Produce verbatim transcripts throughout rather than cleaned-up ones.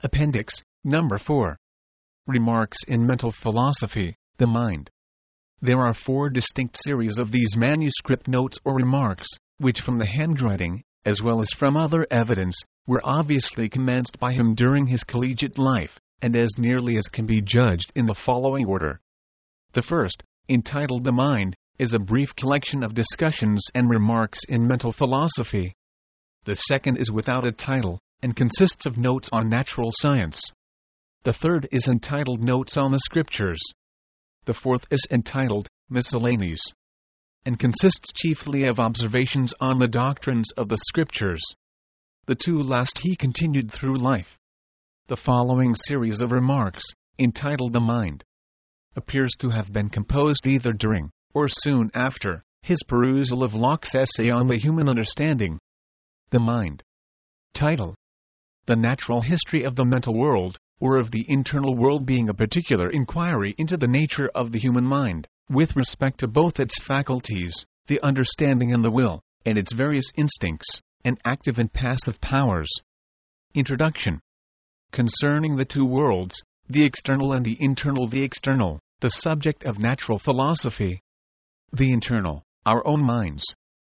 Appendix, number four. Remarks in Mental Philosophy, the Mind. There are four distinct series of these manuscript notes or remarks, which from the handwriting, as well as from other evidence, were obviously commenced by him during his collegiate life, and as nearly as can be judged in the following order. The first, entitled The Mind, is a brief collection of discussions and remarks in mental philosophy. The second is without a title, and consists of notes on natural science. The third is entitled Notes on the Scriptures. The fourth is entitled Miscellanies, and consists chiefly of observations on the doctrines of the Scriptures. The two last he continued through life. The following series of remarks, entitled The Mind, appears to have been composed either during, or soon after, his perusal of Locke's essay on the human understanding. The Mind. Title: The Natural History of the Mental World, or of the Internal World, being a particular inquiry into the nature of the human mind, with respect to both its faculties, the understanding and the will, and its various instincts, and active and passive powers. Introduction. Concerning the two worlds, the external and the internal. The external, the subject of natural philosophy. The internal, our own minds.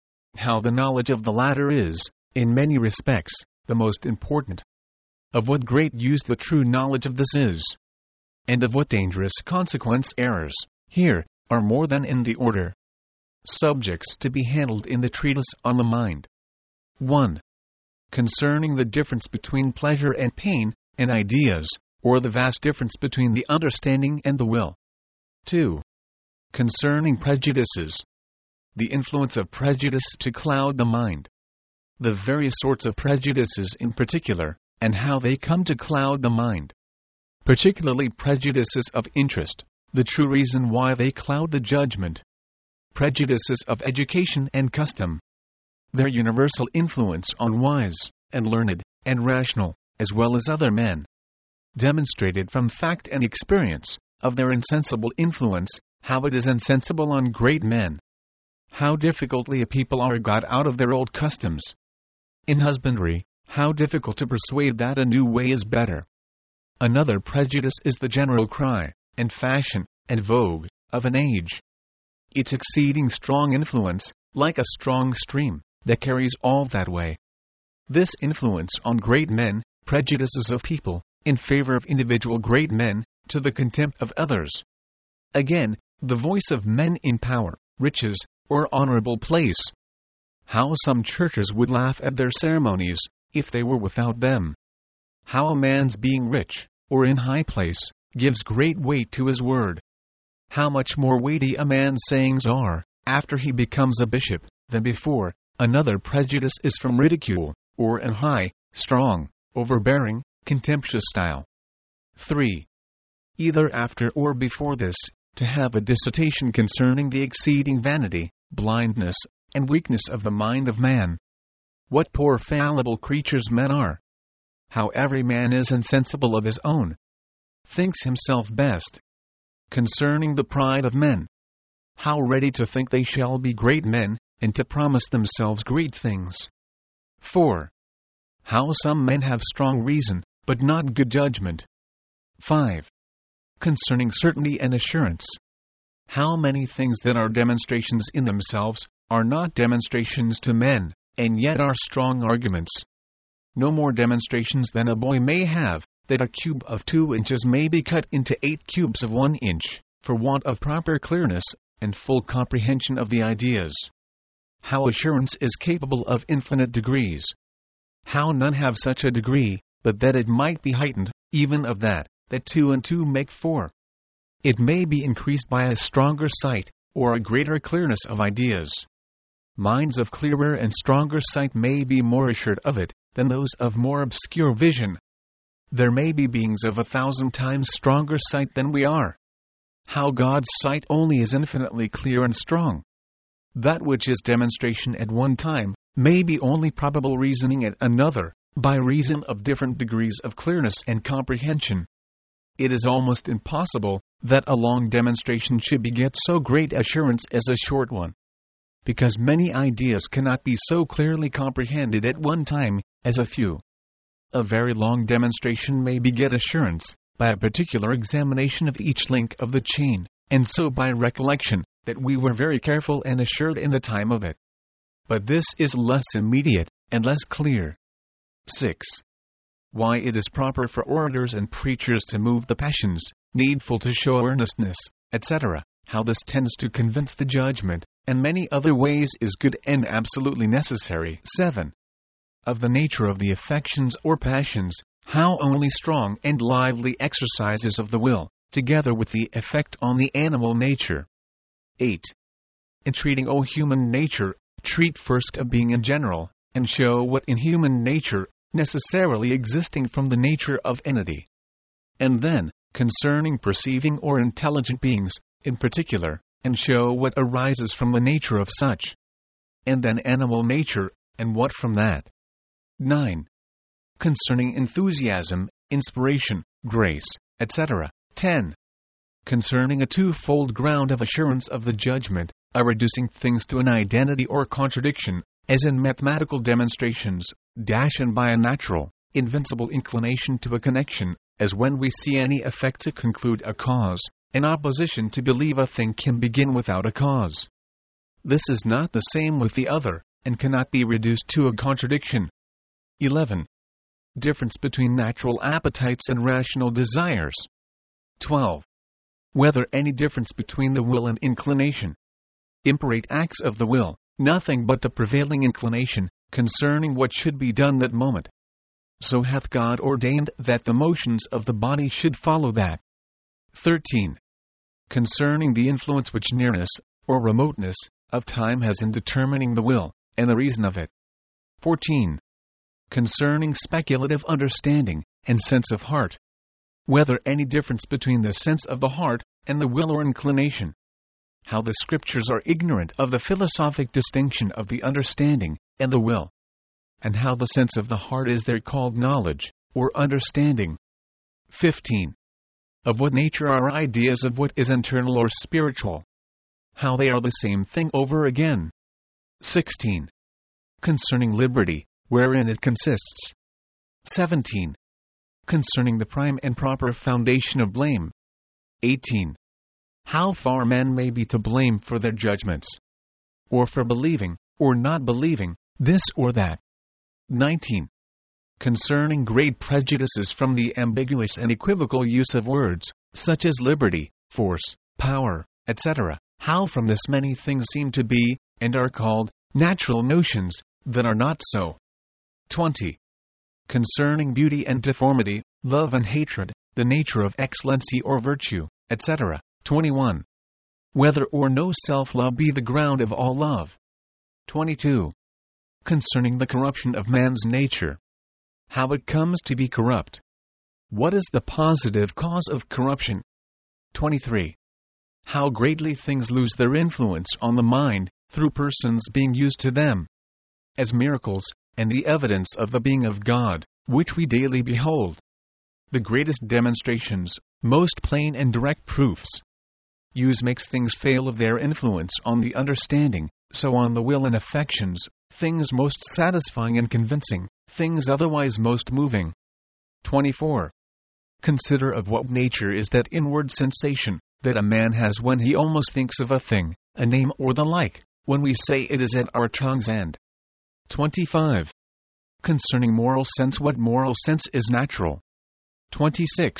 How the knowledge of the latter is, in many respects, the most important. Of what great use the true knowledge of this is. And of what dangerous consequence errors, here, are more than in the order. Subjects to be handled in the treatise on the mind. one. Concerning the difference between pleasure and pain, and ideas, or the vast difference between the understanding and the will. two. Concerning prejudices. The influence of prejudice to cloud the mind. The various sorts of prejudices in particular, and how they come to cloud the mind. Particularly prejudices of interest, the true reason why they cloud the judgment. Prejudices of education and custom. Their universal influence on wise, and learned, and rational, as well as other men. Demonstrated from fact and experience, of their insensible influence, how it is insensible on great men. How difficultly a people are got out of their old customs. In husbandry, how difficult to persuade that a new way is better. Another prejudice is the general cry, and fashion, and vogue, of an age. Its exceeding strong influence, like a strong stream, that carries all that way. This influence on great men, prejudices of people, in favor of individual great men, to the contempt of others. Again, the voice of men in power, riches, or honorable place. How some churches would laugh at their ceremonies, if they were without them. How a man's being rich, or in high place, gives great weight to his word. How much more weighty a man's sayings are, after he becomes a bishop, than before. Another prejudice is from ridicule, or an high, strong, overbearing, contemptuous style. three. Either after or before this, to have a dissertation concerning the exceeding vanity, blindness, and weakness of the mind of man. What poor fallible creatures men are! How every man is insensible of his own. Thinks himself best. Concerning the pride of men. How ready to think they shall be great men, and to promise themselves great things. four. How some men have strong reason, but not good judgment. five. Concerning certainty and assurance. How many things that are demonstrations in themselves, are not demonstrations to men, and yet are strong arguments. No more demonstrations than a boy may have, that a cube of two inches may be cut into eight cubes of one inch, for want of proper clearness, and full comprehension of the ideas. How assurance is capable of infinite degrees. How none have such a degree, but that it might be heightened, even of that, that two and two make four. It may be increased by a stronger sight, or a greater clearness of ideas. Minds of clearer and stronger sight may be more assured of it, than those of more obscure vision. There may be beings of a thousand times stronger sight than we are. How God's sight only is infinitely clear and strong. That which is demonstration at one time, may be only probable reasoning at another, by reason of different degrees of clearness and comprehension. It is almost impossible, that a long demonstration should beget so great assurance as a short one. Because many ideas cannot be so clearly comprehended at one time, as a few. A very long demonstration may beget assurance, by a particular examination of each link of the chain, and so by recollection, that we were very careful and assured in the time of it. But this is less immediate, and less clear. six. Why it is proper for orators and preachers to move the passions, needful to show earnestness, et cetera, how this tends to convince the judgment, and many other ways is good and absolutely necessary. seven. Of the nature of the affections or passions, how only strong and lively exercises of the will, together with the effect on the animal nature. eight. In treating O human nature, treat first of being in general, and show what in human nature, necessarily existing from the nature of entity. And then, concerning perceiving or intelligent beings, in particular, and show what arises from the nature of such. And then animal nature, and what from that. nine. Concerning enthusiasm, inspiration, grace, et cetera. ten. Concerning a twofold ground of assurance of the judgment, a reducing things to an identity or contradiction, as in mathematical demonstrations, dash and by a natural, invincible inclination to a connection, as when we see any effect to conclude a cause, an opposition to believe a thing can begin without a cause. This is not the same with the other, and cannot be reduced to a contradiction. eleven. Difference between natural appetites and rational desires. twelve. Whether any difference between the will and inclination. Imperate acts of the will, nothing but the prevailing inclination, concerning what should be done that moment. So hath God ordained that the motions of the body should follow that. thirteen. Concerning the influence which nearness, or remoteness, of time has in determining the will, and the reason of it. fourteen. Concerning speculative understanding, and sense of heart. Whether any difference between the sense of the heart, and the will or inclination. How the Scriptures are ignorant of the philosophic distinction of the understanding, and the will. And how the sense of the heart is there called knowledge, or understanding. fifteen. Of what nature are ideas of what is internal or spiritual. How they are the same thing over again. sixteen. Concerning liberty, wherein it consists. seventeen. Concerning the prime and proper foundation of blame. eighteen. How far men may be to blame for their judgments, or for believing, or not believing, this or that. nineteen. Concerning great prejudices from the ambiguous and equivocal use of words, such as liberty, force, power, et cetera, how from this many things seem to be, and are called, natural notions, that are not so. twenty. Concerning beauty and deformity, love and hatred, the nature of excellency or virtue, et cetera. twenty-one. Whether or no self-love be the ground of all love. twenty-two. Concerning the corruption of man's nature. How it comes to be corrupt. What is the positive cause of corruption? twenty-three. How greatly things lose their influence on the mind, through persons being used to them. As miracles, and the evidence of the being of God, which we daily behold. The greatest demonstrations, most plain and direct proofs. Use makes things fail of their influence on the understanding, so on the will and affections, things most satisfying and convincing, things otherwise most moving. twenty-four. Consider of what nature is that inward sensation, that a man has when he almost thinks of a thing, a name or the like, when we say it is at our tongue's end. twenty-five. Concerning moral sense, what moral sense is natural. twenty-six.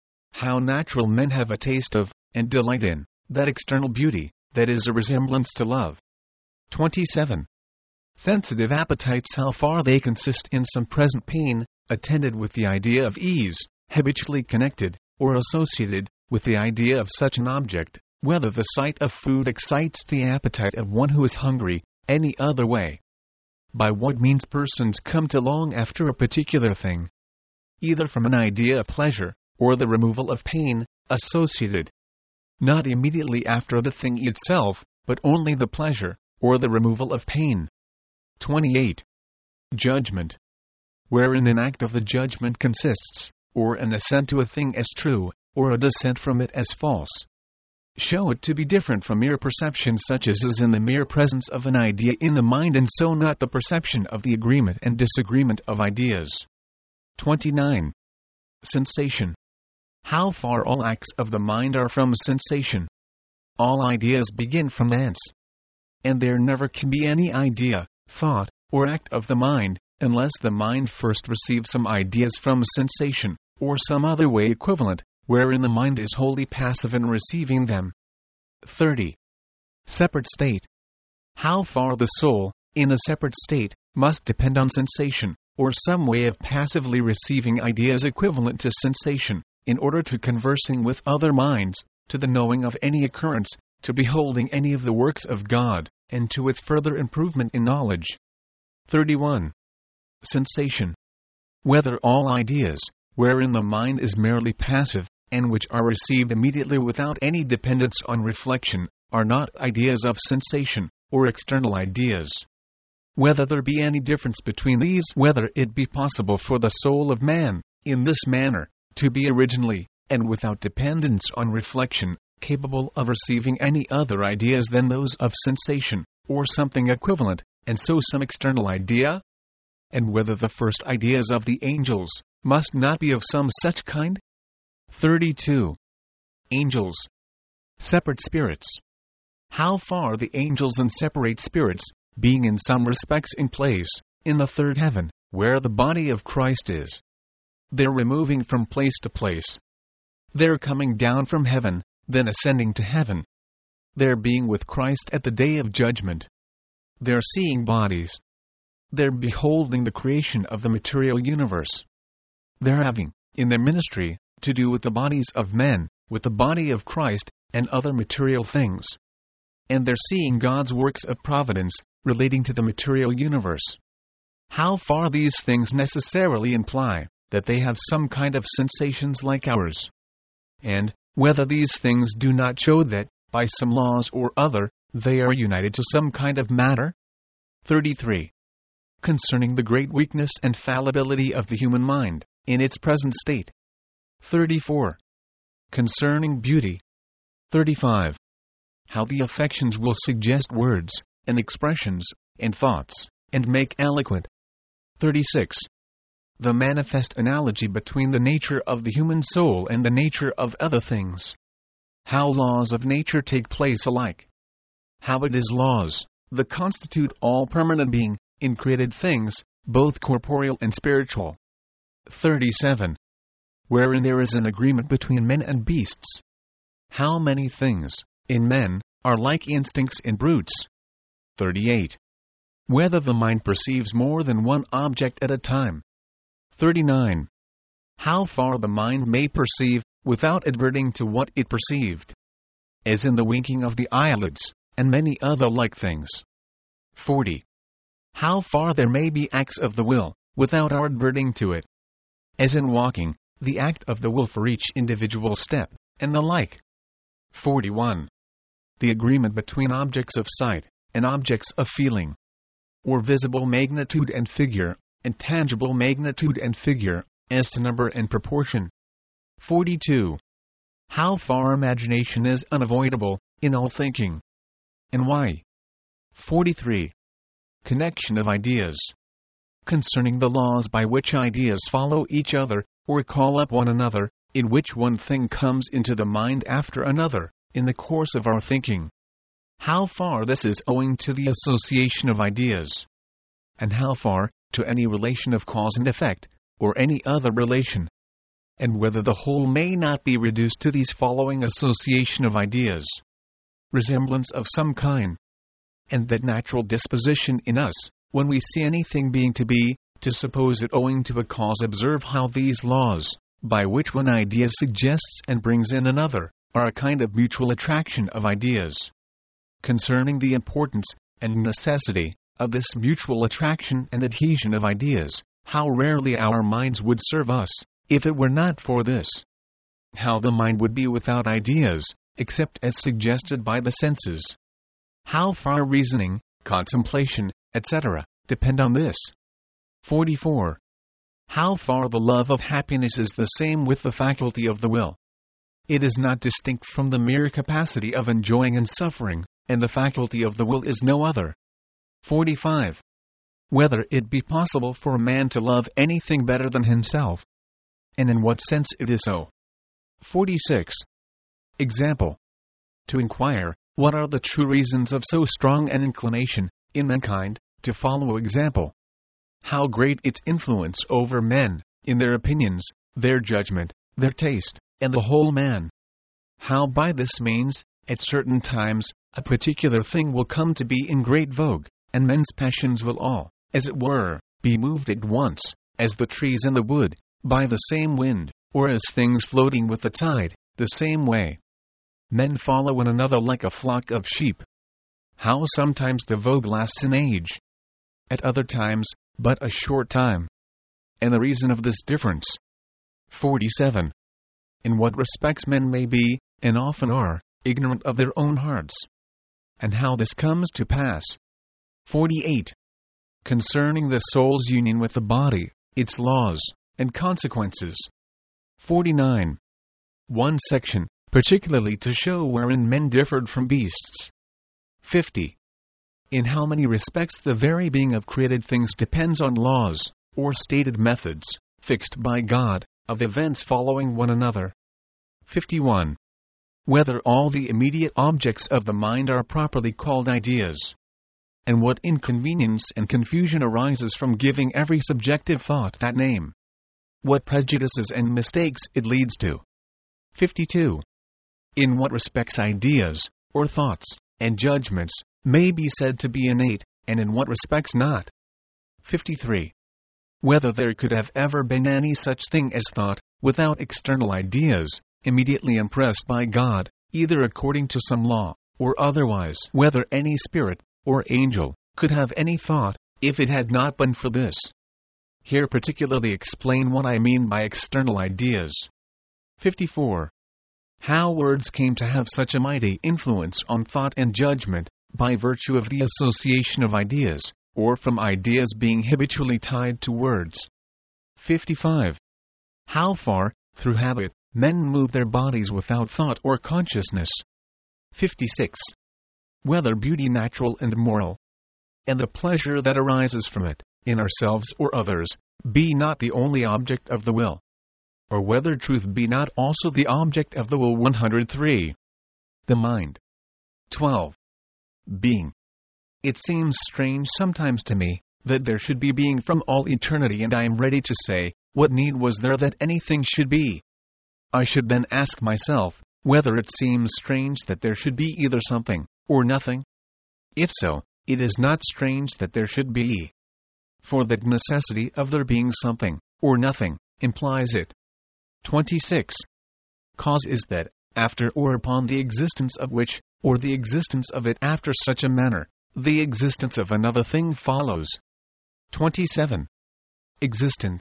How natural men have a taste of, and delight in, that external beauty, that is a resemblance to love. twenty-seven. Sensitive appetites, how far they consist in some present pain, attended with the idea of ease, habitually connected, or associated, with the idea of such an object, whether the sight of food excites the appetite of one who is hungry, any other way. By what means persons come to long after a particular thing. Either from an idea of pleasure, or the removal of pain, associated. Not immediately after the thing itself, but only the pleasure, or the removal of pain. twenty-eight. Judgment. Wherein an act of the judgment consists, or an assent to a thing as true, or a dissent from it as false. Show it to be different from mere perception, such as is in the mere presence of an idea in the mind, and so not the perception of the agreement and disagreement of ideas. twenty-nine. Sensation. How far all acts of the mind are from sensation. All ideas begin from thence. And there never can be any idea, thought, or act of the mind, unless the mind first receives some ideas from sensation, or some other way equivalent, wherein the mind is wholly passive in receiving them. thirty. Separate state. How far the soul, in a separate state, must depend on sensation, or some way of passively receiving ideas equivalent to sensation, in order to conversing with other minds, to the knowing of any occurrence, to beholding any of the works of God, and to its further improvement in knowledge. thirty-one. Sensation. Whether all ideas, wherein the mind is merely passive, and which are received immediately without any dependence on reflection, are not ideas of sensation, or external ideas. Whether there be any difference between these, whether it be possible for the soul of man, in this manner, to be originally, and without dependence on reflection, capable of receiving any other ideas than those of sensation, or something equivalent, and so some external idea? And whether the first ideas of the angels must not be of some such kind? thirty-two. Angels. Separate spirits. How far the angels and separate spirits, being in some respects in place, in the third heaven, where the body of Christ is. They're removing from place to place. They're coming down from heaven, then ascending to heaven. They're being with Christ at the day of judgment. They're seeing bodies. They're beholding the creation of the material universe. They're having, in their ministry, to do with the bodies of men, with the body of Christ, and other material things. And they're seeing God's works of providence, relating to the material universe. How far these things necessarily imply that they have some kind of sensations like ours. And, whether these things do not show that, by some laws or other, they are united to some kind of matter? thirty-three. Concerning the great weakness and fallibility of the human mind, in its present state. thirty-four. Concerning beauty. thirty-five. How the affections will suggest words, and expressions, and thoughts, and make eloquent. thirty-six. The manifest analogy between the nature of the human soul and the nature of other things. How laws of nature take place alike. How it is laws, that constitute all permanent being, in created things, both corporeal and spiritual. thirty-seven. Wherein there is an agreement between men and beasts. How many things, in men, are like instincts in brutes. thirty-eight. Whether the mind perceives more than one object at a time. thirty-nine. How far the mind may perceive, without adverting to what it perceived. As in the winking of the eyelids, and many other like things. forty. How far there may be acts of the will, without our adverting to it. As in walking, the act of the will for each individual step, and the like. forty-one. The agreement between objects of sight, and objects of feeling. Or visible magnitude and figure, and tangible magnitude and figure, as to number and proportion. forty-two. How far imagination is unavoidable, in all thinking. And why. forty-three. Connection of ideas. Concerning the laws by which ideas follow each other, or call up one another, in which one thing comes into the mind after another, in the course of our thinking. How far this is owing to the association of ideas. And how far, to any relation of cause and effect, or any other relation. And whether the whole may not be reduced to these following association of ideas. Resemblance of some kind. And that natural disposition in us, when we see anything being to be, to suppose it owing to a cause. Observe how these laws, by which one idea suggests and brings in another, are a kind of mutual attraction of ideas. Concerning the importance, and necessity, of this mutual attraction and adhesion of ideas, how rarely our minds would serve us, if it were not for this. How the mind would be without ideas, except as suggested by the senses. How far reasoning, contemplation, et cetera, depend on this. forty-four. How far the love of happiness is the same with the faculty of the will. It is not distinct from the mere capacity of enjoying and suffering, and the faculty of the will is no other. forty-five. whether it be possible for a man to love anything better than himself, and in what sense it is so. forty-six. Example. To inquire, what are the true reasons of so strong an inclination, in mankind, to follow example? How great its influence over men, in their opinions, their judgment, their taste, and the whole man. How by this means, at certain times, a particular thing will come to be in great vogue, and men's passions will all, as it were, be moved at once, as the trees in the wood, by the same wind, or as things floating with the tide, the same way. Men follow one another like a flock of sheep. How sometimes the vogue lasts an age, at other times, but a short time. And the reason of this difference. forty-seven. In what respects men may be, and often are, ignorant of their own hearts. And how this comes to pass. forty-eight. Concerning the soul's union with the body, its laws, and consequences. forty-nine. One section, particularly to show wherein men differed from beasts. fifty. In how many respects the very being of created things depends on laws, or stated methods, fixed by God, of events following one another. fifty-one. Whether all the immediate objects of the mind are properly called ideas, and what inconvenience and confusion arises from giving every subjective thought that name. What prejudices and mistakes it leads to. fifty-two. In what respects ideas, or thoughts, and judgments, may be said to be innate, and in what respects not. fifty-three. Whether there could have ever been any such thing as thought, without external ideas, immediately impressed by God, either according to some law, or otherwise. Whether any spirit, or angel, could have any thought, if it had not been for this. Here particularly explain what I mean by external ideas. fifty-four. How words came to have such a mighty influence on thought and judgment, by virtue of the association of ideas, or from ideas being habitually tied to words. fifty-five. How far, through habit, men move their bodies without thought or consciousness. fifty-six. Whether beauty natural and moral, and the pleasure that arises from it, in ourselves or others, be not the only object of the will, or whether truth be not also the object of the will. one hundred three. The mind. twelve. Being. It seems strange sometimes to me, that there should be being from all eternity, and I am ready to say, what need was there that anything should be? I should then ask myself, whether it seems strange that there should be either something, or nothing? If so, it is not strange that there should be. For the necessity of there being something, or nothing, implies it. twenty-six. Cause is that, after or upon the existence of which, or the existence of it after such a manner, the existence of another thing follows. twenty-seven. Existence.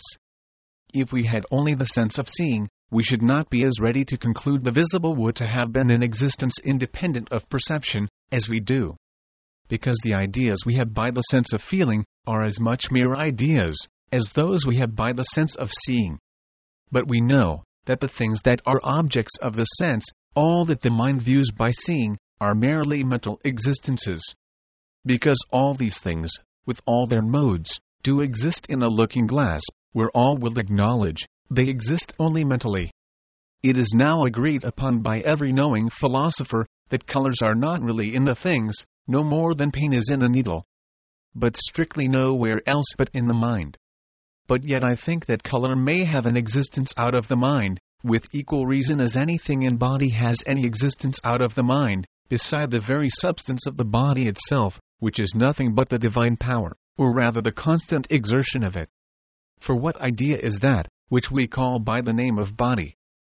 If we had only the sense of seeing, we should not be as ready to conclude the visible would to have been in existence independent of perception, as we do. Because the ideas we have by the sense of feeling, are as much mere ideas, as those we have by the sense of seeing. But we know, that the things that are objects of the sense, all that the mind views by seeing, are merely mental existences. Because all these things, with all their modes, do exist in a looking glass, where all will acknowledge, they exist only mentally. It is now agreed upon by every knowing philosopher, that colors are not really in the things, no more than pain is in a needle, but strictly nowhere else but in the mind. But yet I think that color may have an existence out of the mind, with equal reason as anything in body has any existence out of the mind, beside the very substance of the body itself, which is nothing but the divine power, or rather the constant exertion of it. For what idea is that, which we call by the name of body?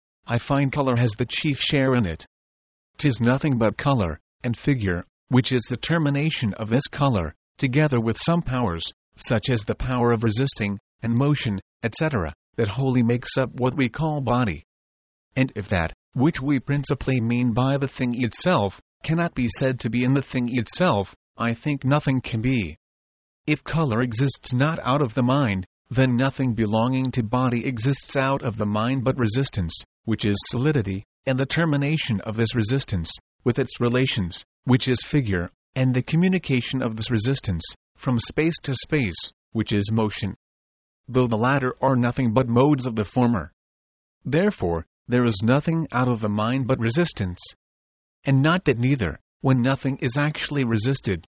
I find color has the chief share in it. 'Tis nothing but color, and figure, which is the termination of this color, together with some powers, such as the power of resisting, and motion, et cetera, that wholly makes up what we call body. And if that, which we principally mean by the thing itself, cannot be said to be in the thing itself, I think nothing can be. If color exists not out of the mind, then nothing belonging to body exists out of the mind but resistance, which is solidity, and the termination of this resistance, with its relations, which is figure, and the communication of this resistance, from space to space, which is motion, though the latter are nothing but modes of the former. Therefore, there is nothing out of the mind but resistance. And not that neither, when nothing is actually resisted.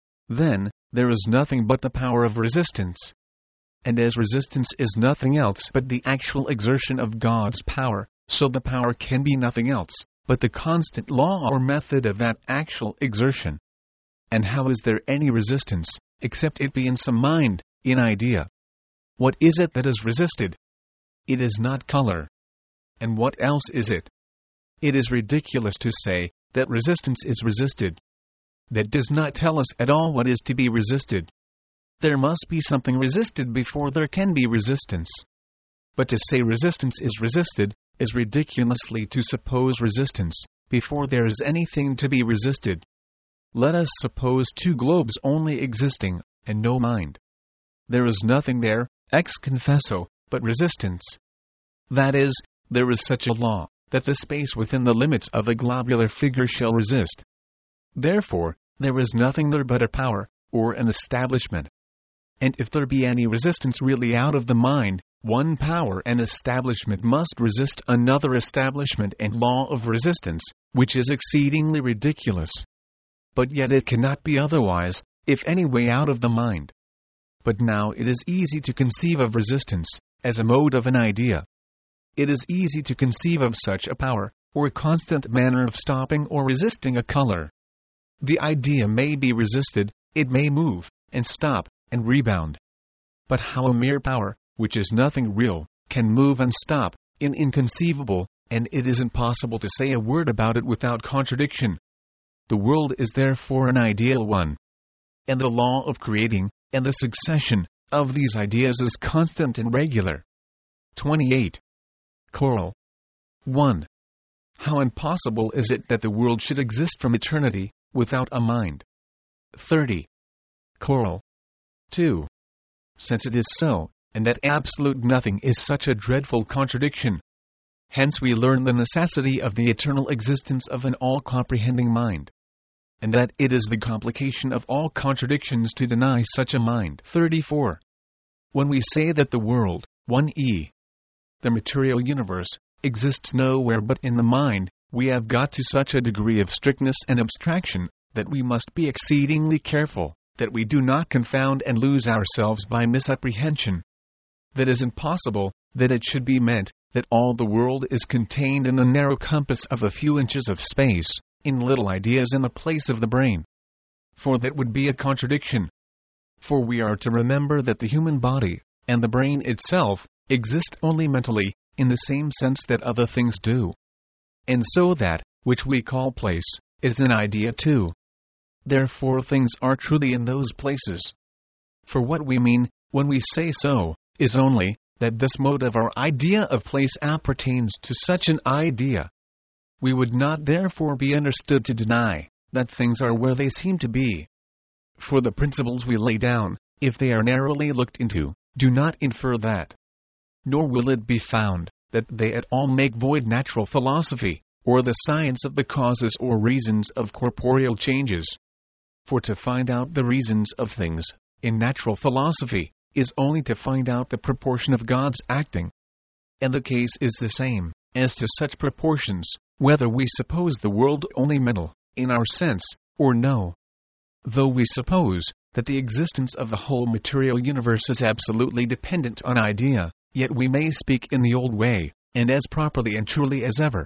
Then, there is nothing but the power of resistance. And as resistance is nothing else but the actual exertion of God's power, so the power can be nothing else but the constant law or method of that actual exertion. And how is there any resistance, except it be in some mind, in idea? What is it that is resisted? It is not color. And what else is it? It is ridiculous to say that resistance is resisted. That does not tell us at all what is to be resisted. There must be something resisted before there can be resistance. But to say resistance is resisted is ridiculously to suppose resistance before there is anything to be resisted. Let us suppose two globes only existing, and no mind. There is nothing there, ex confesso, but resistance. That is, there is such a law, that the space within the limits of a globular figure shall resist. Therefore, there is nothing there but a power, or an establishment. And if there be any resistance really out of the mind, one power and establishment must resist another establishment and law of resistance, which is exceedingly ridiculous. But yet it cannot be otherwise, if any way out of the mind. But now it is easy to conceive of resistance, as a mode of an idea. It is easy to conceive of such a power, or a constant manner of stopping or resisting a color. The idea may be resisted, it may move, and stop, and rebound. But how a mere power, which is nothing real, can move and stop, is inconceivable, and it is impossible to say a word about it without contradiction. The world is therefore an ideal one. And the law of creating, and the succession, of these ideas is constant and regular. twenty-eight. Choral. one. How impossible is it that the world should exist from eternity, without a mind? thirty. Choral. two. Since it is so, and that absolute nothing is such a dreadful contradiction. Hence we learn the necessity of the eternal existence of an all-comprehending mind. And that it is the complication of all contradictions to deny such a mind. thirty-four. When we say that the world, one e, the material universe, exists nowhere but in the mind, we have got to such a degree of strictness and abstraction, that we must be exceedingly careful, that we do not confound and lose ourselves by misapprehension. That is impossible, that it should be meant, that all the world is contained in the narrow compass of a few inches of space, in little ideas in the place of the brain. For that would be a contradiction. For we are to remember that the human body, and the brain itself, exist only mentally, in the same sense that other things do. And so that, which we call place, is an idea too. Therefore things are truly in those places. For what we mean, when we say so, is only, that this mode of our idea of place appertains to such an idea. We would not therefore be understood to deny, that things are where they seem to be. For the principles we lay down, if they are narrowly looked into, do not infer that. Nor will it be found, that they at all make void natural philosophy, or the science of the causes or reasons of corporeal changes. For to find out the reasons of things, in natural philosophy, is only to find out the proportion of God's acting. And the case is the same, as to such proportions, whether we suppose the world only mental, in our sense, or no. Though we suppose that the existence of the whole material universe is absolutely dependent on idea, yet we may speak in the old way, and as properly and truly as ever.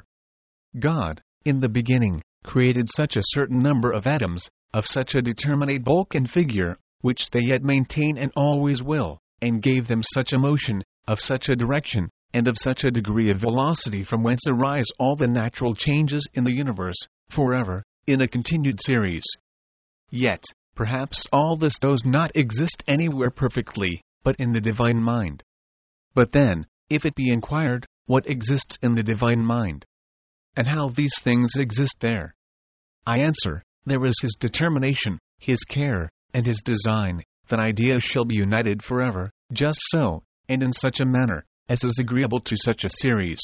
God, in the beginning, created such a certain number of atoms, of such a determinate bulk and figure, which they yet maintain and always will, and gave them such a motion, of such a direction, and of such a degree of velocity from whence arise all the natural changes in the universe, forever, in a continued series. Yet, perhaps all this does not exist anywhere perfectly, but in the divine mind. But then, if it be inquired, what exists in the divine mind? And how these things exist there? I answer, there is his determination, his care, and his design, that ideas shall be united forever, just so, and in such a manner, as is agreeable to such a series.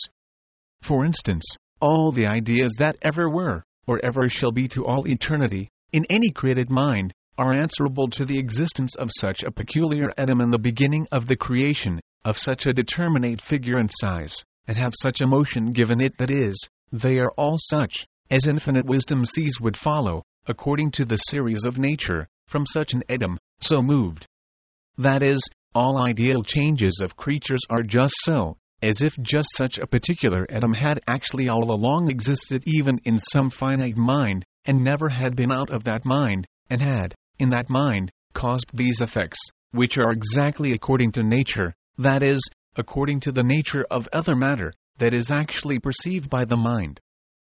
For instance, all the ideas that ever were, or ever shall be to all eternity, in any created mind, are answerable to the existence of such a peculiar atom in the beginning of the creation, of such a determinate figure and size, and have such a motion given it, that is, they are all such, as infinite wisdom sees would follow, according to the series of nature, from such an atom, so moved. That is, all ideal changes of creatures are just so, as if just such a particular atom had actually all along existed even in some finite mind, and never had been out of that mind, and had, in that mind, caused these effects, which are exactly according to nature, that is, according to the nature of other matter, that is actually perceived by the mind.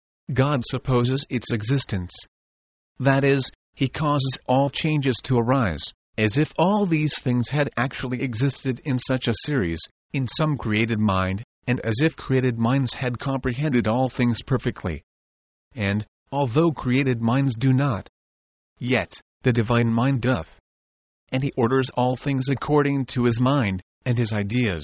God supposes its existence. That is, He causes all changes to arise, as if all these things had actually existed in such a series, in some created mind, and as if created minds had comprehended all things perfectly. And, although created minds do not, yet the divine mind doth. And He orders all things according to His mind, and His ideas.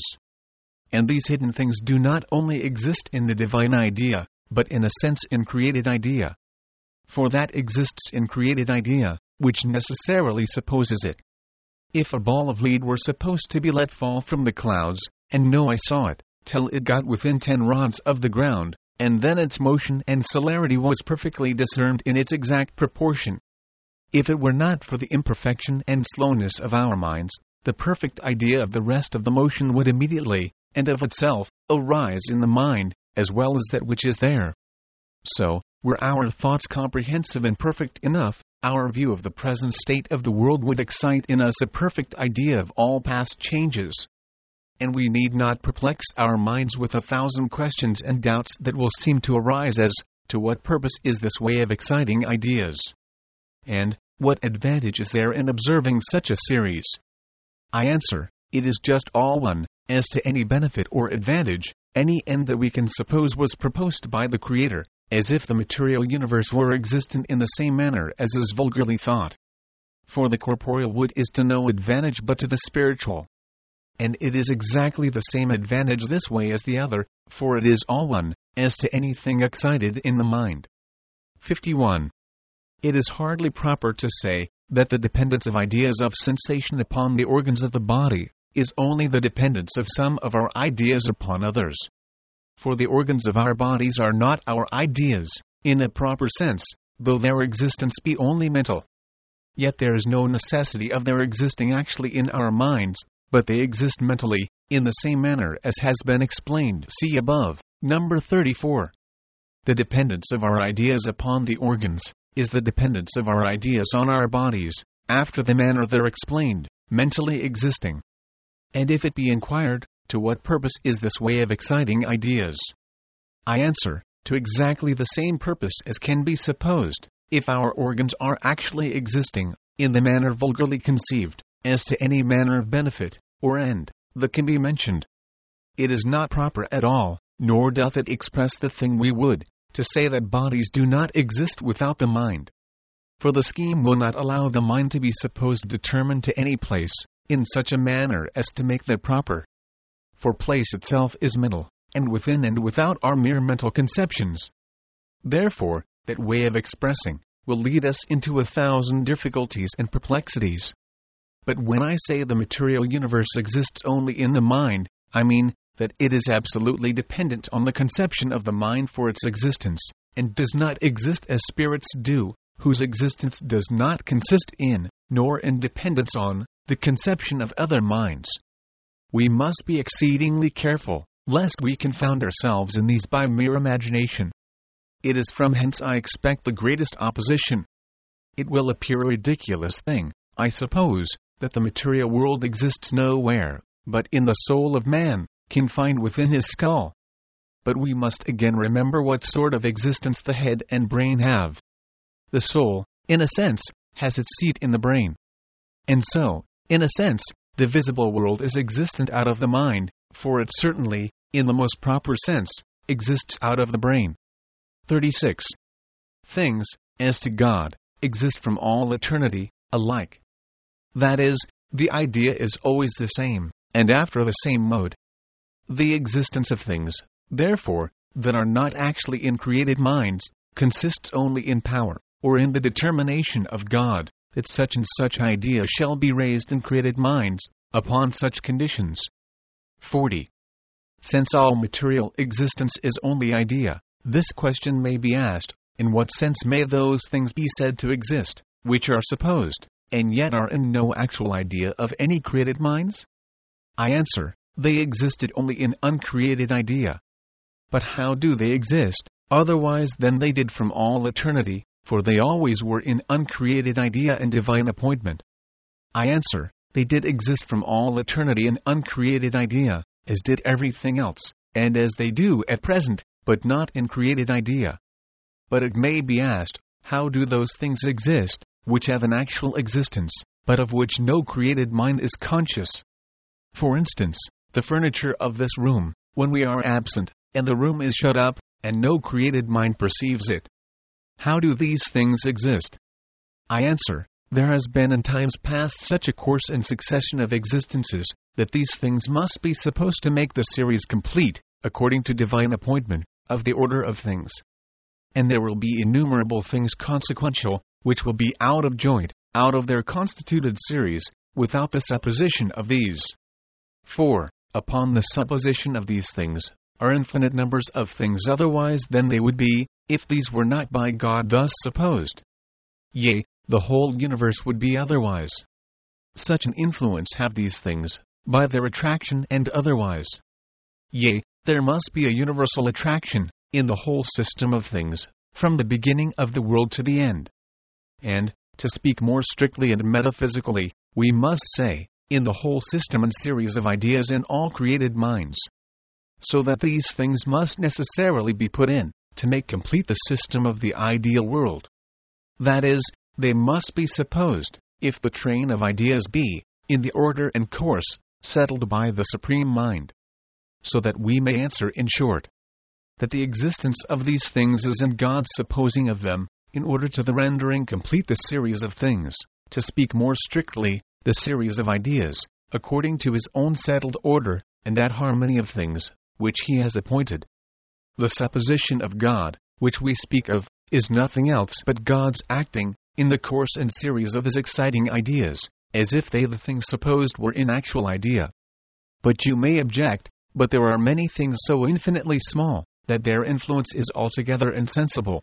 And these hidden things do not only exist in the divine idea, but in a sense in created idea. For that exists in created idea, which necessarily supposes it. If a ball of lead were supposed to be let fall from the clouds, and no eye saw it, till it got within ten rods of the ground, and then its motion and celerity was perfectly discerned in its exact proportion. If it were not for the imperfection and slowness of our minds, the perfect idea of the rest of the motion would immediately, and of itself, arise in the mind, as well as that which is there. So, were our thoughts comprehensive and perfect enough, our view of the present state of the world would excite in us a perfect idea of all past changes. And we need not perplex our minds with a thousand questions and doubts that will seem to arise as, to what purpose is this way of exciting ideas? And, what advantage is there in observing such a series? I answer, it is just all one, as to any benefit or advantage, any end that we can suppose was proposed by the Creator, as if the material universe were existent in the same manner as is vulgarly thought. For the corporeal wood is to no advantage but to the spiritual. And it is exactly the same advantage this way as the other, for it is all one, as to anything excited in the mind. fifty-one. It is hardly proper to say that the dependence of ideas of sensation upon the organs of the body is only the dependence of some of our ideas upon others. For the organs of our bodies are not our ideas, in a proper sense, though their existence be only mental. Yet there is no necessity of their existing actually in our minds, but they exist mentally, in the same manner as has been explained. See above, number thirty-four. The dependence of our ideas upon the organs is the dependence of our ideas on our bodies, after the manner there explained, mentally existing. And if it be inquired, to what purpose is this way of exciting ideas? I answer, to exactly the same purpose as can be supposed, if our organs are actually existing, in the manner vulgarly conceived, as to any manner of benefit, or end, that can be mentioned. It is not proper at all, nor doth it express the thing we would, to say that bodies do not exist without the mind. For the scheme will not allow the mind to be supposed determined to any place, in such a manner as to make that proper. For place itself is mental, and within and without are mere mental conceptions. Therefore, that way of expressing will lead us into a thousand difficulties and perplexities. But when I say the material universe exists only in the mind, I mean that it is absolutely dependent on the conception of the mind for its existence, and does not exist as spirits do, whose existence does not consist in, nor in dependence on, the conception of other minds. We must be exceedingly careful, lest we confound ourselves in these by mere imagination. It is from hence I expect the greatest opposition. It will appear a ridiculous thing, I suppose, that the material world exists nowhere, but in the soul of man, confined within his skull. But we must again remember what sort of existence the head and brain have. The soul, in a sense, has its seat in the brain. And so, in a sense, the visible world is existent out of the mind, for it certainly, in the most proper sense, exists out of the brain. thirty-six. Things, as to God, exist from all eternity, alike. That is, the idea is always the same, and after the same mode. The existence of things, therefore, that are not actually in created minds, consists only in power, or in the determination of God, that such and such idea shall be raised in created minds, upon such conditions. forty. Since all material existence is only idea, this question may be asked, in what sense may those things be said to exist, which are supposed, and yet are in no actual idea of any created minds? I answer, they existed only in uncreated idea. But how do they exist, otherwise than they did from all eternity, for they always were in uncreated idea and divine appointment? I answer, they did exist from all eternity in uncreated idea, as did everything else, and as they do at present, but not in created idea. But it may be asked, how do those things exist, which have an actual existence, but of which no created mind is conscious? For instance, the furniture of this room, when we are absent, and the room is shut up, and no created mind perceives it. How do these things exist? I answer, there has been in times past such a course and succession of existences, that these things must be supposed to make the series complete, according to divine appointment, of the order of things. And there will be innumerable things consequential, which will be out of joint, out of their constituted series, without the supposition of these. four. Upon the supposition of these things, are infinite numbers of things otherwise than they would be, if these were not by God thus supposed. Yea, the whole universe would be otherwise. Such an influence have these things, by their attraction and otherwise. Yea, there must be a universal attraction, in the whole system of things, from the beginning of the world to the end. And, to speak more strictly and metaphysically, we must say, in the whole system and series of ideas in all created minds. So that these things must necessarily be put in, to make complete the system of the ideal world. That is, they must be supposed, if the train of ideas be, in the order and course, settled by the Supreme Mind. So that we may answer in short, that the existence of these things is in God's supposing of them, in order to the rendering complete the series of things, to speak more strictly, the series of ideas, according to his own settled order, and that harmony of things, which he has appointed. The supposition of God, which we speak of, is nothing else but God's acting, in the course and series of his exciting ideas, as if they the things supposed were in actual idea. But you may object, but there are many things so infinitely small, that their influence is altogether insensible.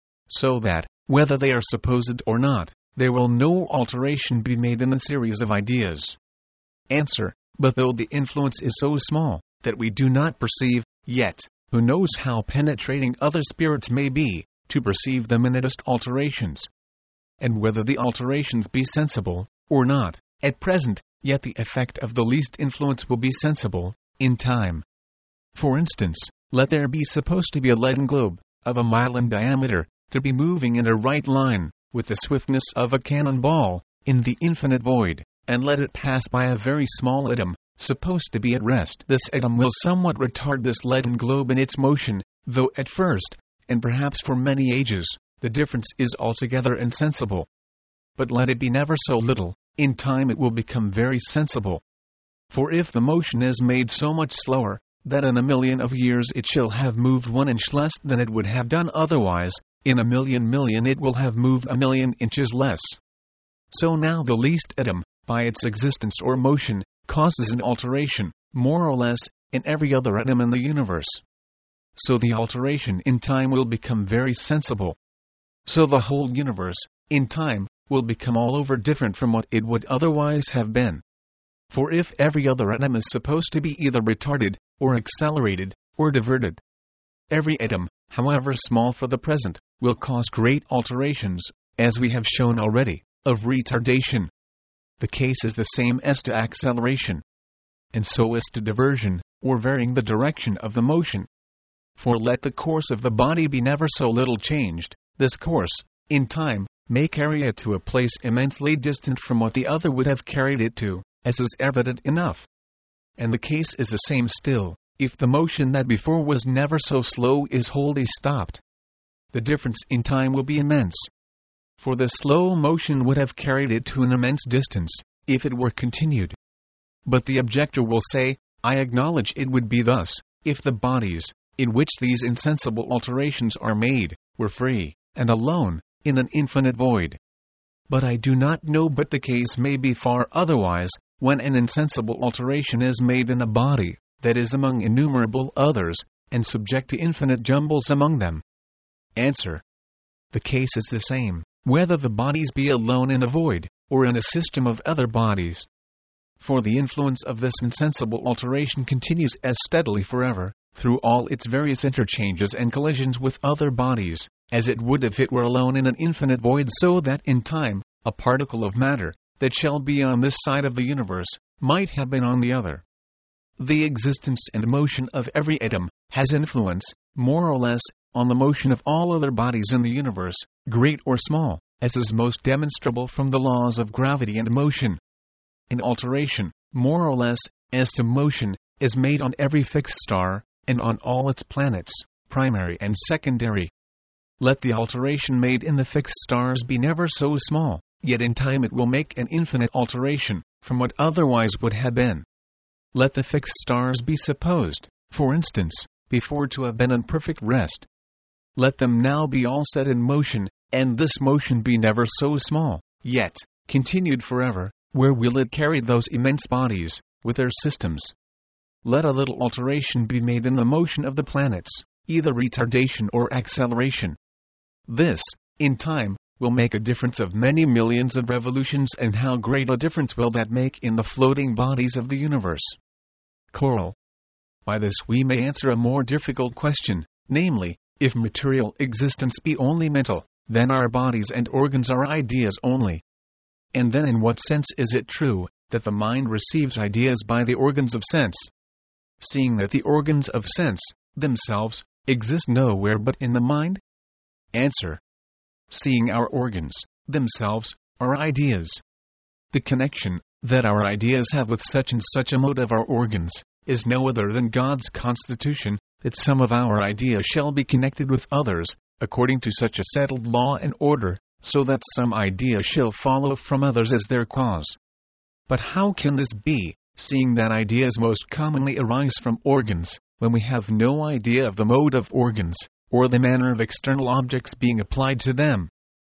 So that, whether they are supposed or not, there will no alteration be made in the series of ideas. Answer, but though the influence is so small, that we do not perceive, yet, who knows how penetrating other spirits may be, to perceive the minutest alterations? And whether the alterations be sensible, or not, at present, yet the effect of the least influence will be sensible, in time. For instance, let there be supposed to be a leaden globe, of a mile in diameter, to be moving in a right line, with the swiftness of a cannon ball, in the infinite void, and let it pass by a very small atom, supposed to be at rest. This atom will somewhat retard this leaden globe in its motion, though at first, and perhaps for many ages, the difference is altogether insensible. But let it be never so little, in time it will become very sensible. For if the motion is made so much slower, that in a million of years it shall have moved one inch less than it would have done otherwise, in a million million it will have moved a million inches less. So now the least atom, by its existence or motion, causes an alteration, more or less, in every other atom in the universe. So the alteration in time will become very sensible. So the whole universe, in time, will become all over different from what it would otherwise have been. For if every other atom is supposed to be either retarded, or accelerated, or diverted, every atom, however small for the present, will cause great alterations, as we have shown already, of retardation. The case is the same as to acceleration, and so as to diversion, or varying the direction of the motion. For let the course of the body be never so little changed, this course, in time, may carry it to a place immensely distant from what the other would have carried it to, as is evident enough. And the case is the same still, if the motion that before was never so slow is wholly stopped. The difference in time will be immense. For the slow motion would have carried it to an immense distance, if it were continued. But the objector will say, I acknowledge it would be thus, if the bodies, in which these insensible alterations are made, were free, and alone, in an infinite void. But I do not know but the case may be far otherwise, when an insensible alteration is made in a body, that is among innumerable others, and subject to infinite jumbles among them. Answer. The case is the same, whether the bodies be alone in a void, or in a system of other bodies. For the influence of this insensible alteration continues as steadily forever, through all its various interchanges and collisions with other bodies, as it would if it were alone in an infinite void, so that in time, a particle of matter, that shall be on this side of the universe, might have been on the other. The existence and motion of every atom has influence, more or less, on the motion of all other bodies in the universe, great or small, as is most demonstrable from the laws of gravity and motion. An alteration, more or less, as to motion, is made on every fixed star, and on all its planets, primary and secondary. Let the alteration made in the fixed stars be never so small, yet in time it will make an infinite alteration, from what otherwise would have been. Let the fixed stars be supposed, for instance, before to have been in perfect rest. Let them now be all set in motion, and this motion be never so small, yet, continued forever, where will it carry those immense bodies, with their systems? Let a little alteration be made in the motion of the planets, either retardation or acceleration. This, in time, will make a difference of many millions of revolutions, and how great a difference will that make in the floating bodies of the universe? Choral. By this we may answer a more difficult question, namely, if material existence be only mental, then our bodies and organs are ideas only. And then in what sense is it true, that the mind receives ideas by the organs of sense? Seeing that the organs of sense, themselves, exist nowhere but in the mind? Answer. Seeing our organs, themselves, are ideas. The connection that our ideas have with such and such a mode of our organs is no other than God's constitution, that some of our ideas shall be connected with others, according to such a settled law and order, so that some idea shall follow from others as their cause. But how can this be, seeing that ideas most commonly arise from organs, when we have no idea of the mode of organs, or the manner of external objects being applied to them?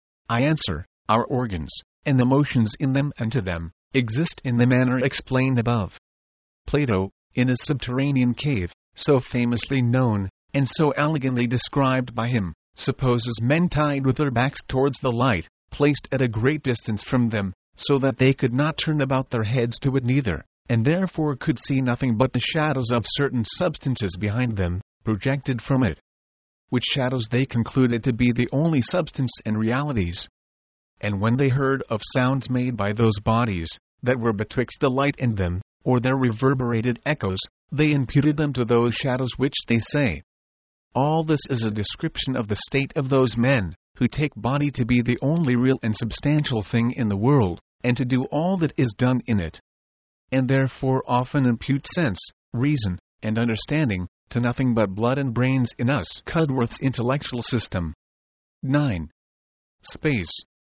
I answer, our organs, and the motions in them and to them, exist in the manner explained above. Plato, in his subterranean cave, so famously known, and so elegantly described by him, supposes men tied with their backs towards the light, placed at a great distance from them, so that they could not turn about their heads to it neither, and therefore could see nothing but the shadows of certain substances behind them, projected from it, which shadows they concluded to be the only substance and realities. And when they heard of sounds made by those bodies, that were betwixt the light and them, or their reverberated echoes, they imputed them to those shadows which they say. All this is a description of the state of those men, who take body to be the only real and substantial thing in the world, and to do all that is done in it. And therefore often impute sense, reason, and understanding, to nothing but blood and brains in us. Cudworth's intellectual system. nine. Space.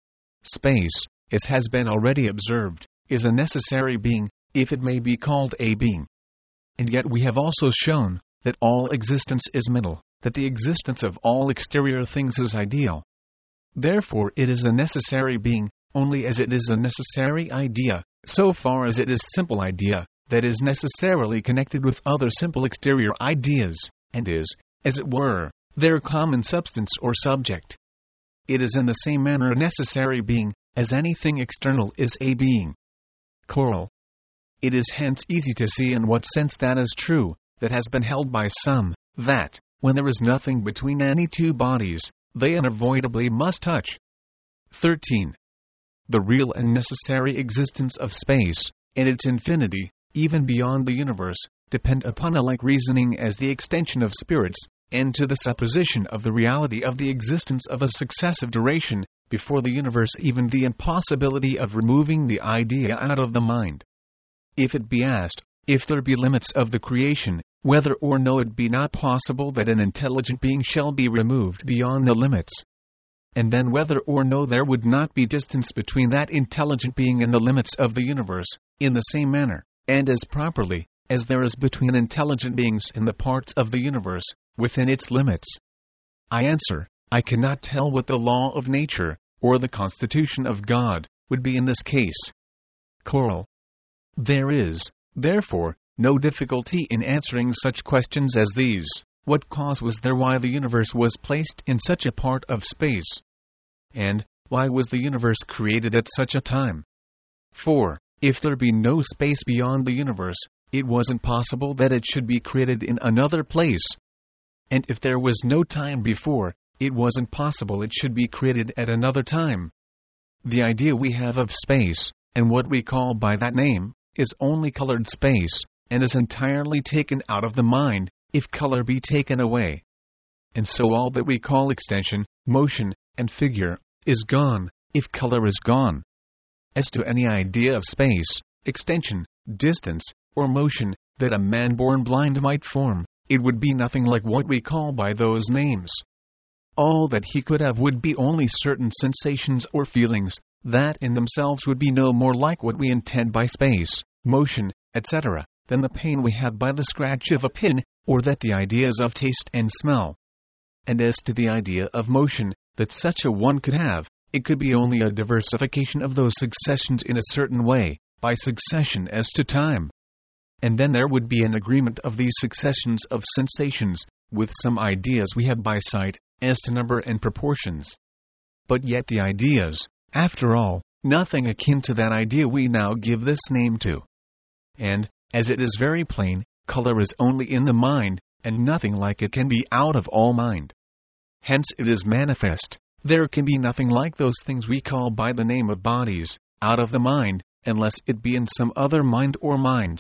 Space, as has been already observed, is a necessary being, if it may be called a being. And yet we have also shown, that all existence is mental, that the existence of all exterior things is ideal. Therefore it is a necessary being, only as it is a necessary idea, so far as it is simple idea, that is necessarily connected with other simple exterior ideas, and is, as it were, their common substance or subject. It is in the same manner a necessary being, as anything external is a being. Choral. It is hence easy to see in what sense that is true, that has been held by some, that, when there is nothing between any two bodies, they unavoidably must touch. thirteen. The real and necessary existence of space, and its infinity, even beyond the universe, depend upon a like reasoning as the extension of spirits, and to the supposition of the reality of the existence of a successive duration, before the universe, even the impossibility of removing the idea out of the mind. If it be asked, if there be limits of the creation, whether or no it be not possible that an intelligent being shall be removed beyond the limits, and then whether or no there would not be distance between that intelligent being and the limits of the universe, in the same manner, and as properly, as there is between intelligent beings and the parts of the universe, within its limits. I answer, I cannot tell what the law of nature, or the constitution of God, would be in this case. Choral. There is, therefore, no difficulty in answering such questions as these. What cause was there why the universe was placed in such a part of space? And, why was the universe created at such a time? For, if there be no space beyond the universe, it wasn't possible that it should be created in another place. And if there was no time before, it wasn't possible it should be created at another time. The idea we have of space, and what we call by that name, is only colored space, and is entirely taken out of the mind, if color be taken away. And so all that we call extension, motion, and figure, is gone, if color is gone. As to any idea of space, extension, distance, or motion, that a man born blind might form, it would be nothing like what we call by those names. All that he could have would be only certain sensations or feelings, that in themselves would be no more like what we intend by space, motion, et cetera, than the pain we have by the scratch of a pin, or that the ideas of taste and smell. And as to the idea of motion, that such a one could have, it could be only a diversification of those successions in a certain way, by succession as to time. And then there would be an agreement of these successions of sensations, with some ideas we have by sight, as to number and proportions. But yet the ideas, after all, nothing akin to that idea we now give this name to. And, as it is very plain, color is only in the mind, and nothing like it can be out of all mind. Hence it is manifest, there can be nothing like those things we call by the name of bodies, out of the mind, unless it be in some other mind or minds.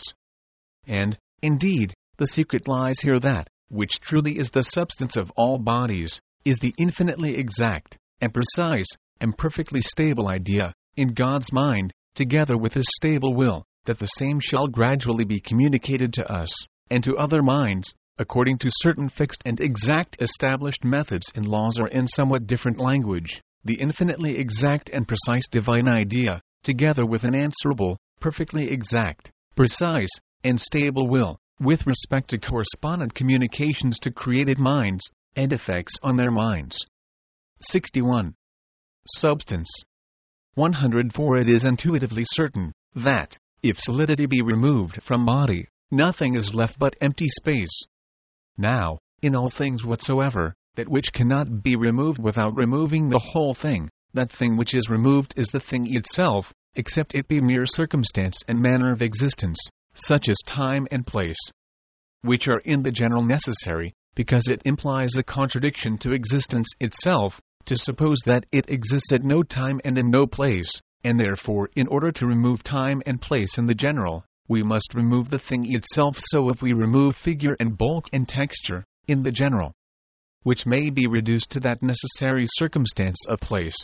And, indeed, the secret lies here that, which truly is the substance of all bodies, is the infinitely exact, and precise, and perfectly stable idea, in God's mind, together with His stable will, that the same shall gradually be communicated to us, and to other minds, according to certain fixed and exact established methods and laws or in somewhat different language, the infinitely exact and precise divine idea, together with an answerable, perfectly exact, precise, and stable will, with respect to correspondent communications to created minds, and effects on their minds. sixty-one. Substance. one hundred four. It is intuitively certain, that, if solidity be removed from body, nothing is left but empty space. Now, in all things whatsoever, that which cannot be removed without removing the whole thing, that thing which is removed is the thing itself, except it be mere circumstance and manner of existence, such as time and place, which are in the general necessary, because it implies a contradiction to existence itself, to suppose that it exists at no time and in no place, and therefore in order to remove time and place in the general, we must remove the thing itself. So if we remove figure and bulk and texture, in the general, which may be reduced to that necessary circumstance of place.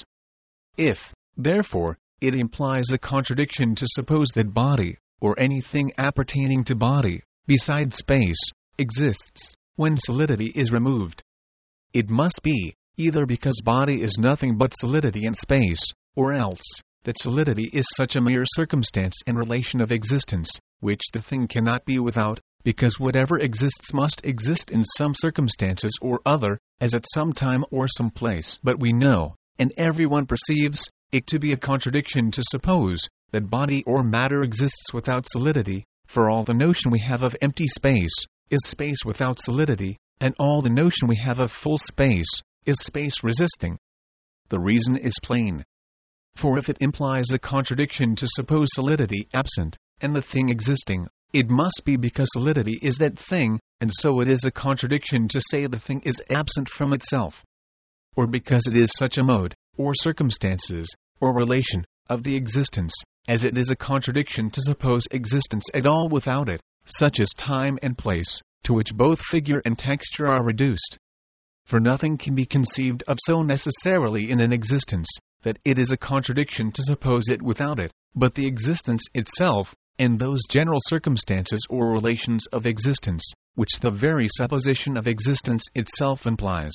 If, therefore, it implies a contradiction to suppose that body, or anything appertaining to body, beside space, exists, when solidity is removed, it must be, either because body is nothing but solidity and space, or else, that solidity is such a mere circumstance and relation of existence, which the thing cannot be without, because whatever exists must exist in some circumstances or other, as at some time or some place. But we know, and everyone perceives, it to be a contradiction to suppose, that body or matter exists without solidity, for all the notion we have of empty space, is space without solidity, and all the notion we have of full space, is space resisting. The reason is plain. For if it implies a contradiction to suppose solidity absent, and the thing existing, it must be because solidity is that thing, and so it is a contradiction to say the thing is absent from itself. Or because it is such a mode, or circumstances, or relation, of the existence, as it is a contradiction to suppose existence at all without it, such as time and place, to which both figure and texture are reduced. For nothing can be conceived of so necessarily in an existence, that it is a contradiction to suppose it without it, but the existence itself, and those general circumstances or relations of existence, which the very supposition of existence itself implies.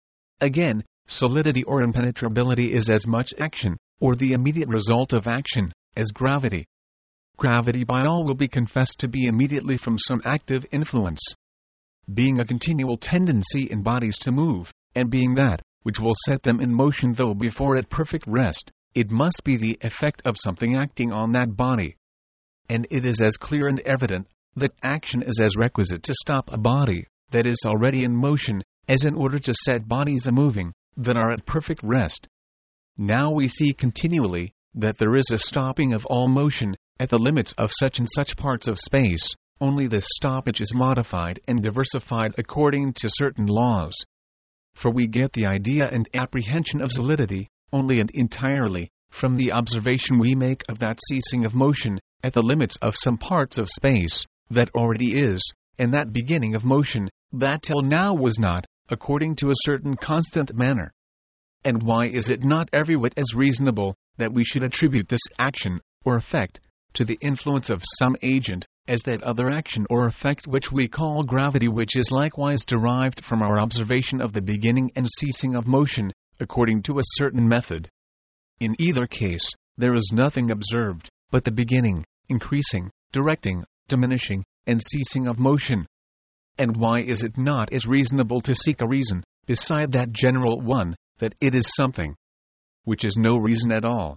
Again, solidity or impenetrability is as much action, or the immediate result of action, as gravity. Gravity by all will be confessed to be immediately from some active influence. Being a continual tendency in bodies to move, and being that, which will set them in motion, though before at perfect rest, it must be the effect of something acting on that body. And it is as clear and evident that action is as requisite to stop a body that is already in motion, as in order to set bodies a-moving that are at perfect rest. Now we see continually that there is a stopping of all motion at the limits of such and such parts of space, only this stoppage is modified and diversified according to certain laws. For we get the idea and apprehension of solidity only and entirely from the observation we make of that ceasing of motion at the limits of some parts of space that already is, and that beginning of motion that till now was not, according to a certain constant manner. And why is it not every whit as reasonable that we should attribute this action or effect to the influence of some agent, as that other action or effect which we call gravity, which is likewise derived from our observation of the beginning and ceasing of motion, according to a certain method? In either case, there is nothing observed but the beginning, increasing, directing, diminishing, and ceasing of motion. And why is it not as reasonable to seek a reason, beside that general one, that it is something which is no reason at all?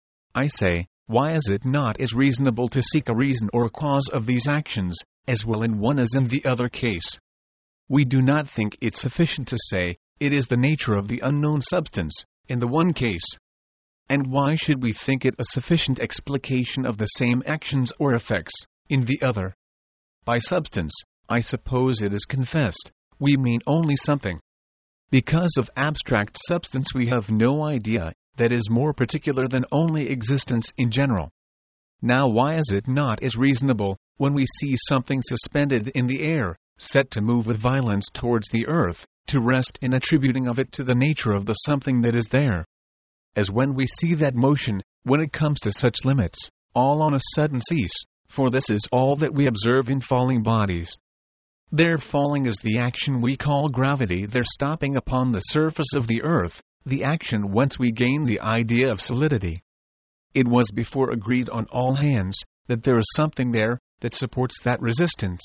I say, why is it not as reasonable to seek a reason or a cause of these actions, as well in one as in the other case? We do not think it sufficient to say, it is the nature of the unknown substance, in the one case. And why should we think it a sufficient explication of the same actions or effects, in the other? By substance, I suppose it is confessed, we mean only something. Because of abstract substance we have no idea that is more particular than only existence in general. Now why is it not as reasonable, when we see something suspended in the air, set to move with violence towards the earth, to rest in attributing of it to the nature of the something that is there? As when we see that motion, when it comes to such limits, all on a sudden cease, for this is all that we observe in falling bodies. Their falling is the action we call gravity, their stopping upon the surface of the earth, the action whence we gain the idea of solidity. It was before agreed on all hands that there is something there that supports that resistance.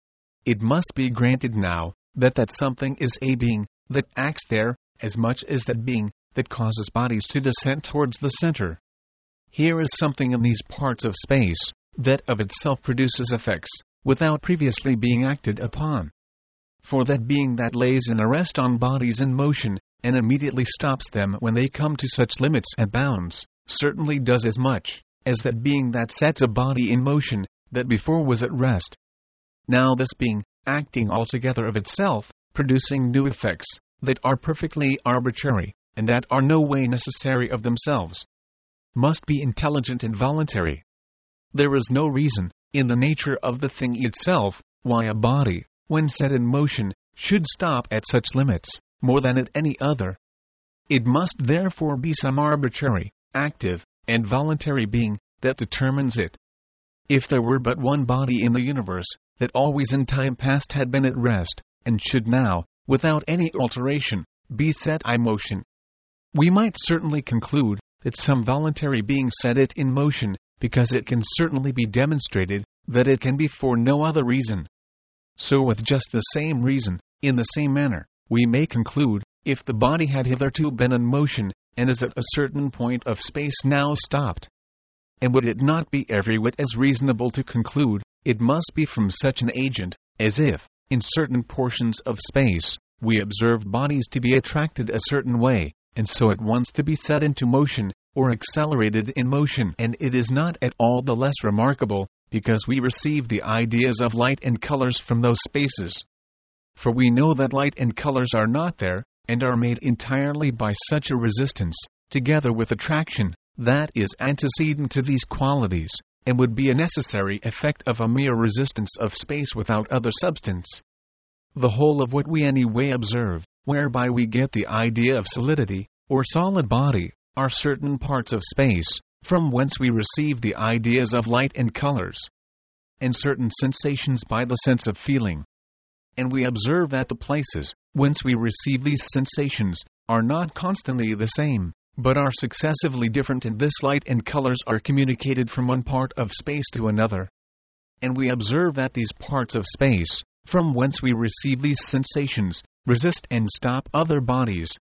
It must be granted now that that something is a being that acts there, as much as that being that causes bodies to descend towards the center. Here is something in these parts of space that of itself produces effects, without previously being acted upon. For that being that lays in arrest on bodies in motion, and immediately stops them when they come to such limits and bounds, certainly does as much as that being that sets a body in motion that before was at rest. Now this being, acting altogether of itself, producing new effects that are perfectly arbitrary, and that are no way necessary of themselves, must be intelligent and voluntary. There is no reason, in the nature of the thing itself, why a body, when set in motion, should stop at such limits, more than at any other. It must therefore be some arbitrary, active, and voluntary being that determines it. If there were but one body in the universe that always in time past had been at rest, and should now, without any alteration, be set in motion, we might certainly conclude that some voluntary being set it in motion, because it can certainly be demonstrated that it can be for no other reason. So with just the same reason, in the same manner, we may conclude, if the body had hitherto been in motion, and is at a certain point of space now stopped. And would it not be every whit as reasonable to conclude, it must be from such an agent, as if, in certain portions of space, we observed bodies to be attracted a certain way, and so at once to be set into motion, or accelerated in motion, and it is not at all the less remarkable, because we receive the ideas of light and colors from those spaces. For we know that light and colors are not there, and are made entirely by such a resistance, together with attraction, that is antecedent to these qualities, and would be a necessary effect of a mere resistance of space without other substance. The whole of what we anyway observe, whereby we get the idea of solidity, or solid body, are certain parts of space, from whence we receive the ideas of light and colors, and certain sensations by the sense of feeling. And we observe that the places, whence we receive these sensations, are not constantly the same, but are successively different, and this light and colors are communicated from one part of space to another. And we observe that these parts of space, from whence we receive these sensations, resist and stop other bodies,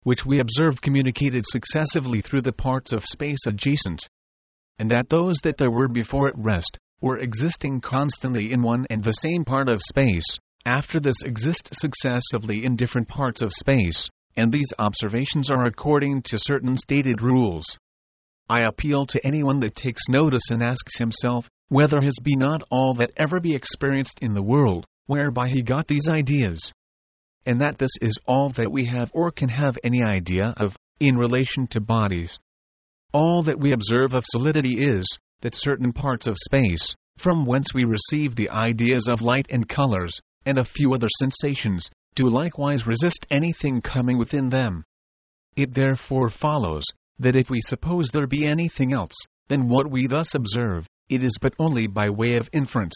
which we observed communicated successively through the parts of space adjacent, and that those that there were before at rest, were existing constantly in one and the same part of space, after this exist successively in different parts of space, and these observations are according to certain stated rules. I appeal to anyone that takes notice and asks himself, whether his be not all that ever be experienced in the world, whereby he got these ideas, and that this is all that we have or can have any idea of, in relation to bodies. All that we observe of solidity is, that certain parts of space, from whence we receive the ideas of light and colors, and a few other sensations, do likewise resist anything coming within them. It therefore follows, that if we suppose there be anything else, then what we thus observe, it is but only by way of inference.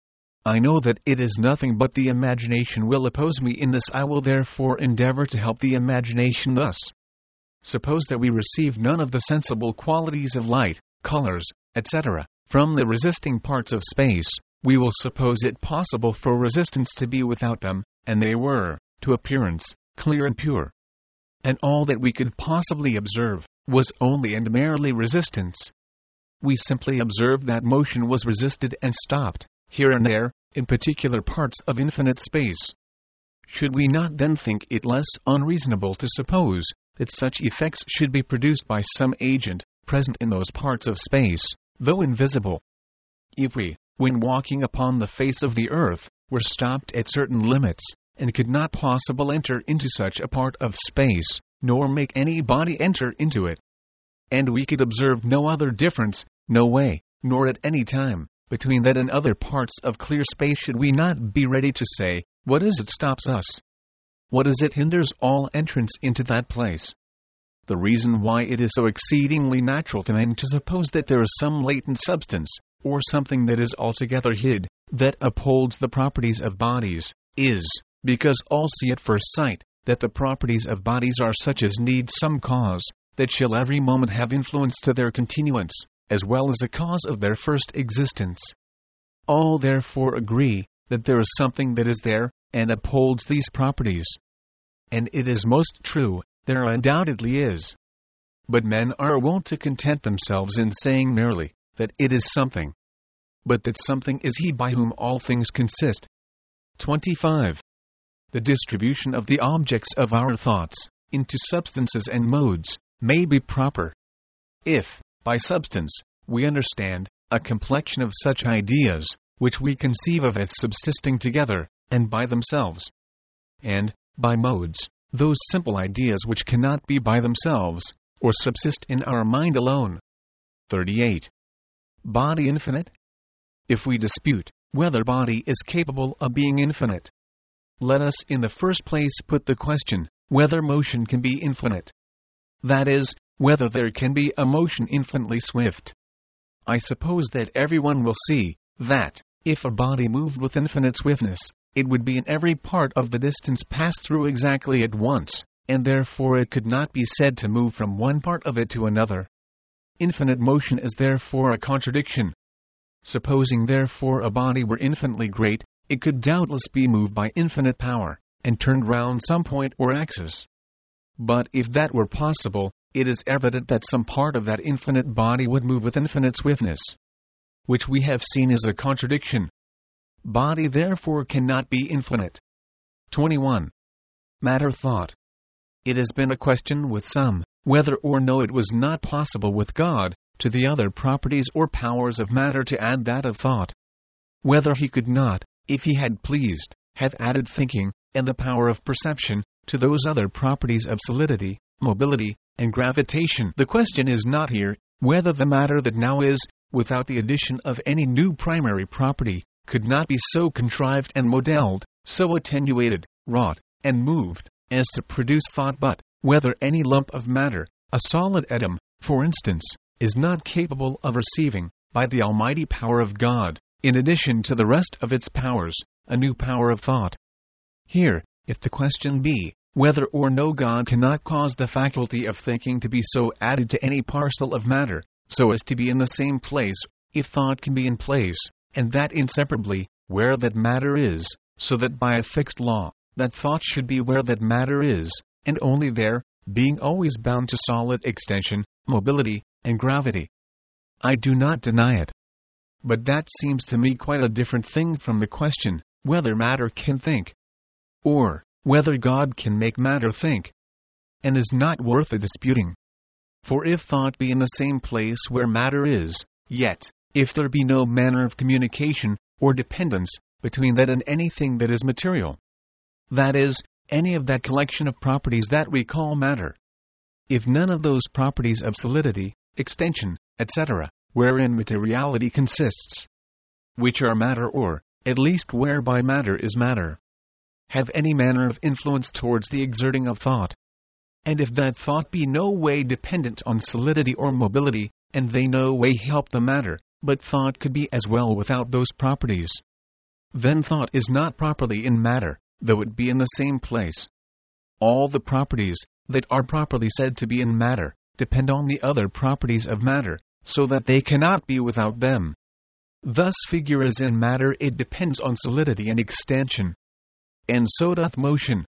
I know that it is nothing but the imagination will oppose me in this. I will therefore endeavor to help the imagination thus. Suppose that we receive none of the sensible qualities of light, colors, et cetera, from the resisting parts of space, we will suppose it possible for resistance to be without them, and they were, to appearance, clear and pure. And all that we could possibly observe, was only and merely resistance. We simply observed that motion was resisted and stopped, here and there, in particular parts of infinite space. Should we not then think it less unreasonable to suppose that such effects should be produced by some agent, present in those parts of space, though invisible? If we, when walking upon the face of the earth, were stopped at certain limits, and could not possibly enter into such a part of space, nor make any body enter into it, and we could observe no other difference, no way, nor at any time, between that and other parts of clear space, should we not be ready to say, what is it stops us? What is it hinders all entrance into that place? The reason why it is so exceedingly natural to men to suppose that there is some latent substance, or something that is altogether hid, that upholds the properties of bodies, is, because all see at first sight, that the properties of bodies are such as need some cause, that shall every moment have influence to their continuance, as well as a cause of their first existence. All therefore agree, that there is something that is there, and upholds these properties. And it is most true, there undoubtedly is. But men are wont to content themselves in saying merely, that it is something. But that something is he by whom all things consist. twenty-five. The distribution of the objects of our thoughts, into substances and modes, may be proper. If, by substance, we understand a complexion of such ideas, which we conceive of as subsisting together, and by themselves. And, by modes, those simple ideas which cannot be by themselves, or subsist in our mind alone. thirty-eight. Body infinite? If we dispute whether body is capable of being infinite, let us in the first place put the question, whether motion can be infinite. That is, whether there can be a motion infinitely swift. I suppose that everyone will see, that, if a body moved with infinite swiftness, it would be in every part of the distance passed through exactly at once, and therefore it could not be said to move from one part of it to another. Infinite motion is therefore a contradiction. Supposing therefore a body were infinitely great, it could doubtless be moved by infinite power, and turned round some point or axis. But if that were possible, it is evident that some part of that infinite body would move with infinite swiftness, which we have seen is a contradiction. Body therefore cannot be infinite. twenty-one. Matter thought. It has been a question with some, whether or no it was not possible with God, to the other properties or powers of matter to add that of thought. Whether he could not, if he had pleased, have added thinking, and the power of perception, to those other properties of solidity, mobility, and gravitation. The question is not here, whether the matter that now is, without the addition of any new primary property, could not be so contrived and modelled, so attenuated, wrought, and moved, as to produce thought, but whether any lump of matter, a solid atom, for instance, is not capable of receiving, by the almighty power of God, in addition to the rest of its powers, a new power of thought. Here, if the question be, whether or no God cannot cause the faculty of thinking to be so added to any parcel of matter, so as to be in the same place, if thought can be in place, and that inseparably, where that matter is, so that by a fixed law, that thought should be where that matter is, and only there, being always bound to solid extension, mobility, and gravity. I do not deny it. But that seems to me quite a different thing from the question whether matter can think, or whether God can make matter think, and is not worth a disputing. For if thought be in the same place where matter is, yet, if there be no manner of communication or dependence between that and anything that is material, that is, any of that collection of properties that we call matter, if none of those properties of solidity, extension, et cetera, wherein materiality consists, which are matter or, at least whereby matter is matter, have any manner of influence towards the exerting of thought, and if that thought be no way dependent on solidity or mobility, and they no way help the matter, but thought could be as well without those properties, then thought is not properly in matter, though it be in the same place. All the properties that are properly said to be in matter depend on the other properties of matter, so that they cannot be without them. Thus figure as in matter it depends on solidity and extension. And so doth motion.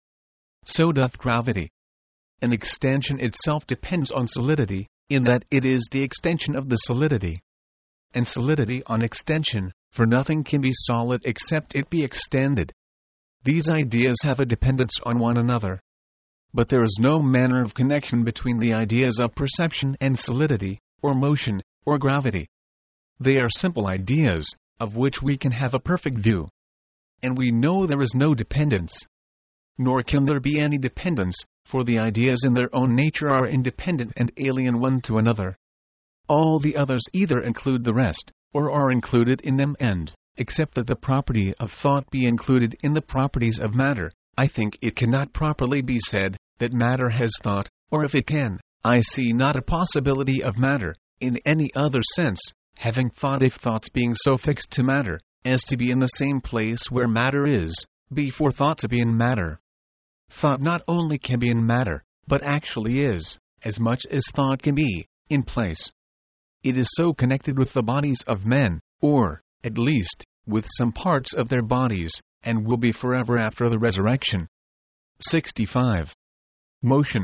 So doth gravity. And extension itself depends on solidity, in that it is the extension of the solidity. And solidity on extension, for nothing can be solid except it be extended. These ideas have a dependence on one another. But there is no manner of connection between the ideas of perception and solidity, or motion, or gravity. They are simple ideas, of which we can have a perfect view. And we know there is no dependence. Nor can there be any dependence, for the ideas in their own nature are independent and alien one to another. All the others either include the rest, or are included in them and, except that the property of thought be included in the properties of matter, I think it cannot properly be said that matter has thought, or if it can, I see not a possibility of matter, in any other sense, having thought if thoughts being so fixed to matter, as to be in the same place where matter is, be for thought to be in matter. Thought not only can be in matter, but actually is, as much as thought can be, in place. It is so connected with the bodies of men, or, at least, with some parts of their bodies, and will be forever after the resurrection. sixty-five. Motion.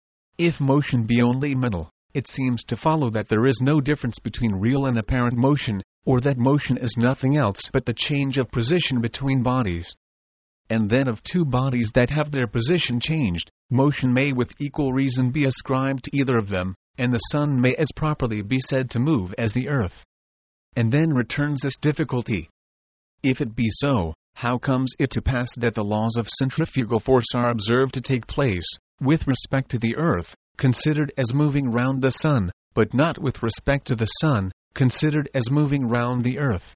If motion be only mental, it seems to follow that there is no difference between real and apparent motion, or that motion is nothing else but the change of position between bodies. And then of two bodies that have their position changed, motion may with equal reason be ascribed to either of them, and the sun may as properly be said to move as the earth. And then returns this difficulty. If it be so, how comes it to pass that the laws of centrifugal force are observed to take place, with respect to the earth, considered as moving round the sun, but not with respect to the sun, considered as moving round the earth?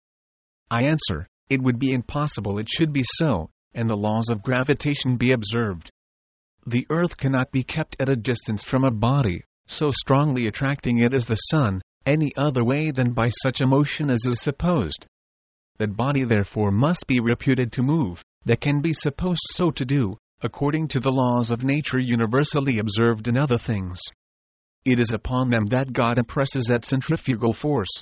I answer, it would be impossible it should be so, and the laws of gravitation be observed. The earth cannot be kept at a distance from a body, so strongly attracting it as the sun, any other way than by such a motion as is supposed. That body therefore must be reputed to move, that can be supposed so to do, according to the laws of nature universally observed in other things. It is upon them that God impresses that centrifugal force.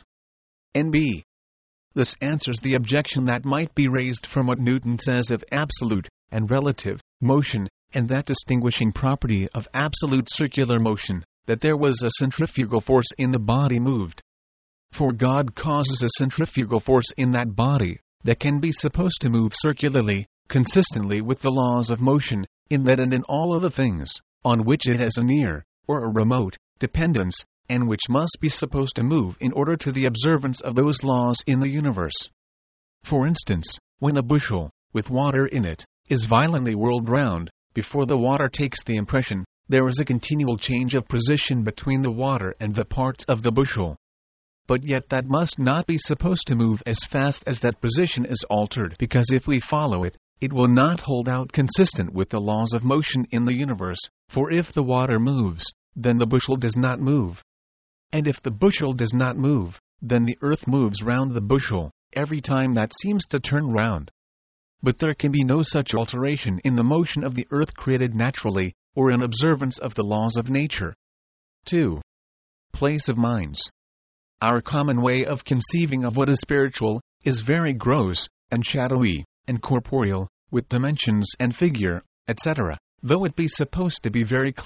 N B. This answers the objection that might be raised from what Newton says of absolute and relative motion, and that distinguishing property of absolute circular motion, that there was a centrifugal force in the body moved. For God causes a centrifugal force in that body, that can be supposed to move circularly, consistently with the laws of motion, in that and in all other things, on which it has a near, or a remote, dependence, and which must be supposed to move in order to the observance of those laws in the universe. For instance, when a bushel, with water in it, is violently whirled round, before the water takes the impression, there is a continual change of position between the water and the parts of the bushel. But yet that must not be supposed to move as fast as that position is altered, because if we follow it, it will not hold out consistent with the laws of motion in the universe, for if the water moves, then the bushel does not move. And if the bushel does not move, then the earth moves round the bushel, every time that seems to turn round. But there can be no such alteration in the motion of the earth created naturally, or in observance of the laws of nature. two. Place of minds. Our common way of conceiving of what is spiritual is very gross, and shadowy, and corporeal, with dimensions and figure, et cetera, though it be supposed to be very clear,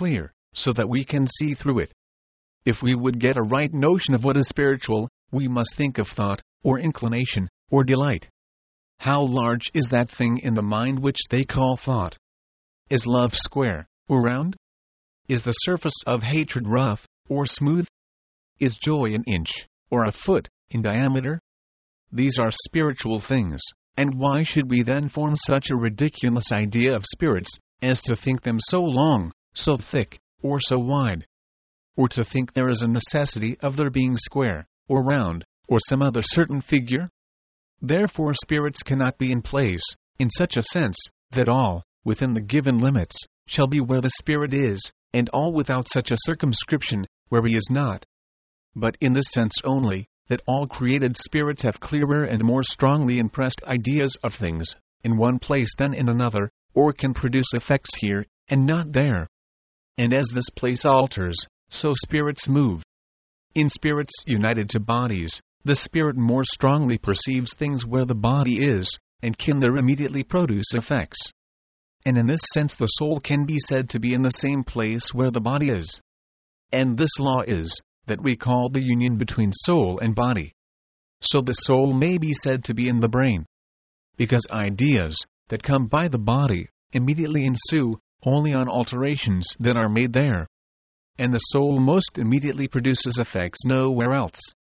so that we can see through it. If we would get a right notion of what is spiritual, we must think of thought, or inclination, or delight. How large is that thing in the mind which they call thought? Is love square, or round? Is the surface of hatred rough, or smooth? Is joy an inch, or a foot, in diameter? These are spiritual things, and why should we then form such a ridiculous idea of spirits, as to think them so long, so thick, or so wide? Or to think there is a necessity of their being square, or round, or some other certain figure? Therefore spirits cannot be in place, in such a sense, that all, within the given limits, shall be where the Spirit is, and all without such a circumscription, where he is not. But in this sense only, that all created spirits have clearer and more strongly impressed ideas of things, in one place than in another, or can produce effects here, and not there. And as this place alters, so spirits move. In spirits united to bodies, the spirit more strongly perceives things where the body is, and can there immediately produce effects. And in this sense the soul can be said to be in the same place where the body is. And this law is, that we call the union between soul and body. So the soul may be said to be in the brain, because ideas, that come by the body, immediately ensue, only on alterations that are made there. And the soul most immediately produces effects nowhere else.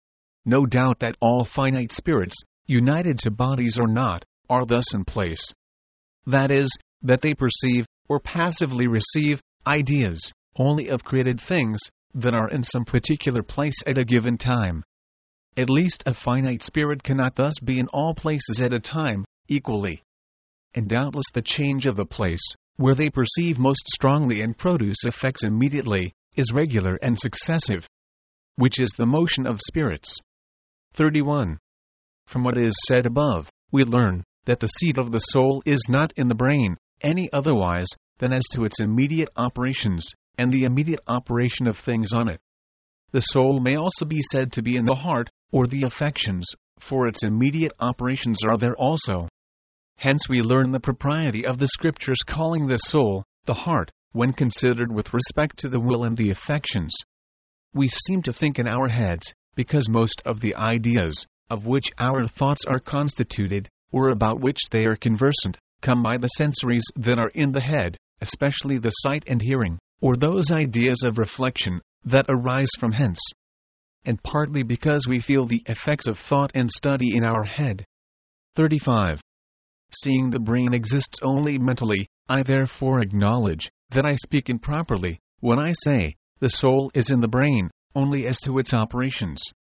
No doubt that all finite spirits, united to bodies or not, are thus in place. That is, that they perceive, or passively receive, ideas, only of created things, that are in some particular place at a given time. At least a finite spirit cannot thus be in all places at a time, equally. And doubtless the change of the place, where they perceive most strongly and produce effects immediately, is regular and successive, which is the motion of spirits. thirty-one. From what is said above, we learn that the seat of the soul is not in the brain, any otherwise than as to its immediate operations, and the immediate operation of things on it. The soul may also be said to be in the heart, or the affections, for its immediate operations are there also. Hence we learn the propriety of the Scriptures calling the soul, the heart, when considered with respect to the will and the affections. We seem to think in our heads, because most of the ideas, of which our thoughts are constituted, or about which they are conversant, come by the sensories that are in the head, especially the sight and hearing, or those ideas of reflection, that arise from hence. And partly because we feel the effects of thought and study in our head. thirty-five. Seeing the brain exists only mentally, I therefore acknowledge that I speak improperly, when I say, the soul is in the brain, only as to its operations.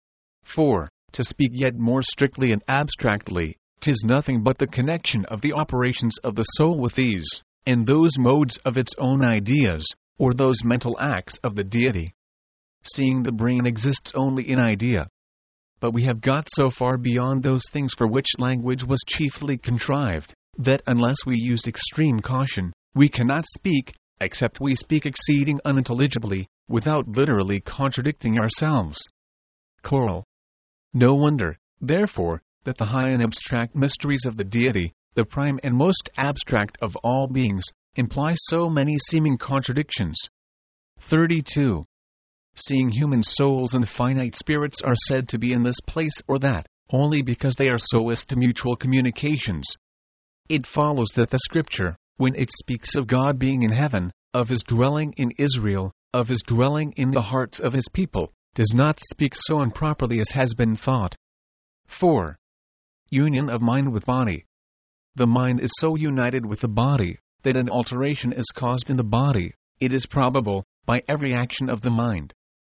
For, to speak yet more strictly and abstractly, 'tis nothing but the connection of the operations of the soul with these, and those modes of its own ideas, or those mental acts of the deity. Seeing the brain exists only in idea. But we have got so far beyond those things for which language was chiefly contrived, that unless we use extreme caution, we cannot speak, except we speak exceeding unintelligibly, without literally contradicting ourselves. Choral. No wonder, therefore, that the high and abstract mysteries of the deity, the prime and most abstract of all beings, imply so many seeming contradictions. thirty-two. Seeing human souls and finite spirits are said to be in this place or that, only because they are so as to mutual communications. It follows that the Scripture, when it speaks of God being in heaven, of his dwelling in Israel, of his dwelling in the hearts of his people, does not speak so improperly as has been thought. four. Union of mind with body. The mind is so united with the body, that an alteration is caused in the body, it is probable, by every action of the mind.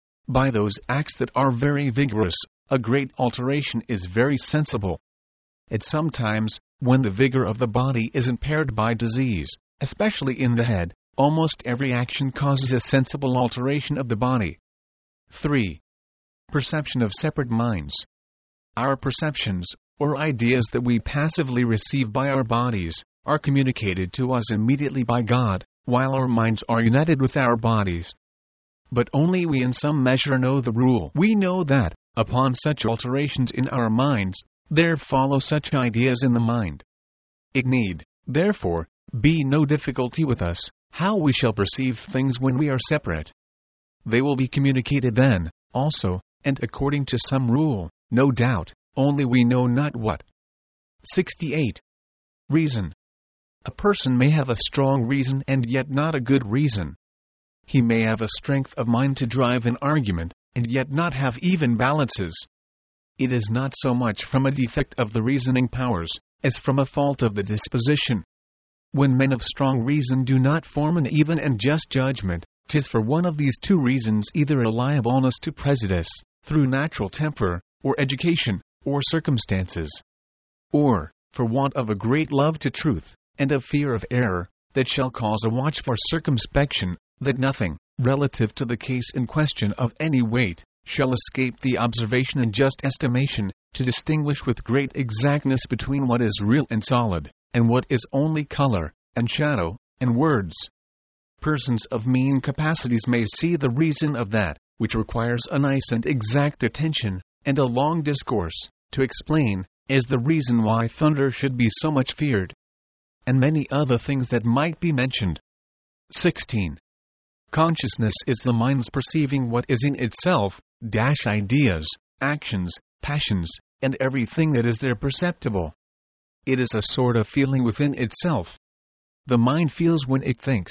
By those acts that are very vigorous, a great alteration is very sensible. At some times, when the vigor of the body is impaired by disease, especially in the head, almost every action causes a sensible alteration of the body. three. Perception of separate minds. Our perceptions, or ideas that we passively receive by our bodies, are communicated to us immediately by God, while our minds are united with our bodies. But only we in some measure know the rule. We know that, upon such alterations in our minds, there follow such ideas in the mind. It need, therefore, be no difficulty with us, how we shall perceive things when we are separate. They will be communicated then, also, and according to some rule, no doubt, only we know not what. sixty-eight. Reason. A person may have a strong reason and yet not a good reason. He may have a strength of mind to drive an argument, and yet not have even balances. It is not so much from a defect of the reasoning powers, as from a fault of the disposition. When men of strong reason do not form an even and just judgment, 'tis for one of these two reasons, either a liableness to prejudice, through natural temper, or education, or circumstances, or for want of a great love to truth, and of fear of error, that shall cause a watchful circumspection, that nothing, relative to the case in question of any weight, shall escape the observation and just estimation, to distinguish with great exactness between what is real and solid, and what is only color, and shadow, and words. Persons of mean capacities may see the reason of that, which requires a nice and exact attention, and a long discourse, to explain, as the reason why thunder should be so much feared, and many other things that might be mentioned. sixteen. Consciousness is the mind's perceiving what is in itself, dash ideas, actions, passions, and everything that is there perceptible. It is a sort of feeling within itself. The mind feels when it thinks.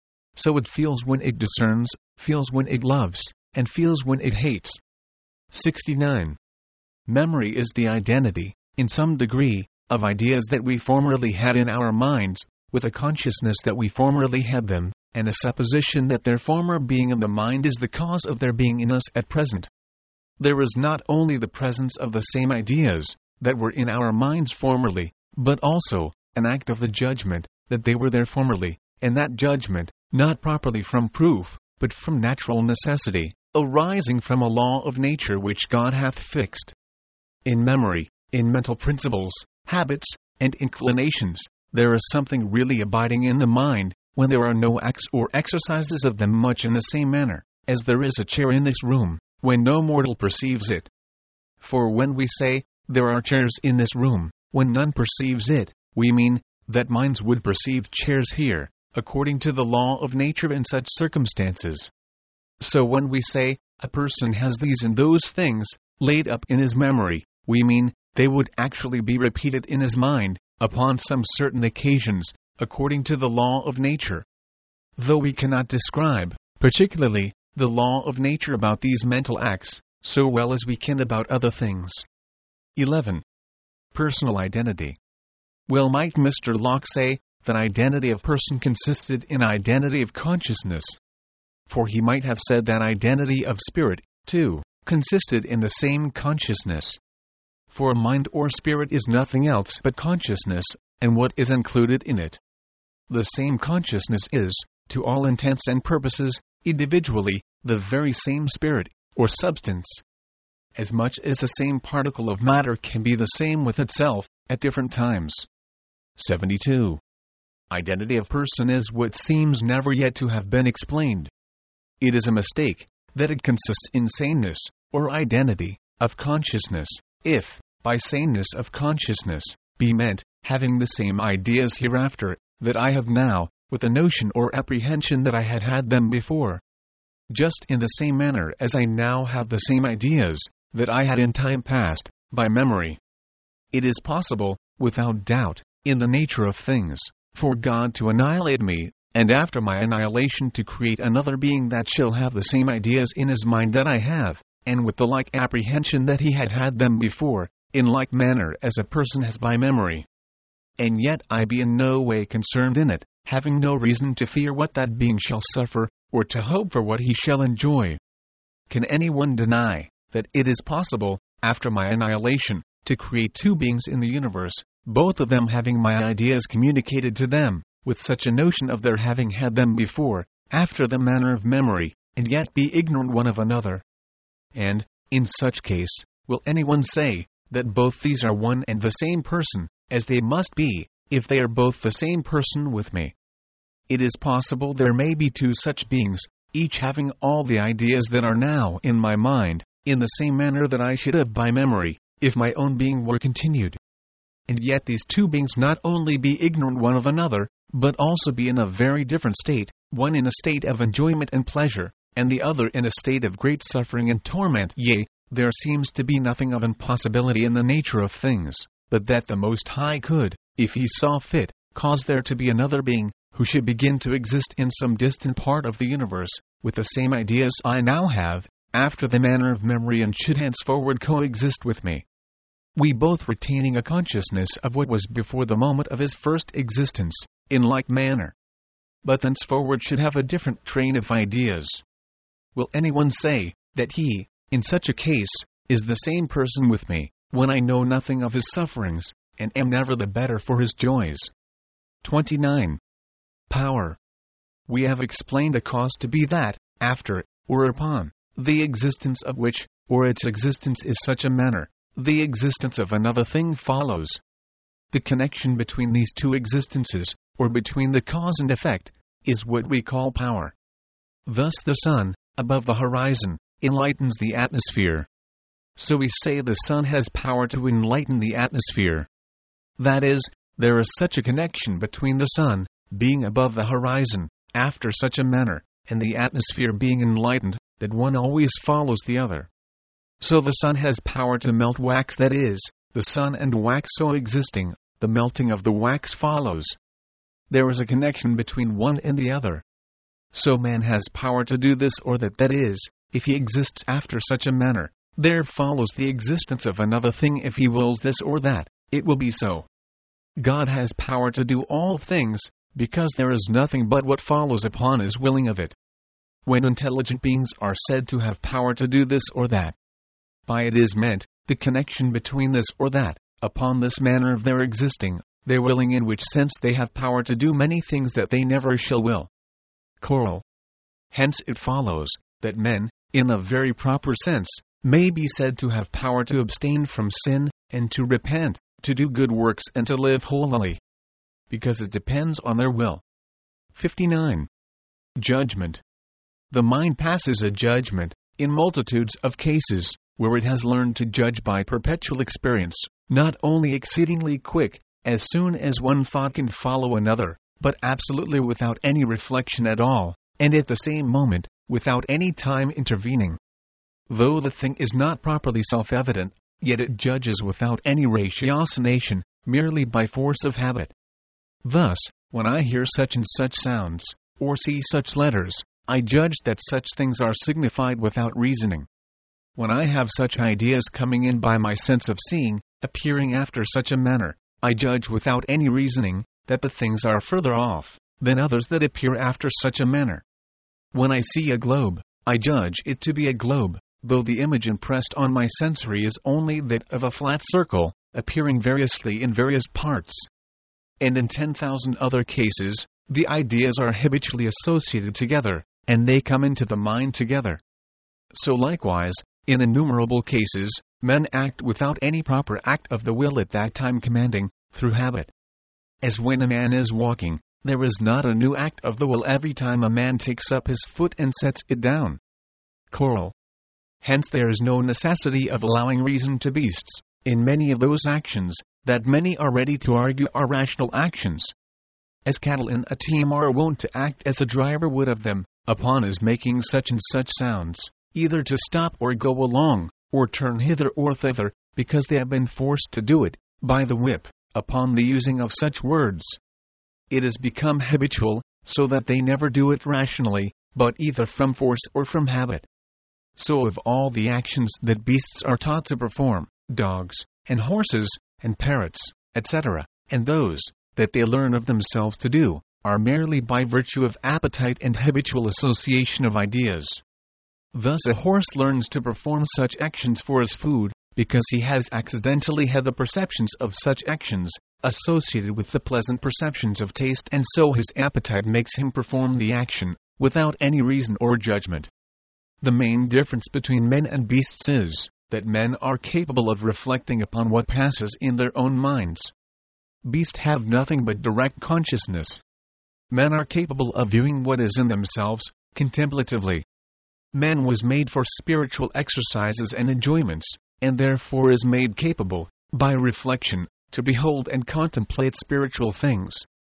So it feels when it discerns, feels when it loves, and feels when it hates. sixty-nine. Memory is the identity, in some degree, of ideas that we formerly had in our minds, with a consciousness that we formerly had them, and a supposition that their former being in the mind is the cause of their being in us at present. There is not only the presence of the same ideas that were in our minds formerly, but also an act of the judgment that they were there formerly, and that judgment, not properly from proof, but from natural necessity, arising from a law of nature which God hath fixed. In memory, in mental principles, habits, and inclinations, there is something really abiding in the mind, when there are no acts or exercises of them, much in the same manner as there is a chair in this room, when no mortal perceives it. For when we say, there are chairs in this room, when none perceives it, we mean that minds would perceive chairs here, according to the law of nature in such circumstances. So when we say, a person has these and those things laid up in his memory, we mean they would actually be repeated in his mind, upon some certain occasions, according to the law of nature. Though we cannot describe, particularly, the law of nature about these mental acts, so well as we can about other things. eleven. Personal identity. Well might Mister Locke say, that identity of person consisted in identity of consciousness. For he might have said that identity of spirit, too, consisted in the same consciousness. For mind or spirit is nothing else but consciousness, and what is included in it. The same consciousness is, to all intents and purposes, individually, the very same spirit, or substance. As much as the same particle of matter can be the same with itself, at different times. seventy-two. Identity of person is what seems never yet to have been explained. It is a mistake, that it consists in sameness, or identity, of consciousness, if, by sameness of consciousness, be meant, having the same ideas hereafter, that I have now, with the notion or apprehension that I had had them before. Just in the same manner as I now have the same ideas, that I had in time past, by memory. It is possible, without doubt, in the nature of things, for God to annihilate me, and after my annihilation to create another being that shall have the same ideas in his mind that I have, and with the like apprehension that he had had them before, in like manner as a person has by memory. And yet I be in no way concerned in it, having no reason to fear what that being shall suffer, or to hope for what he shall enjoy. Can anyone deny that it is possible, after my annihilation, to create two beings in the universe, both of them having my ideas communicated to them, with such a notion of their having had them before, after the manner of memory, and yet be ignorant one of another? And, in such case, will anyone say, that both these are one and the same person, as they must be, if they are both the same person with me? It is possible there may be two such beings, each having all the ideas that are now in my mind, in the same manner that I should have by memory, if my own being were continued. And yet these two beings not only be ignorant one of another, but also be in a very different state, one in a state of enjoyment and pleasure, and the other in a state of great suffering and torment. Yea, there seems to be nothing of impossibility in the nature of things, but that the Most High could, if he saw fit, cause there to be another being, who should begin to exist in some distant part of the universe, with the same ideas I now have, after the manner of memory, and should henceforward coexist with me. We both retaining a consciousness of what was before the moment of his first existence, in like manner, but thenceforward should have a different train of ideas. Will anyone say that he, in such a case, is the same person with me, when I know nothing of his sufferings, and am never the better for his joys? twenty-nine. Power. We have explained a cause to be that, after, or upon, the existence of which, or its existence is such a manner, the existence of another thing follows. The connection between these two existences, or between the cause and effect, is what we call power. Thus the sun, above the horizon, enlightens the atmosphere. So we say the sun has power to enlighten the atmosphere. That is, there is such a connection between the sun, being above the horizon, after such a manner, and the atmosphere being enlightened, that one always follows the other. So the sun has power to melt wax, that is, the sun and wax so existing, the melting of the wax follows. There is a connection between one and the other. So man has power to do this or that, that is, if he exists after such a manner, there follows the existence of another thing. If he wills this or that, it will be so. God has power to do all things, because there is nothing but what follows upon his willing of it. When intelligent beings are said to have power to do this or that, by it is meant the connection between this or that, upon this manner of their existing, their willing, in which sense they have power to do many things that they never shall will. Choral. Hence it follows that men, in a very proper sense, may be said to have power to abstain from sin, and to repent, to do good works, and to live holily, because it depends on their will. fifty-nine. Judgment. The mind passes a judgment, in multitudes of cases, where it has learned to judge by perpetual experience, not only exceedingly quick, as soon as one thought can follow another, but absolutely without any reflection at all, and at the same moment, without any time intervening. Though the thing is not properly self-evident, yet it judges without any ratiocination, merely by force of habit. Thus, when I hear such and such sounds, or see such letters, I judge that such things are signified without reasoning. When I have such ideas coming in by my sense of seeing, appearing after such a manner, I judge without any reasoning, that the things are further off than others that appear after such a manner. When I see a globe, I judge it to be a globe, though the image impressed on my sensory is only that of a flat circle, appearing variously in various parts. And in ten thousand other cases, the ideas are habitually associated together, and they come into the mind together. So likewise, in innumerable cases, men act without any proper act of the will at that time commanding, through habit. As when a man is walking, there is not a new act of the will every time a man takes up his foot and sets it down. Choral. Hence there is no necessity of allowing reason to beasts, in many of those actions, that many are ready to argue are rational actions. As cattle in a team are wont to act as the driver would of them, upon his making such and such sounds, either to stop or go along, or turn hither or thither, because they have been forced to do it, by the whip, upon the using of such words. It has become habitual, so that they never do it rationally, but either from force or from habit. So of all the actions that beasts are taught to perform, dogs, and horses, and parrots, et cetera, and those that they learn of themselves to do, are merely by virtue of appetite and habitual association of ideas. Thus a horse learns to perform such actions for his food, because he has accidentally had the perceptions of such actions, associated with the pleasant perceptions of taste, and so his appetite makes him perform the action, without any reason or judgment. The main difference between men and beasts is, that men are capable of reflecting upon what passes in their own minds. Beasts have nothing but direct consciousness. Men are capable of viewing what is in themselves, contemplatively. Man was made for spiritual exercises and enjoyments, and therefore is made capable, by reflection, to behold and contemplate spiritual things.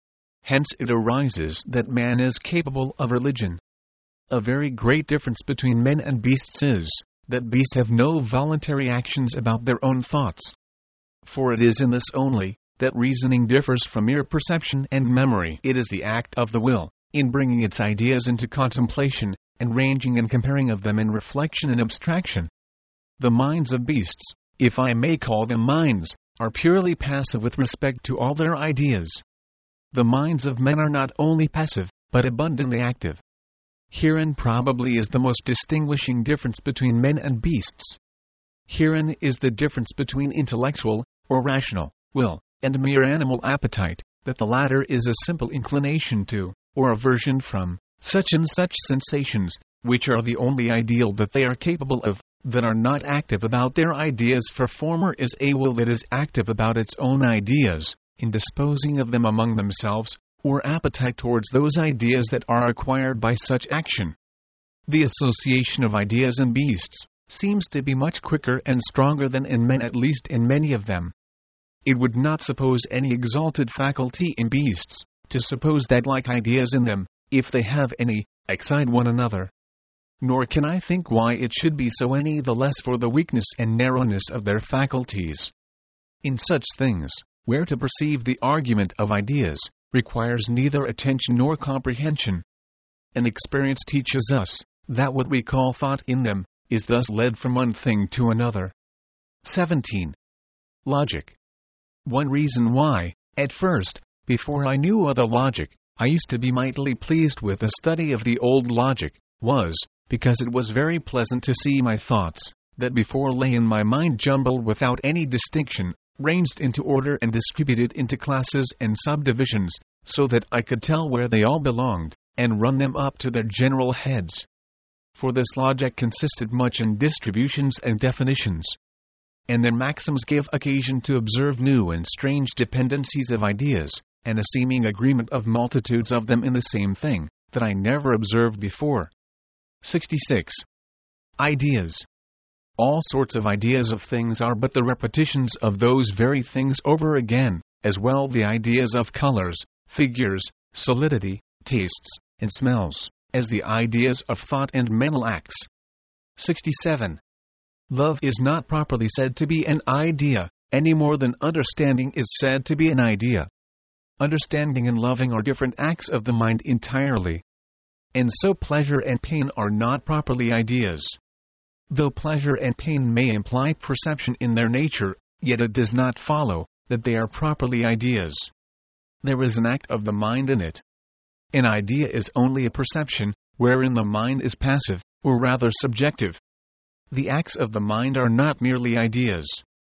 Hence it arises that man is capable of religion. A very great difference between men and beasts is, that beasts have no voluntary actions about their own thoughts. For it is in this only, that reasoning differs from mere perception and memory. It is the act of the will, in bringing its ideas into contemplation, and ranging and comparing of them in reflection and abstraction. The minds of beasts, if I may call them minds, are purely passive with respect to all their ideas. The minds of men are not only passive, but abundantly active. Herein probably is the most distinguishing difference between men and beasts. Herein is the difference between intellectual, or rational, will, and mere animal appetite, that the latter is a simple inclination to, or aversion from, such and such sensations, which are the only ideal that they are capable of, that are not active about their ideas, for former is a will that is active about its own ideas, in disposing of them among themselves, or appetite towards those ideas that are acquired by such action. The association of ideas in beasts seems to be much quicker and stronger than in men, at least in many of them. It would not suppose any exalted faculty in beasts, to suppose that like ideas in them, if they have any, excite one another. Nor can I think why it should be so any the less for the weakness and narrowness of their faculties. In such things, where to perceive the argument of ideas, requires neither attention nor comprehension. And experience teaches us, that what we call thought in them, is thus led from one thing to another. seventeen. Logic. One reason why, at first, before I knew other logic, I used to be mightily pleased with the study of the old logic, was, because it was very pleasant to see my thoughts, that before lay in my mind jumbled without any distinction, ranged into order and distributed into classes and subdivisions, so that I could tell where they all belonged, and run them up to their general heads. For this logic consisted much in distributions and definitions. And their maxims gave occasion to observe new and strange dependencies of ideas, and a seeming agreement of multitudes of them in the same thing, that I never observed before. sixty-six. Ideas. All sorts of ideas of things are but the repetitions of those very things over again, as well the ideas of colors, figures, solidity, tastes, and smells, as the ideas of thought and mental acts. sixty-seven. Love is not properly said to be an idea, any more than understanding is said to be an idea. Understanding and loving are different acts of the mind entirely. And so pleasure and pain are not properly ideas. Though pleasure and pain may imply perception in their nature, yet it does not follow that they are properly ideas. There is an act of the mind in it. An idea is only a perception, wherein the mind is passive, or rather subjective. The acts of the mind are not merely ideas.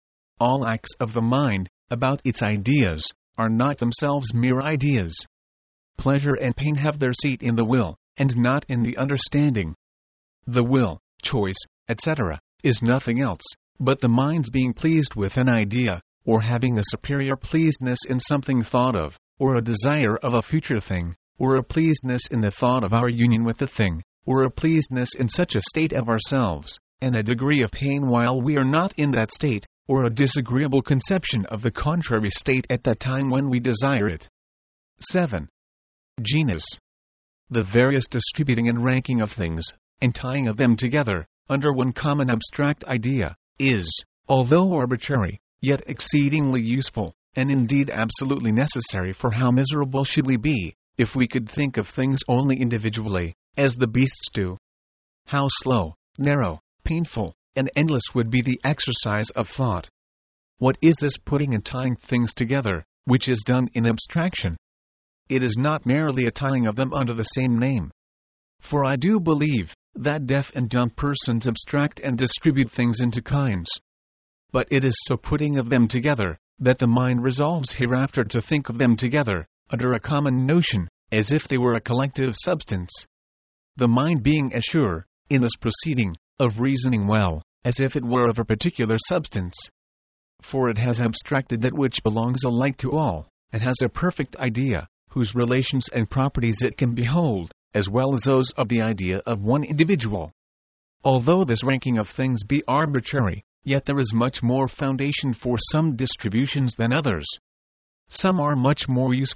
All acts of the mind, about its ideas, are not themselves mere ideas. Pleasure and pain have their seat in the will, and not in the understanding. The will, choice, et cetera, is nothing else, but the mind's being pleased with an idea, or having a superior pleasedness in something thought of, or a desire of a future thing, or a pleasedness in the thought of our union with the thing, or a pleasedness in such a state of ourselves, and a degree of pain while we are not in that state, or a disagreeable conception of the contrary state at that time when we desire it. seven. Genus. The various distributing and ranking of things, and tying of them together, under one common abstract idea, is, although arbitrary, yet exceedingly useful, and indeed absolutely necessary. For how miserable should we be, if we could think of things only individually, as the beasts do? How slow, narrow, painful, and endless would be the exercise of thought. What is this putting and tying things together, which is done in abstraction? It is not merely a tying of them under the same name. For I do believe that deaf and dumb persons abstract and distribute things into kinds. But it is so putting of them together, that the mind resolves hereafter to think of them together, under a common notion, as if they were a collective substance. The mind being as sure, in this proceeding, of reasoning well, as if it were of a particular substance. For it has abstracted that which belongs alike to all, and has a perfect idea, whose relations and properties it can behold, as well as those of the idea of one individual. Although this ranking of things be arbitrary, yet there is much more foundation for some distributions than others. Some are much more useful,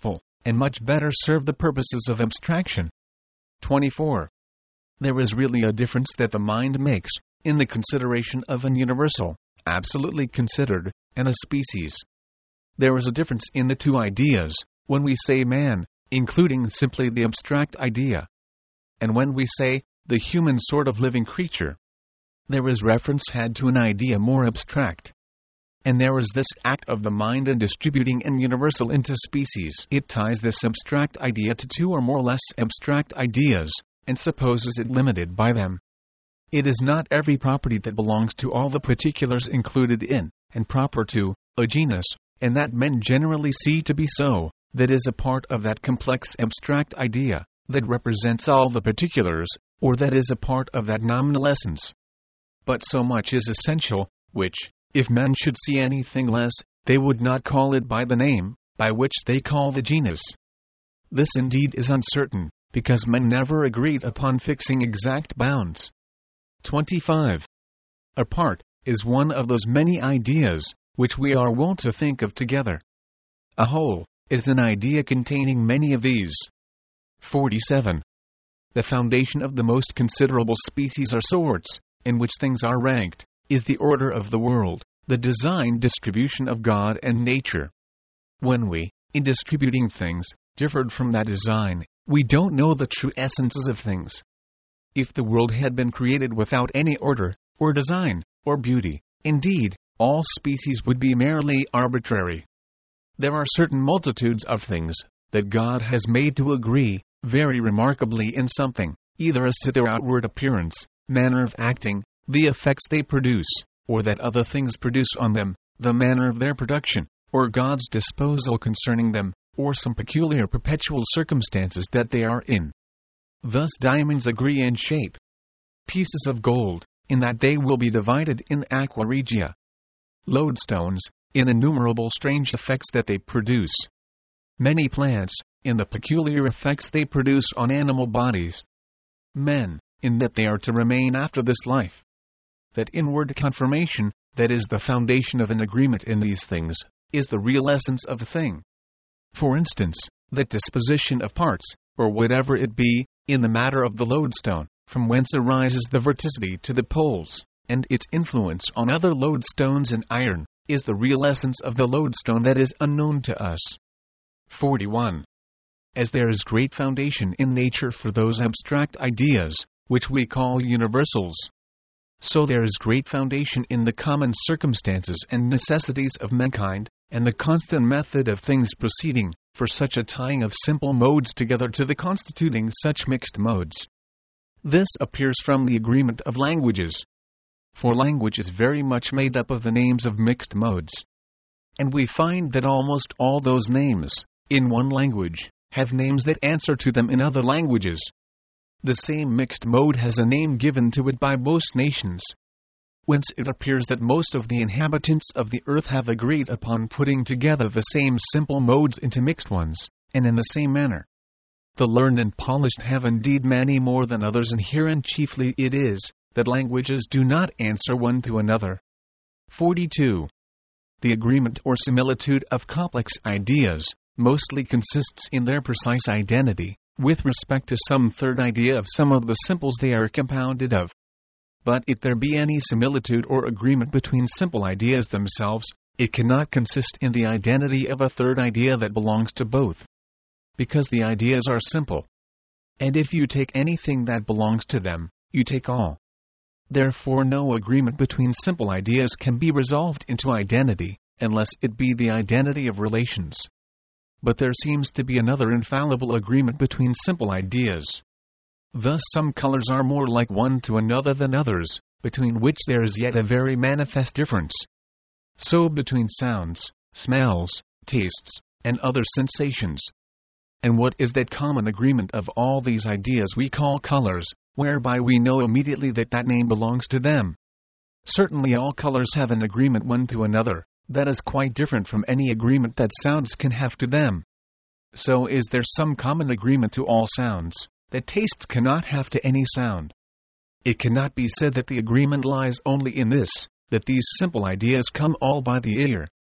and much better serve the purposes of abstraction. twenty-four. There is really a difference that the mind makes, in the consideration of an universal, absolutely considered, and a species. There is a difference in the two ideas, when we say man, including simply the abstract idea, and when we say the human sort of living creature. There is reference had to an idea more abstract. And there is this act of the mind in distributing an universal into species. It ties this abstract idea to two or more less abstract ideas, and supposes it limited by them. It is not every property that belongs to all the particulars included in, and proper to, a genus, and that men generally see to be so, that is a part of that complex abstract idea, that represents all the particulars, or that is a part of that nominal essence. But so much is essential, which, if men should see anything less, they would not call it by the name, by which they call the genus. This indeed is uncertain, because men never agreed upon fixing exact bounds. twenty-five. A part is one of those many ideas, which we are wont to think of together. A whole is an idea containing many of these. forty-seven. The foundation of the most considerable species or sorts, in which things are ranked, is the order of the world, the designed distribution of God and nature. When we, in distributing things, differed from that design, we don't know the true essences of things. If the world had been created without any order, or design, or beauty, indeed, all species would be merely arbitrary. There are certain multitudes of things that God has made to agree, very remarkably in something, either as to their outward appearance, manner of acting, the effects they produce, or that other things produce on them, the manner of their production, or God's disposal concerning them, or some peculiar perpetual circumstances that they are in. Thus diamonds agree in shape. Pieces of gold, in that they will be divided in aqua regia. Lodestones, in innumerable strange effects that they produce. Many plants, in the peculiar effects they produce on animal bodies. Men, in that they are to remain after this life. That inward confirmation, that is the foundation of an agreement in these things, is the real essence of the thing. For instance, that disposition of parts, or whatever it be, in the matter of the lodestone, from whence arises the verticity to the poles, and its influence on other lodestones and iron, is the real essence of the lodestone that is unknown to us. forty-one. As there is great foundation in nature for those abstract ideas, which we call universals, so there is great foundation in the common circumstances and necessities of mankind, and the constant method of things proceeding, for such a tying of simple modes together to the constituting such mixed modes. This appears from the agreement of languages. For language is very much made up of the names of mixed modes. And we find that almost all those names, in one language, have names that answer to them in other languages. The same mixed mode has a name given to it by most nations. Whence it appears that most of the inhabitants of the earth have agreed upon putting together the same simple modes into mixed ones, and in the same manner. The learned and polished have indeed many more than others, and herein chiefly it is, that languages do not answer one to another. forty-two. The agreement or similitude of complex ideas mostly consists in their precise identity, with respect to some third idea of some of the simples they are compounded of. But if there be any similitude or agreement between simple ideas themselves, it cannot consist in the identity of a third idea that belongs to both. Because the ideas are simple. And if you take anything that belongs to them, you take all. Therefore no agreement between simple ideas can be resolved into identity, unless it be the identity of relations. But there seems to be another infallible agreement between simple ideas. Thus some colors are more like one to another than others, between which there is yet a very manifest difference. So between sounds, smells, tastes, and other sensations. And what is that common agreement of all these ideas we call colors, whereby we know immediately that that name belongs to them? Certainly all colors have an agreement one to another, that is quite different from any agreement that sounds can have to them. So is there some common agreement to all sounds, that tastes cannot have to any sound. It cannot be said that the agreement lies only in this, that these simple ideas come all by the ear.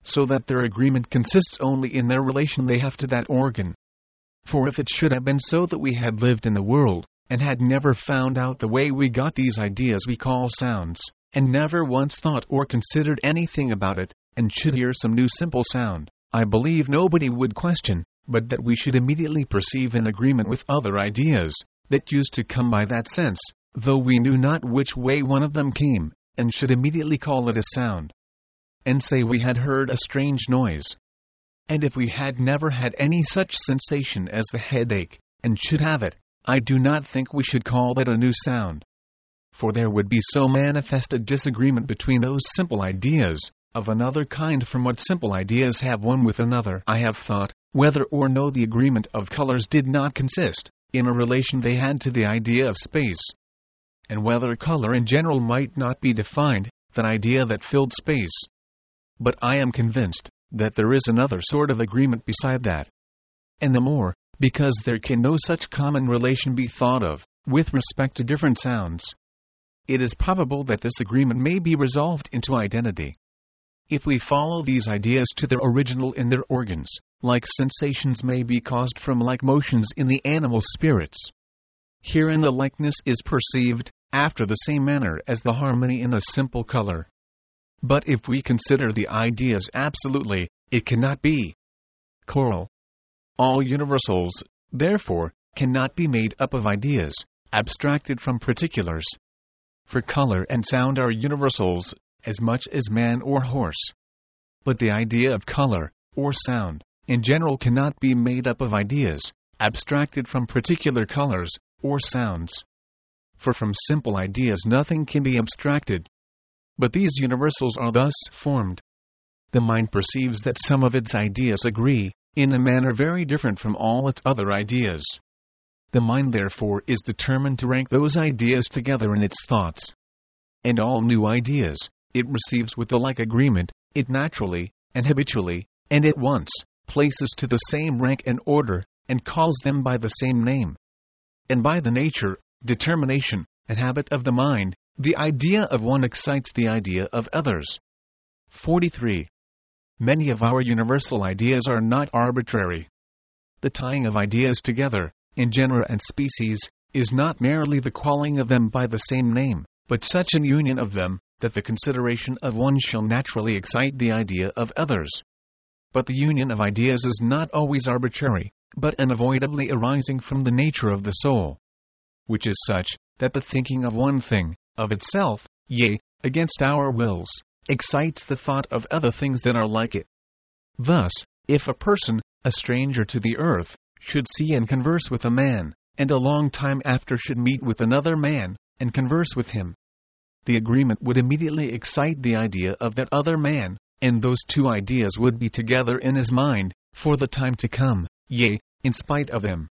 so that their agreement consists only in their relation they have to that organ. For if it should have been so that we had lived in the world, and had never found out the way we got these ideas we call sounds, and never once thought or considered anything about it, and should hear some new simple sound, I believe nobody would question, but that we should immediately perceive an agreement with other ideas, that used to come by that sense, though we knew not which way one of them came, and should immediately call it a sound, and say we had heard a strange noise. And if we had never had any such sensation as the headache, and should have it, I do not think we should call that a new sound. For there would be so manifest a disagreement between those simple ideas, of another kind from what simple ideas have one with another. I have thought, whether or no the agreement of colors did not consist in a relation they had to the idea of space, and whether color in general might not be defined, that idea that filled space. But I am convinced that there is another sort of agreement beside that. And the more, because there can no such common relation be thought of, with respect to different sounds. It is probable that this agreement may be resolved into identity. If we follow these ideas to their original in their organs, like sensations may be caused from like motions in the animal spirits. Herein the likeness is perceived, after the same manner as the harmony in a simple color. But if we consider the ideas absolutely, it cannot be. Choral. All universals, therefore, cannot be made up of ideas, abstracted from particulars. For color and sound are universals, as much as man or horse. But the idea of color, or sound, in general cannot be made up of ideas, abstracted from particular colors, or sounds. For from simple ideas nothing can be abstracted. But these universals are thus formed. The mind perceives that some of its ideas agree, in a manner very different from all its other ideas. The mind therefore is determined to rank those ideas together in its thoughts. And all new ideas, it receives with the like agreement, it naturally, and habitually, and at once, places to the same rank and order, and calls them by the same name. And by the nature, determination, and habit of the mind, the idea of one excites the idea of others. forty-three. Many of our universal ideas are not arbitrary. The tying of ideas together, in genera and species, is not merely the calling of them by the same name, but such an union of them, that the consideration of one shall naturally excite the idea of others. But the union of ideas is not always arbitrary, but unavoidably arising from the nature of the soul, which is such, that the thinking of one thing, of itself, yea, against our wills, excites the thought of other things that are like it. Thus, if a person, a stranger to the earth, should see and converse with a man, and a long time after should meet with another man, and converse with him, the agreement would immediately excite the idea of that other man, and those two ideas would be together in his mind, for the time to come, yea, in spite of them.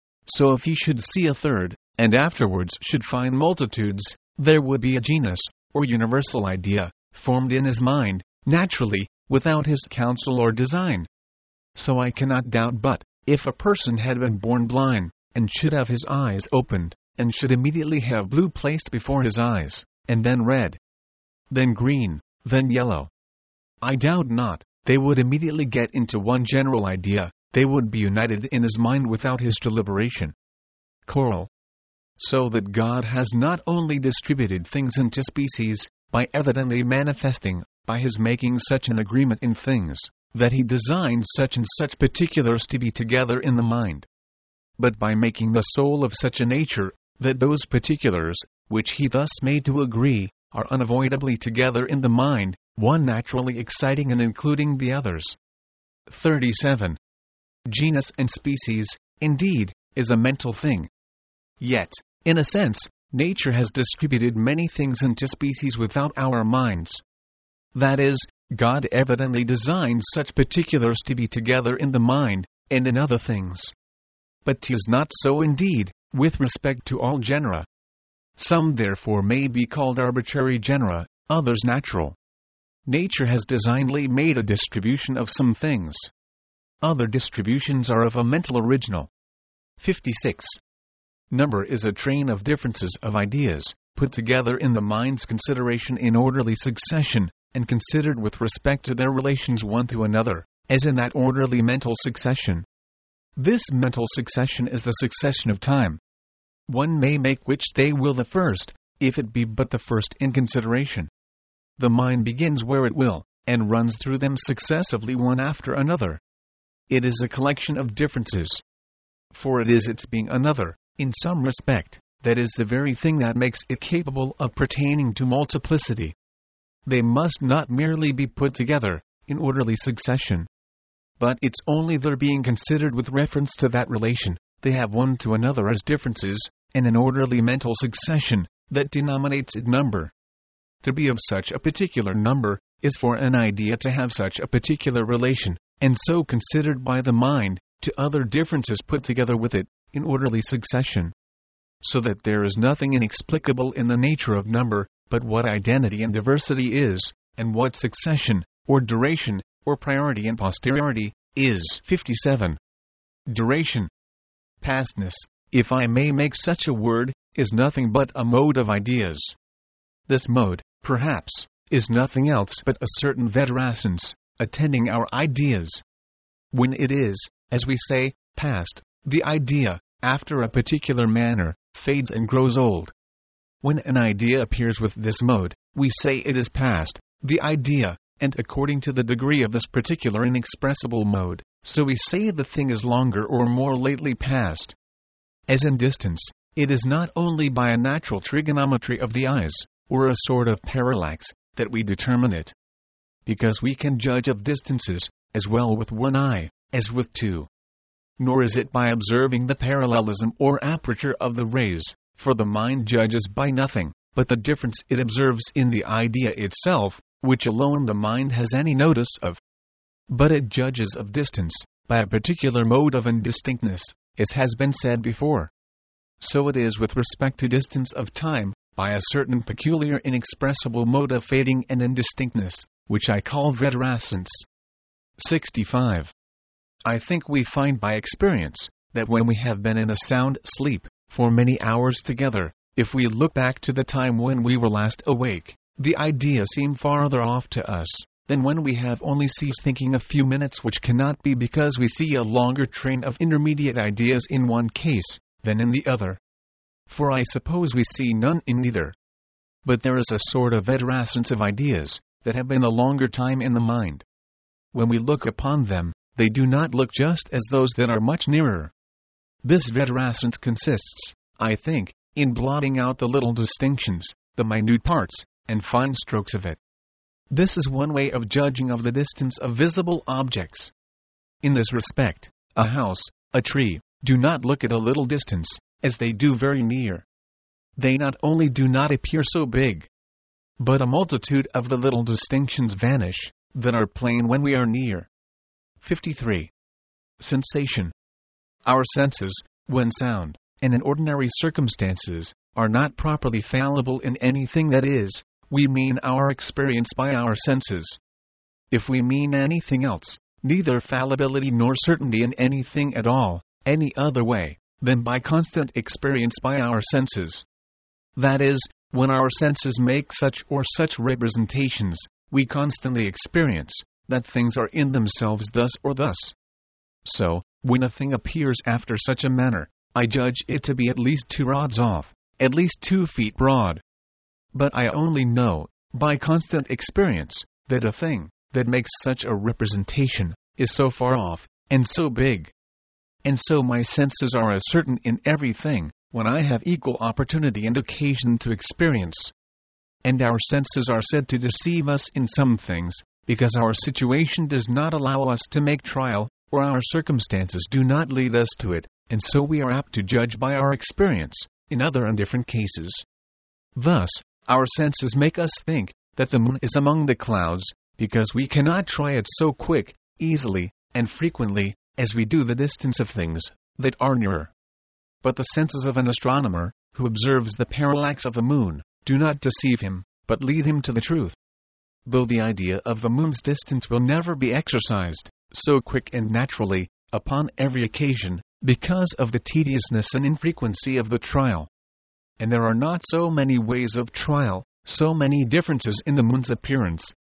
So if he should see a third, and afterwards should find multitudes, there would be a genus, or universal idea, formed in his mind, naturally, without his counsel or design. So I cannot doubt but, if a person had been born blind, and should have his eyes opened, and should immediately have blue placed before his eyes, and then red, then green, then yellow, I doubt not, they would immediately get into one general idea, they would be united in his mind without his deliberation. Choral. So that God has not only distributed things into species, by evidently manifesting, by his making such an agreement in things, that he designed such and such particulars to be together in the mind, but by making the soul of such a nature, that those particulars, which he thus made to agree, are unavoidably together in the mind, one naturally exciting and including the others. thirty-seven. Genus and species, indeed, is a mental thing. Yet, in a sense, nature has distributed many things into species without our minds. That is, God evidently designed such particulars to be together in the mind, and in other things. But 'tis not so indeed, with respect to all genera. Some therefore may be called arbitrary genera, others natural. Nature has designedly made a distribution of some things. Other distributions are of a mental original. fifty-six. Number is a train of differences of ideas, put together in the mind's consideration in orderly succession, and considered with respect to their relations one to another, as in that orderly mental succession. This mental succession is the succession of time. One may make which they will the first, if it be but the first in consideration. The mind begins where it will, and runs through them successively one after another. It is a collection of differences. For it is its being another, in some respect, that is the very thing that makes it capable of pertaining to multiplicity. They must not merely be put together, in orderly succession. But it's only their being considered with reference to that relation, they have one to another as differences, and an orderly mental succession, that denominates it number. To be of such a particular number, is for an idea to have such a particular relation, and so considered by the mind, to other differences put together with it, in orderly succession. So that there is nothing inexplicable in the nature of number, but what identity and diversity is, and what succession, or duration, or priority and posterity, is. fifty-seven. Duration. Pastness, if I may make such a word, is nothing but a mode of ideas. This mode, perhaps, is nothing else but a certain veterescence, attending our ideas. When it is, as we say, past, the idea, after a particular manner, fades and grows old. When an idea appears with this mode, we say it is past, the idea, and according to the degree of this particular inexpressible mode, so we say the thing is longer or more lately past. As in distance, it is not only by a natural trigonometry of the eyes, or a sort of parallax, that we determine it. Because we can judge of distances, as well with one eye, as with two. Nor is it by observing the parallelism or aperture of the rays, for the mind judges by nothing, but the difference it observes in the idea itself, which alone the mind has any notice of. But it judges of distance, by a particular mode of indistinctness, as has been said before. So it is with respect to distance of time, by a certain peculiar inexpressible mode of fading and indistinctness, which I call veterescence. sixty-five. I think we find by experience, that when we have been in a sound sleep, for many hours together, if we look back to the time when we were last awake, the idea seems farther off to us, than when we have only ceased thinking a few minutes, which cannot be because we see a longer train of intermediate ideas in one case, than in the other. For I suppose we see none in neither. But there is a sort of veterescence of ideas, that have been a longer time in the mind. When we look upon them, they do not look just as those that are much nearer. This veterescence consists, I think, in blotting out the little distinctions, the minute parts, and fine strokes of it. This is one way of judging of the distance of visible objects. In this respect, a house, a tree, do not look at a little distance, as they do very near. They not only do not appear so big, but a multitude of the little distinctions vanish, that are plain when we are near. fifty-three. Sensation. Our senses, when sound, and in ordinary circumstances, are not properly fallible in anything that is, we mean our experience by our senses. If we mean anything else, neither fallibility nor certainty in anything at all, any other way, than by constant experience by our senses. That is, when our senses make such or such representations, we constantly experience that things are in themselves thus or thus. So, when a thing appears after such a manner, I judge it to be at least two rods off, at least two feet broad. But I only know, by constant experience, that a thing, that makes such a representation, is so far off, and so big. And so my senses are as certain in everything, when I have equal opportunity and occasion to experience. And our senses are said to deceive us in some things, because our situation does not allow us to make trial, or our circumstances do not lead us to it, and so we are apt to judge by our experience, in other and different cases. Thus, our senses make us think that the moon is among the clouds, because we cannot try it so quick, easily, and frequently, as we do the distance of things that are nearer. But the senses of an astronomer, who observes the parallax of the moon, do not deceive him, but lead him to the truth. Though the idea of the moon's distance will never be exercised, so quick and naturally, upon every occasion, because of the tediousness and infrequency of the trial. And there are not so many ways of trial, so many differences in the moon's appearance,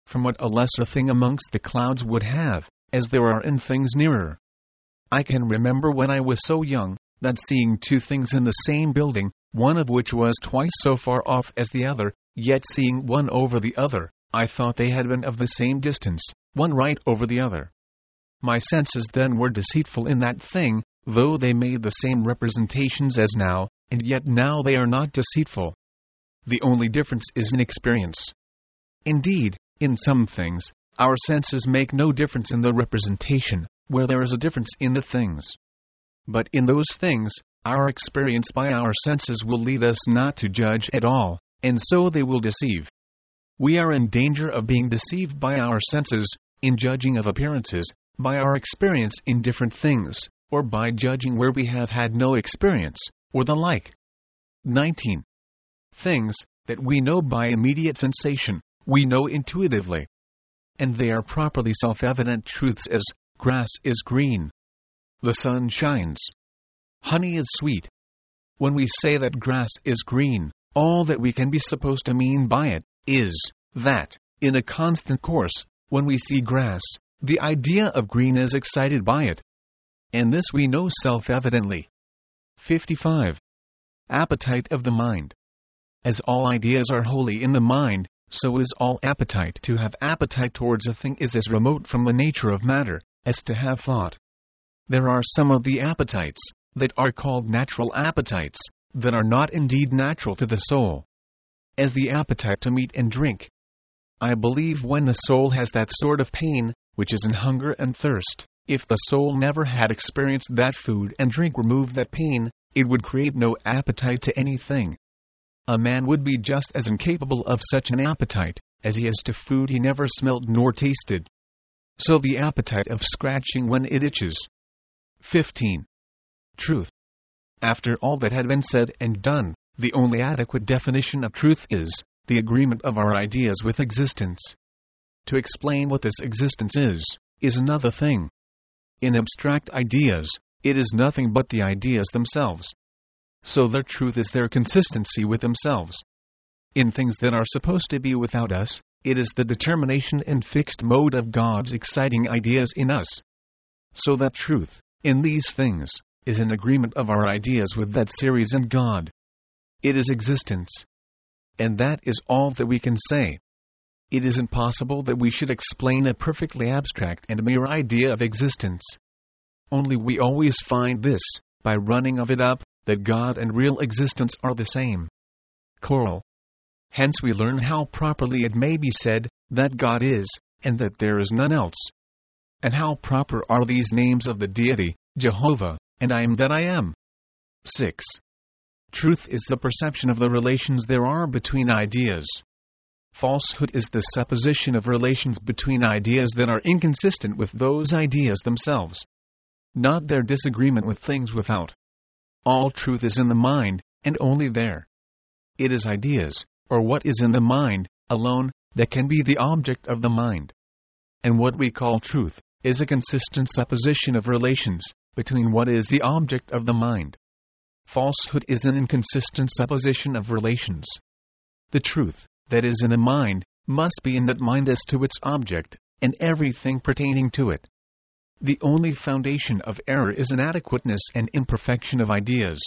from what a lesser thing amongst the clouds would have, as there are in things nearer. I can remember when I was so young, that seeing two things in the same building, one of which was twice so far off as the other, yet seeing one over the other, I thought they had been of the same distance, one right over the other. My senses then were deceitful in that thing, though they made the same representations as now, and yet now they are not deceitful. The only difference is in experience. Indeed, in some things, our senses make no difference in the representation, where there is a difference in the things. But in those things, our experience by our senses will lead us not to judge at all, and so they will deceive. We are in danger of being deceived by our senses, in judging of appearances, by our experience in different things, or by judging where we have had no experience, or the like. nineteen. Things that we know by immediate sensation, we know intuitively. And they are properly self-evident truths as, grass is green. The sun shines. Honey is sweet. When we say that grass is green, all that we can be supposed to mean by it is that, in a constant course, when we see grass, the idea of green is excited by it. And this we know self-evidently. fifty-five. Appetite of the mind. As all ideas are wholly in the mind, so is all appetite. To have appetite towards a thing is as remote from the nature of matter as to have thought. There are some of the appetites that are called natural appetites, that are not indeed natural to the soul. As the appetite to meat and drink. I believe when the soul has that sort of pain, which is in hunger and thirst, if the soul never had experienced that food and drink remove that pain, it would create no appetite to anything. A man would be just as incapable of such an appetite, as he is to food he never smelt nor tasted. So the appetite of scratching when it itches. fifteen. Truth. After all that had been said and done, the only adequate definition of truth is the agreement of our ideas with existence. To explain what this existence is, is another thing. In abstract ideas, it is nothing but the ideas themselves. So their truth is their consistency with themselves. In things that are supposed to be without us, it is the determination and fixed mode of God's exciting ideas in us. So that truth, in these things, is an agreement of our ideas with that series in God. It is existence. And that is all that we can say. It is impossible that we should explain a perfectly abstract and mere idea of existence. Only we always find this, by running of it up, that God and real existence are the same. Choral. Hence we learn how properly it may be said, that God is, and that there is none else. And how proper are these names of the deity, Jehovah, and I am that I am. six. Truth is the perception of the relations there are between ideas. Falsehood is the supposition of relations between ideas that are inconsistent with those ideas themselves, not their disagreement with things without. All truth is in the mind, and only there. It is ideas, or what is in the mind, alone, that can be the object of the mind. And what we call truth, is a consistent supposition of relations, between what is the object of the mind. Falsehood is an inconsistent supposition of relations. The truth, that is in a mind, must be in that mind as to its object, and everything pertaining to it. The only foundation of error is inadequateness and imperfection of ideas.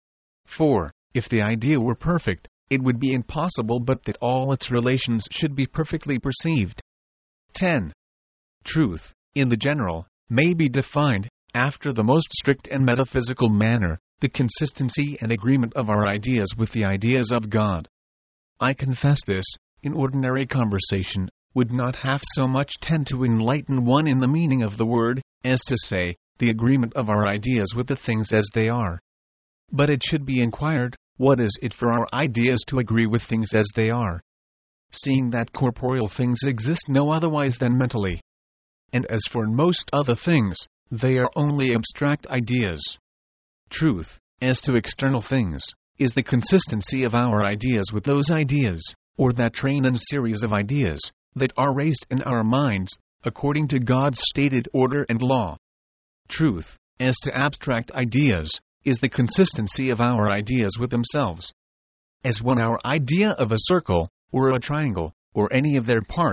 For, if the idea were perfect, it would be impossible but that all its relations should be perfectly perceived. ten. Truth, in the general, may be defined, after the most strict and metaphysical manner, the consistency and agreement of our ideas with the ideas of God. I confess this, in ordinary conversation, would not half so much tend to enlighten one in the meaning of the word, as to say, the agreement of our ideas with the things as they are. But it should be inquired, what is it for our ideas to agree with things as they are? Seeing that corporeal things exist no otherwise than mentally. And as for most other things, they are only abstract ideas. Truth, as to external things, is the consistency of our ideas with those ideas, or that train and series of ideas, that are raised in our minds, according to God's stated order and law. Truth, as to abstract ideas, is the consistency of our ideas with themselves. As when our idea of a circle, or a triangle, or any of their parts,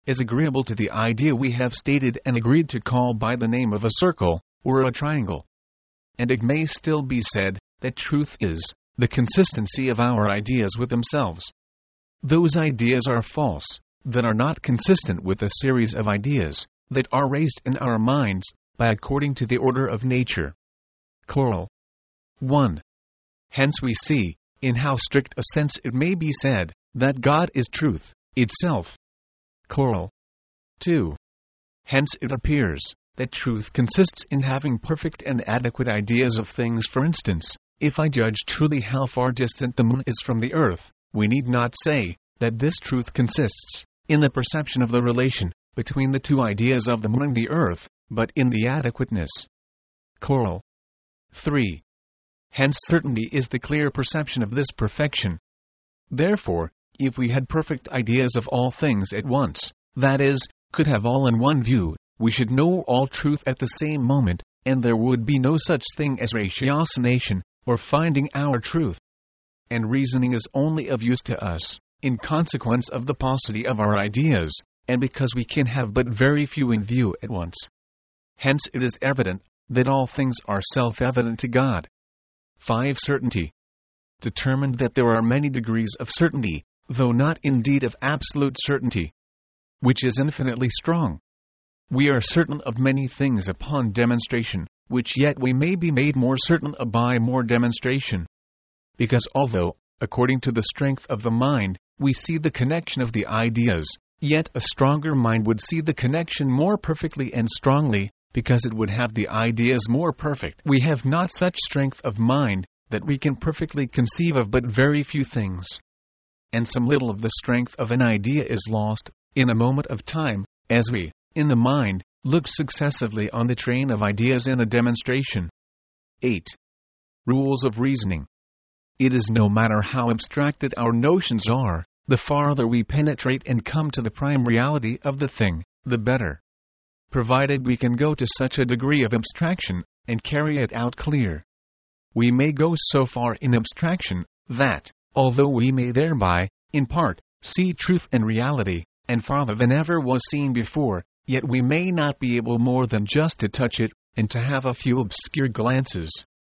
is agreeable to the idea we have stated and agreed to call by the name of a circle, or a triangle. And it may still be said that truth is the consistency of our ideas with themselves. Those ideas are false, that are not consistent with a series of ideas that are raised in our minds by according to the order of nature. Choral. one. Hence we see, in how strict a sense it may be said, that God is truth itself. Choral. two. Hence it appears that truth consists in having perfect and adequate ideas of things. For instance, if I judge truly how far distant the moon is from the earth, we need not say that this truth consists in the perception of the relation between the two ideas of the moon and the earth, but in the adequateness. Choral. three. Hence certainty is the clear perception of this perfection. Therefore, if we had perfect ideas of all things at once, that is, could have all in one view, we should know all truth at the same moment, and there would be no such thing as ratiocination, or finding our truth. And reasoning is only of use to us, in consequence of the paucity of our ideas, and because we can have but very few in view at once. Hence it is evident that all things are self-evident to God. five. Certainty. Determined that there are many degrees of certainty, though not indeed of absolute certainty, which is infinitely strong. We are certain of many things upon demonstration, which yet we may be made more certain of by more demonstration. Because although, according to the strength of the mind, we see the connection of the ideas, yet a stronger mind would see the connection more perfectly and strongly, because it would have the ideas more perfect. We have not such strength of mind that we can perfectly conceive of but very few things. And some little of the strength of an idea is lost, in a moment of time, as we, in the mind, look successively on the train of ideas in a demonstration. eight. Rules of reasoning. It is no matter how abstracted our notions are, the farther we penetrate and come to the prime reality of the thing, the better. Provided we can go to such a degree of abstraction, and carry it out clear. We may go so far in abstraction, that, although we may thereby, in part, see truth and reality, and farther than ever was seen before, yet we may not be able more than just to touch it, and to have a few obscure glances.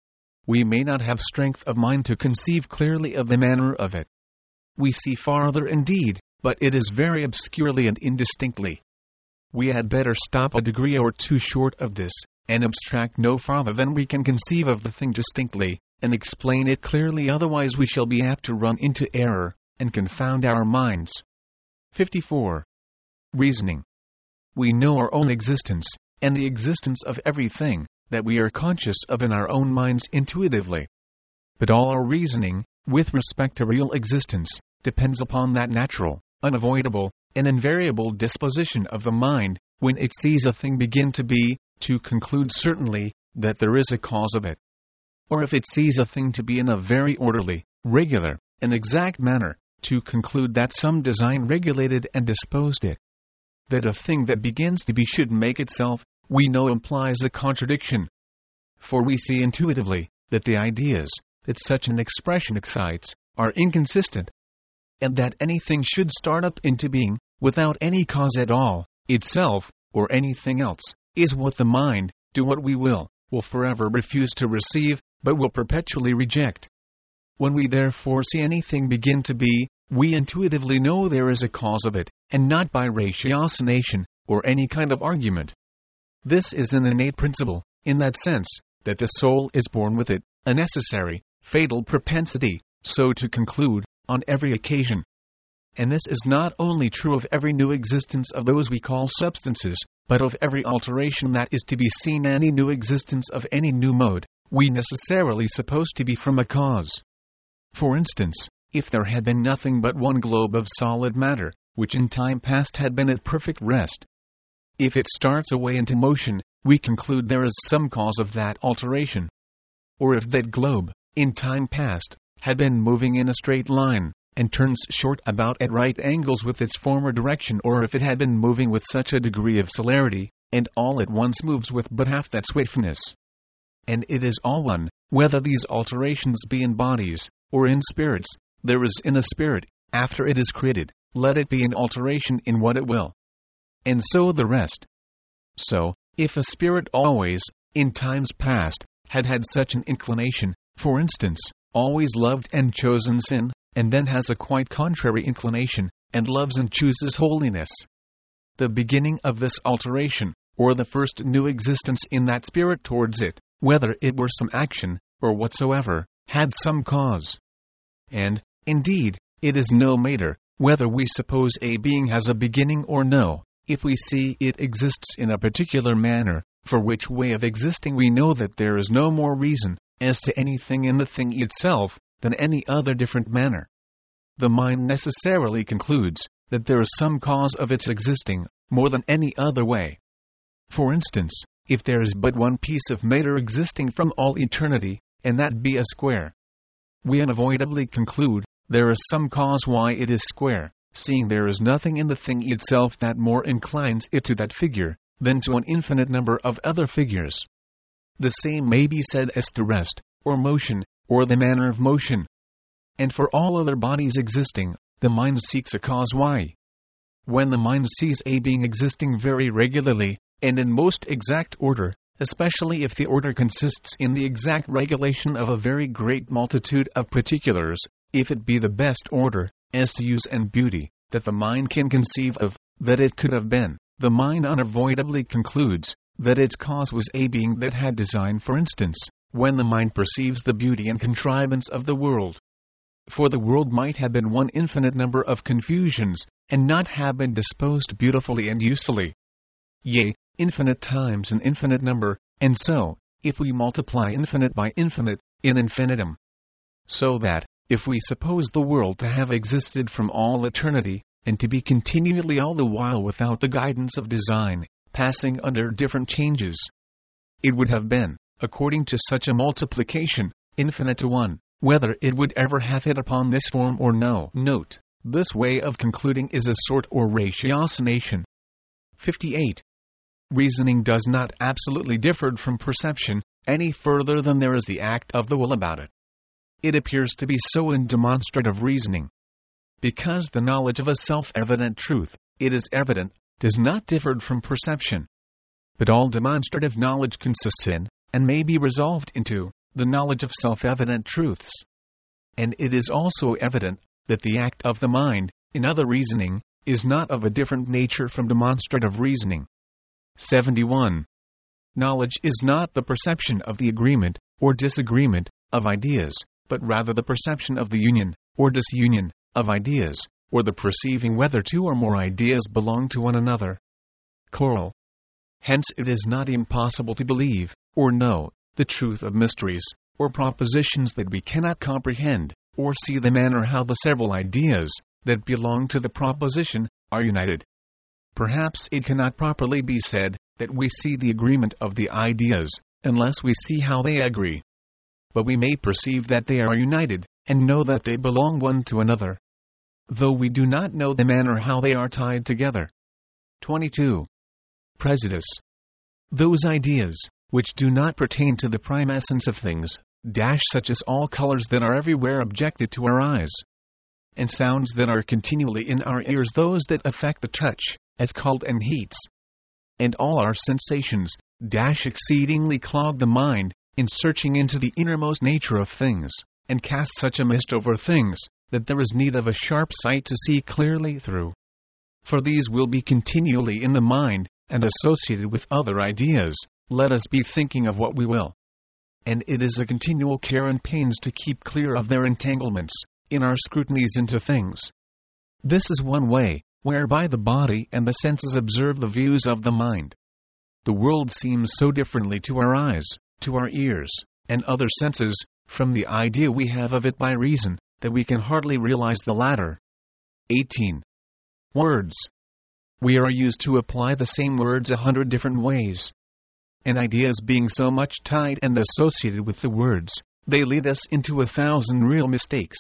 We may not have strength of mind to conceive clearly of the manner of it. We see farther indeed, but it is very obscurely and indistinctly. We had better stop a degree or two short of this, and abstract no farther than we can conceive of the thing distinctly, and explain it clearly, otherwise we shall be apt to run into error, and confound our minds. fifty-four. Reasoning. We know our own existence, and the existence of everything that we are conscious of in our own minds intuitively. But all our reasoning, with respect to real existence, depends upon that natural, unavoidable, and invariable disposition of the mind, when it sees a thing begin to be, to conclude certainly that there is a cause of it. Or if it sees a thing to be in a very orderly, regular, and exact manner, to conclude that some design regulated and disposed it. That a thing that begins to be should make itself, we know implies a contradiction. For we see intuitively that the ideas that such an expression excites are inconsistent, and that anything should start up into being, without any cause at all, itself, or anything else, is what the mind, do what we will, will forever refuse to receive, but will perpetually reject. When we therefore see anything begin to be, we intuitively know there is a cause of it, and not by ratiocination, or any kind of argument. This is an innate principle, in that sense, that the soul is born with it, a necessary, fatal propensity, so to conclude, on every occasion. And this is not only true of every new existence of those we call substances, but of every alteration that is to be seen. Any new existence of any new mode, we necessarily suppose to be from a cause. For instance, if there had been nothing but one globe of solid matter, which in time past had been at perfect rest, if it starts away into motion, we conclude there is some cause of that alteration. Or if that globe, in time past, had been moving in a straight line, and turns short about at right angles with its former direction, or if it had been moving with such a degree of celerity, and all at once moves with but half that swiftness. And it is all one, whether these alterations be in bodies, or in spirits. There is in a spirit, after it is created, let it be an alteration in what it will. and so the rest. So, if a spirit always, in times past, had had such an inclination, for instance, always loved and chosen sin, and then has a quite contrary inclination, and loves and chooses holiness, the beginning of this alteration, or the first new existence in that spirit towards it, whether it were some action, or whatsoever, had some cause. And, indeed, it is no matter, whether we suppose a being has a beginning or no, if we see it exists in a particular manner, for which way of existing we know that there is no more reason, as to anything in the thing itself, than any other different manner. The mind necessarily concludes that there is some cause of its existing, more than any other way. For instance, if there is but one piece of matter existing from all eternity, and that be a square, we unavoidably conclude there is some cause why it is square, seeing there is nothing in the thing itself that more inclines it to that figure, than to an infinite number of other figures. The same may be said as to rest, or motion, or the manner of motion. And for all other bodies existing, the mind seeks a cause why. When the mind sees a being existing very regularly, and in most exact order, especially if the order consists in the exact regulation of a very great multitude of particulars, if it be the best order, as to use and beauty, that the mind can conceive of, that it could have been, the mind unavoidably concludes that its cause was a being that had design. For instance, when the mind perceives the beauty and contrivance of the world. For the world might have been one infinite number of confusions, and not have been disposed beautifully and usefully. Yea, infinite times an infinite number, and so, if we multiply infinite by infinite, in infinitum. So that, if we suppose the world to have existed from all eternity, and to be continually all the while without the guidance of design, passing under different changes, it would have been, according to such a multiplication, infinite to one, whether it would ever have hit upon this form or no. Note, this way of concluding is a sort or ratiocination. fifty-eight. Reasoning does not absolutely differ from perception, any further than there is the act of the will about it. It appears to be so in demonstrative reasoning. Because the knowledge of a self-evident truth, it is evident, does not differ from perception. But all demonstrative knowledge consists in, and may be resolved into, the knowledge of self-evident truths. And it is also evident, that the act of the mind, in other reasoning, is not of a different nature from demonstrative reasoning. seventy-one. Knowledge is not the perception of the agreement, or disagreement, of ideas, but rather the perception of the union, or disunion, of ideas, or the perceiving whether two or more ideas belong to one another. Choral. Hence it is not impossible to believe, or know, the truth of mysteries, or propositions that we cannot comprehend, or see the manner how the several ideas, that belong to the proposition, are united. Perhaps it cannot properly be said, that we see the agreement of the ideas, unless we see how they agree. But we may perceive that they are united, and know that they belong one to another, though we do not know the manner how they are tied together. twenty-two. Prejudice. Those ideas, which do not pertain to the prime essence of things, dash such as all colors that are everywhere objected to our eyes, and sounds that are continually in our ears, those that affect the touch, as cold and heats, and all our sensations, dash exceedingly clog the mind, in searching into the innermost nature of things, and cast such a mist over things, that there is need of a sharp sight to see clearly through. For these will be continually in the mind, and associated with other ideas, let us be thinking of what we will. And it is a continual care and pains to keep clear of their entanglements, in our scrutinies into things. This is one way, whereby the body and the senses observe the views of the mind. The world seems so differently to our eyes, to our ears, and other senses, from the idea we have of it by reason, that we can hardly realize the latter. eighteen. Words. We are used to apply the same words a hundred different ways. And ideas being so much tied and associated with the words, they lead us into a thousand real mistakes.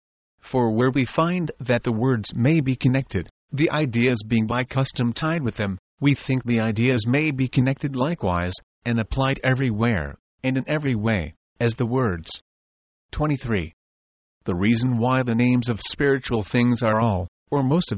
For where we find that the words may be connected, the ideas being by custom tied with them, we think the ideas may be connected likewise, and applied everywhere, and in every way, as the words. twenty-three. The reason why the names of spiritual things are all, or most of them,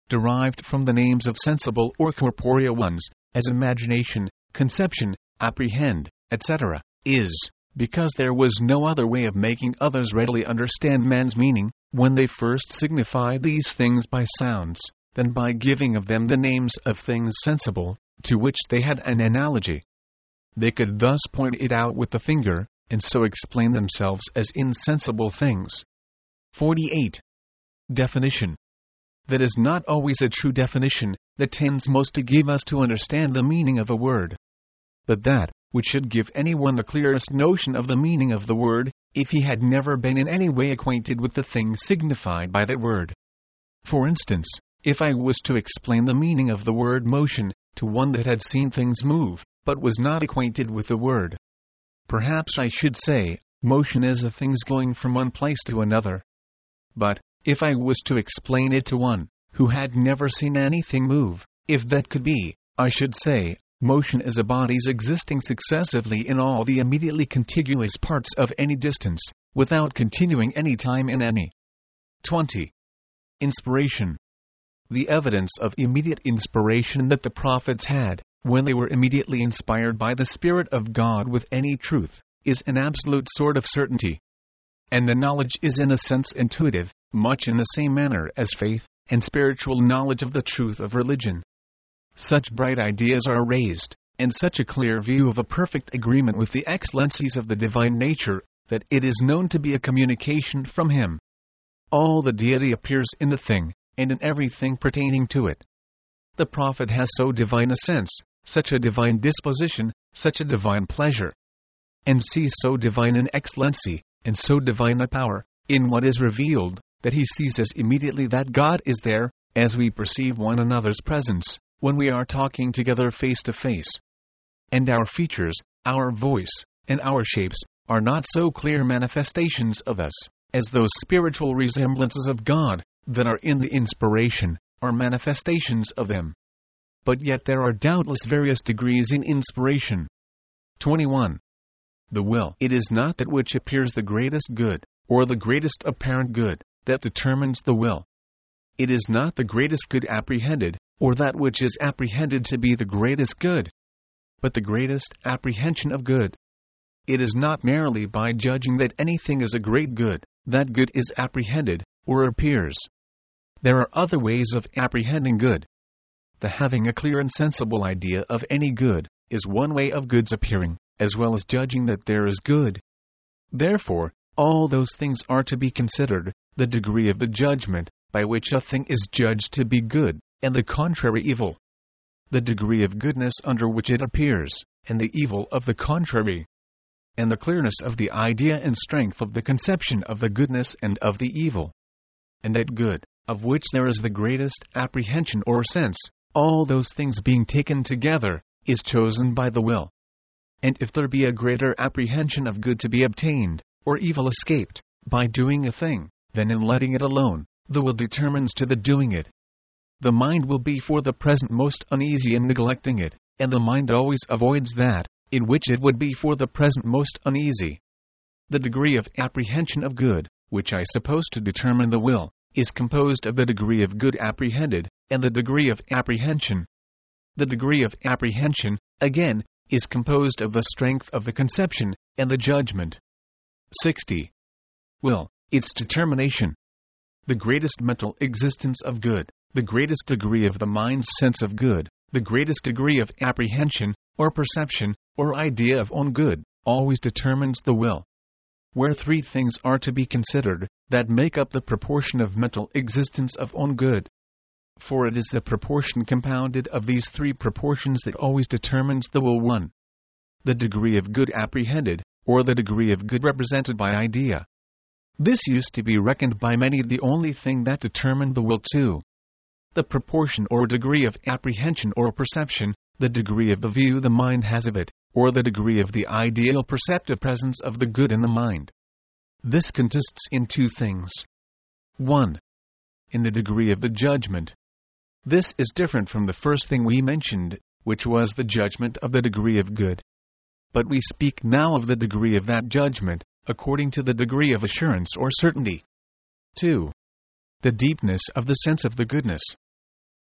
derived from the names of sensible or corporeal ones, as imagination, conception, apprehend, et cetera, is, because there was no other way of making others readily understand man's meaning, when they first signified these things by sounds, than by giving of them the names of things sensible, to which they had an analogy. They could thus point it out with the finger, and so explain themselves as insensible things. forty-eight. Definition. That is not always a true definition, that tends most to give us to understand the meaning of a word. But that, which should give anyone the clearest notion of the meaning of the word, if he had never been in any way acquainted with the thing signified by that word. For instance, if I was to explain the meaning of the word motion, to one that had seen things move, but was not acquainted with the word, perhaps I should say, motion is a thing's going from one place to another. But, if I was to explain it to one, who had never seen anything move, if that could be, I should say, motion is a body's existing successively in all the immediately contiguous parts of any distance, without continuing any time in any. twenty. Inspiration. The evidence of immediate inspiration that the prophets had, when they were immediately inspired by the Spirit of God with any truth, is an absolute sort of certainty. And the knowledge is in a sense intuitive, much in the same manner as faith, and spiritual knowledge of the truth of religion. Such bright ideas are raised, and such a clear view of a perfect agreement with the excellencies of the divine nature, that it is known to be a communication from Him. All the deity appears in the thing, and in everything pertaining to it. The prophet has so divine a sense, such a divine disposition, such a divine pleasure, and sees so divine an excellency, and so divine a power, in what is revealed, that he sees as immediately that God is there, as we perceive one another's presence, when we are talking together face to face. And our features, our voice, and our shapes, are not so clear manifestations of us, as those spiritual resemblances of God, that are in the inspiration, are manifestations of them. But yet there are doubtless various degrees in inspiration. twenty-one. The will. It is not that which appears the greatest good, or the greatest apparent good, that determines the will. It is not the greatest good apprehended, or that which is apprehended to be the greatest good, but the greatest apprehension of good. It is not merely by judging that anything is a great good, that good is apprehended, or appears. There are other ways of apprehending good. The having a clear and sensible idea of any good, is one way of good's appearing, as well as judging that there is good. Therefore, all those things are to be considered, the degree of the judgment, by which a thing is judged to be good, and the contrary evil. The degree of goodness under which it appears, and the evil of the contrary. And the clearness of the idea and strength of the conception of the goodness and of the evil. And that good, of which there is the greatest apprehension or sense, all those things being taken together, is chosen by the will. And if there be a greater apprehension of good to be obtained, or evil escaped, by doing a thing, than in letting it alone, the will determines to the doing it. The mind will be for the present most uneasy in neglecting it, and the mind always avoids that, in which it would be for the present most uneasy. The degree of apprehension of good, which I suppose to determine the will, is composed of the degree of good apprehended, and the degree of apprehension. The degree of apprehension, again, is composed of the strength of the conception, and the judgment. sixty. Will, its determination. The greatest mental existence of good, the greatest degree of the mind's sense of good, the greatest degree of apprehension, or perception, or idea of own good, always determines the will. Where three things are to be considered, that make up the proportion of mental existence of own good. For it is the proportion compounded of these three proportions that always determines the will. one. The degree of good apprehended, or the degree of good represented by idea. This used to be reckoned by many the only thing that determined the will. two. The proportion or degree of apprehension or perception, the degree of the view the mind has of it, or the degree of the ideal perceptive presence of the good in the mind. This consists in two things. one. In the degree of the judgment. This is different from the first thing we mentioned, which was the judgment of the degree of good. But we speak now of the degree of that judgment, according to the degree of assurance or certainty. two. The deepness of the sense of the goodness.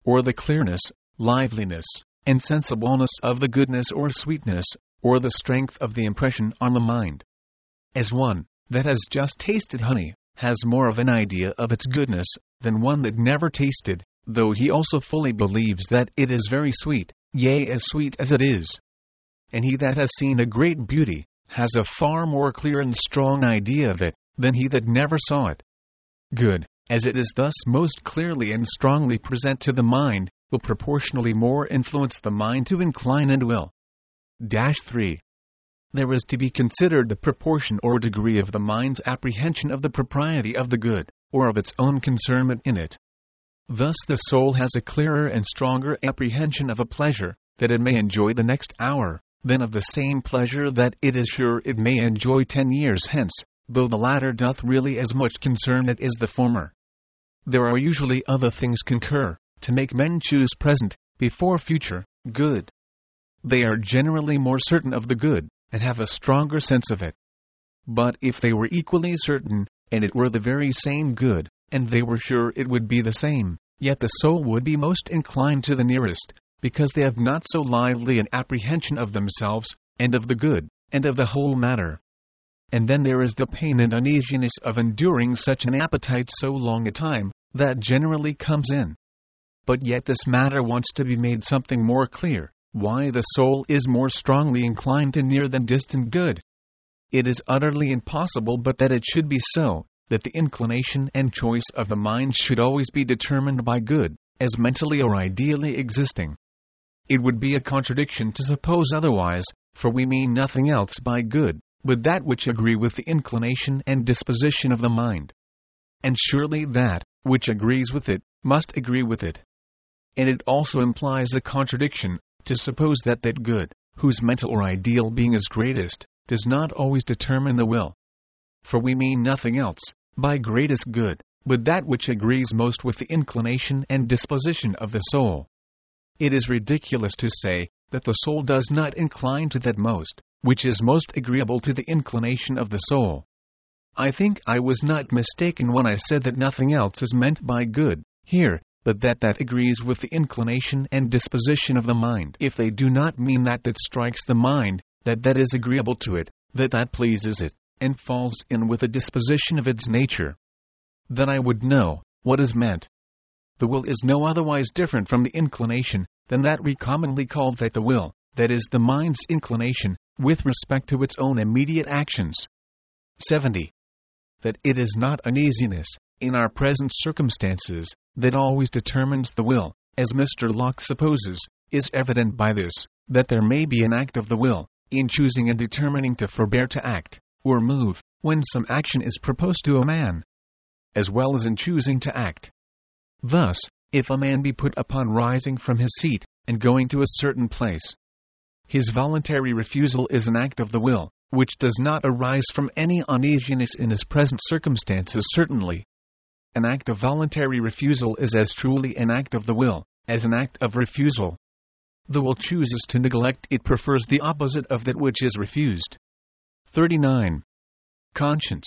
or the clearness, liveliness, and sensibleness of the goodness or sweetness, or the strength of the impression on the mind. As one that has just tasted honey has more of an idea of its goodness than one that never tasted, though he also fully believes that it is very sweet, yea, as sweet as it is. And he that has seen a great beauty has a far more clear and strong idea of it than he that never saw it. Good, as it is thus most clearly and strongly present to the mind, will proportionally more influence the mind to incline and will. Dash three. There is to be considered the proportion or degree of the mind's apprehension of the propriety of the good, or of its own concernment in it. Thus the soul has a clearer and stronger apprehension of a pleasure that it may enjoy the next hour, than of the same pleasure that it is sure it may enjoy ten years hence, though the latter doth really as much concern it as the former. There are usually other things concur, to make men choose present, before future, good. They are generally more certain of the good, and have a stronger sense of it. But if they were equally certain, and it were the very same good, and they were sure it would be the same, yet the soul would be most inclined to the nearest, because they have not so lively an apprehension of themselves, and of the good, and of the whole matter. And then there is the pain and uneasiness of enduring such an appetite so long a time, that generally comes in. But yet this matter wants to be made something more clear, why the soul is more strongly inclined to near than distant good. It is utterly impossible but that it should be so, that the inclination and choice of the mind should always be determined by good, as mentally or ideally existing. It would be a contradiction to suppose otherwise, for we mean nothing else by good, but that which agree with the inclination and disposition of the mind. And surely that, which agrees with it, must agree with it. And it also implies a contradiction, to suppose that that good, whose mental or ideal being is greatest, does not always determine the will. For we mean nothing else, by greatest good, but that which agrees most with the inclination and disposition of the soul. It is ridiculous to say, that the soul does not incline to that most, which is most agreeable to the inclination of the soul. I think I was not mistaken when I said that nothing else is meant by good, here, but that that agrees with the inclination and disposition of the mind. If they do not mean that that strikes the mind, that that is agreeable to it, that that pleases it, and falls in with the disposition of its nature, then I would know what is meant. The will is no otherwise different from the inclination, than that we commonly call that the will, that is the mind's inclination, with respect to its own immediate actions. seventy. That it is not uneasiness, in our present circumstances, that always determines the will, as Mister Locke supposes, is evident by this, that there may be an act of the will, in choosing and determining to forbear to act, or move, when some action is proposed to a man, as well as in choosing to act. Thus, if a man be put upon rising from his seat, and going to a certain place, his voluntary refusal is an act of the will, which does not arise from any uneasiness in his present circumstances certainly. An act of voluntary refusal is as truly an act of the will, as an act of refusal. The will chooses to neglect, it prefers the opposite of that which is refused. thirty-nine. Conscience.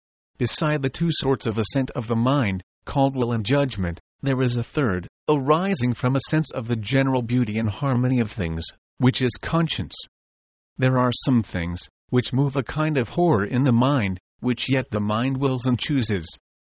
Beside the two sorts of assent of the mind, called will and judgment, there is a third, arising from a sense of the general beauty and harmony of things, which is conscience. There are some things, which move a kind of horror in the mind, which yet the mind wills and chooses.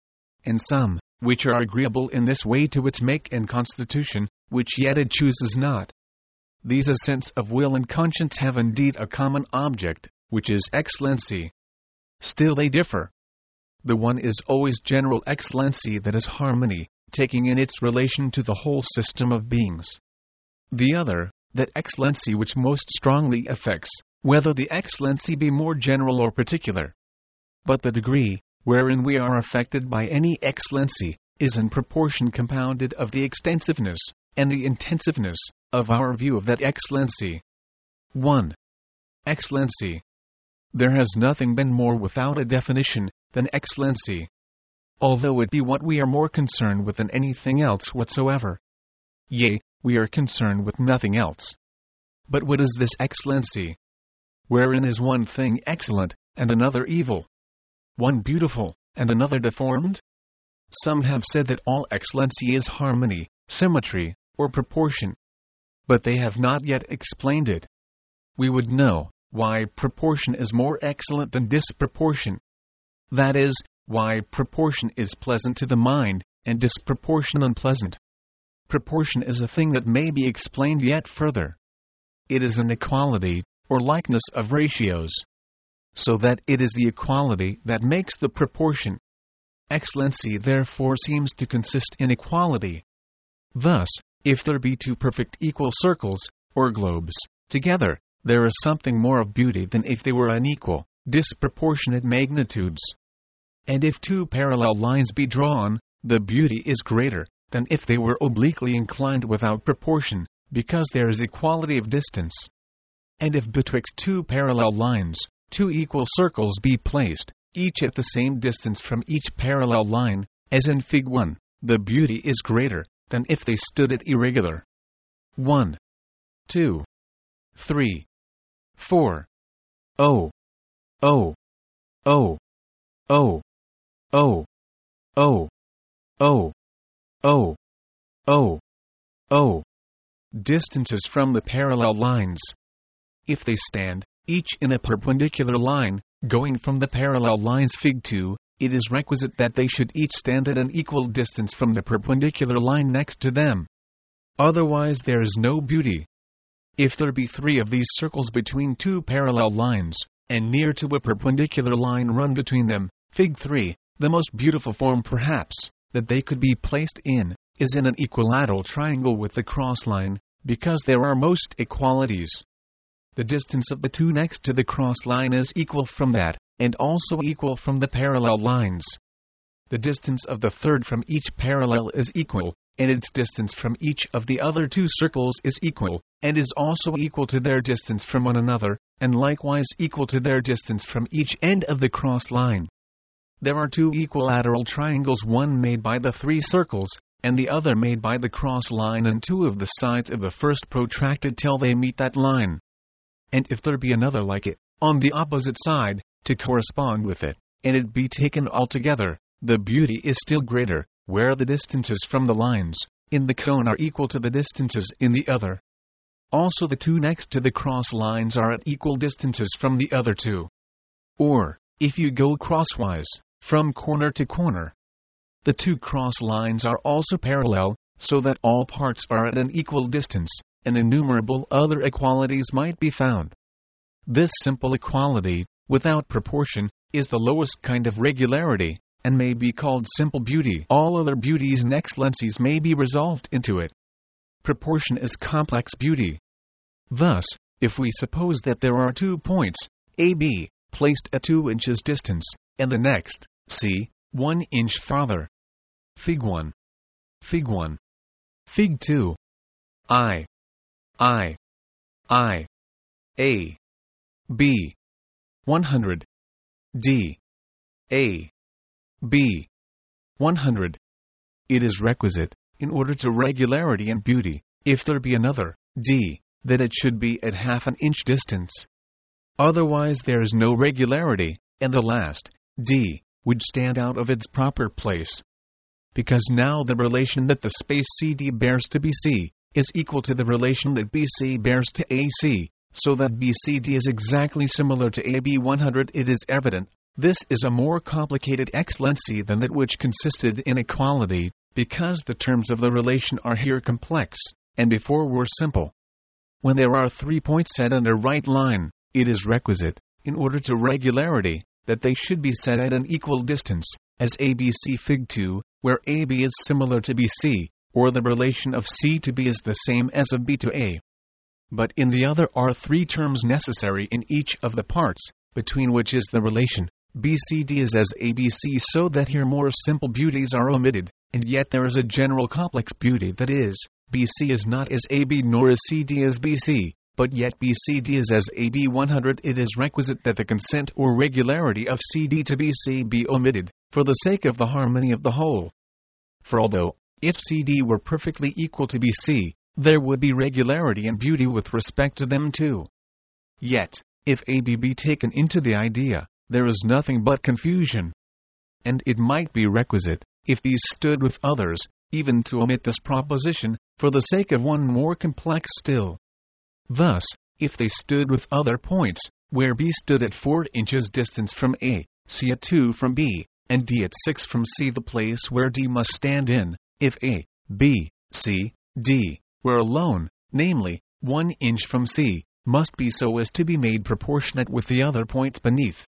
And some, which are agreeable in this way to its make and constitution, which yet it chooses not. These assents of will and conscience have indeed a common object, which is excellency. Still they differ. The one is always general excellency, that is harmony, taking in its relation to the whole system of beings. The other, that excellency which most strongly affects, whether the excellency be more general or particular. But the degree, wherein we are affected by any excellency, is in proportion compounded of the extensiveness, and the intensiveness, of our view of that excellency. one. Excellency. There has nothing been more without a definition, than excellency. Although it be what we are more concerned with than anything else whatsoever. Yea, we are concerned with nothing else. But what is this excellency? Wherein is one thing excellent, and another evil? One beautiful, and another deformed? Some have said that all excellency is harmony, symmetry, or proportion. But they have not yet explained it. We would know why proportion is more excellent than disproportion. That is, why proportion is pleasant to the mind, and disproportion unpleasant. Proportion is a thing that may be explained yet further. It is an equality, or likeness of ratios. So that it is the equality that makes the proportion. Excellency therefore seems to consist in equality. Thus, if there be two perfect equal circles, or globes, together, there is something more of beauty than if they were unequal, disproportionate magnitudes. And if two parallel lines be drawn, the beauty is greater than if they were obliquely inclined without proportion, because there is equality of distance. And if betwixt two parallel lines, two equal circles be placed, each at the same distance from each parallel line, as in Fig one, the beauty is greater than if they stood at irregular. one, two, three, four. Oh, oh, oh, oh, oh, oh, oh, oh, oh, oh. Distances from the parallel lines. If they stand, each in a perpendicular line, going from the parallel lines Fig two, it is requisite that they should each stand at an equal distance from the perpendicular line next to them. Otherwise there is no beauty. If there be three of these circles between two parallel lines, and near to a perpendicular line run between them, Fig three, the most beautiful form perhaps, that they could be placed in, is in an equilateral triangle with the cross line, because there are most equalities. The distance of the two next to the cross line is equal from that, and also equal from the parallel lines. The distance of the third from each parallel is equal, and its distance from each of the other two circles is equal, and is also equal to their distance from one another, and likewise equal to their distance from each end of the cross line. There are two equilateral triangles, one made by the three circles, and the other made by the cross line, and two of the sides of the first protracted till they meet that line. And if there be another like it, on the opposite side, to correspond with it, and it be taken altogether, the beauty is still greater, where the distances from the lines in the cone are equal to the distances in the other. Also the two next to the cross lines are at equal distances from the other two. Or, if you go crosswise, from corner to corner, the two cross lines are also parallel, so that all parts are at an equal distance, and innumerable other equalities might be found. This simple equality, without proportion, is the lowest kind of regularity, and may be called simple beauty. All other beauties and excellencies may be resolved into it. Proportion is complex beauty. Thus, if we suppose that there are two points, A B, placed at two inches distance, and the next, C, one inch farther. Fig one. Fig one. Fig two. I. I. I. A. B. one hundred. D. A. B. one hundred. It is requisite, in order to regularity and beauty, if there be another, D, that it should be at half an inch distance. Otherwise there is no regularity, and the last, D, would stand out of its proper place. Because now the relation that the space C D bears to B C is equal to the relation that B C bears to A C, so that B C D is exactly similar to A B one hundred, it is evident this is a more complicated excellency than that which consisted in equality, because the terms of the relation are here complex, and before were simple. When there are three points set on a right line, it is requisite, in order to regularity, that they should be set at an equal distance, as A B C Fig two, where A B is similar to B C, or the relation of C to B is the same as of B to A. But in the other are three terms necessary in each of the parts, between which is the relation B C D is as A B C, so that here more simple beauties are omitted, and yet there is a general complex beauty, that is, B C is not as A B nor is C D as B C, but yet B C D is as A B one hundred. It is requisite that the consent or regularity of C D to B C be omitted, for the sake of the harmony of the whole. For although, if C D were perfectly equal to B C, there would be regularity and beauty with respect to them too. Yet, if A B be taken into the idea, there is nothing but confusion. And it might be requisite, if these stood with others, even to omit this proposition, for the sake of one more complex still. Thus, if they stood with other points, where B stood at four inches distance from A, C at two from B, and D at six from C, the place where D must stand in, if A, B, C, D, were alone, namely, one inch from C, must be so as to be made proportionate with the other points beneath.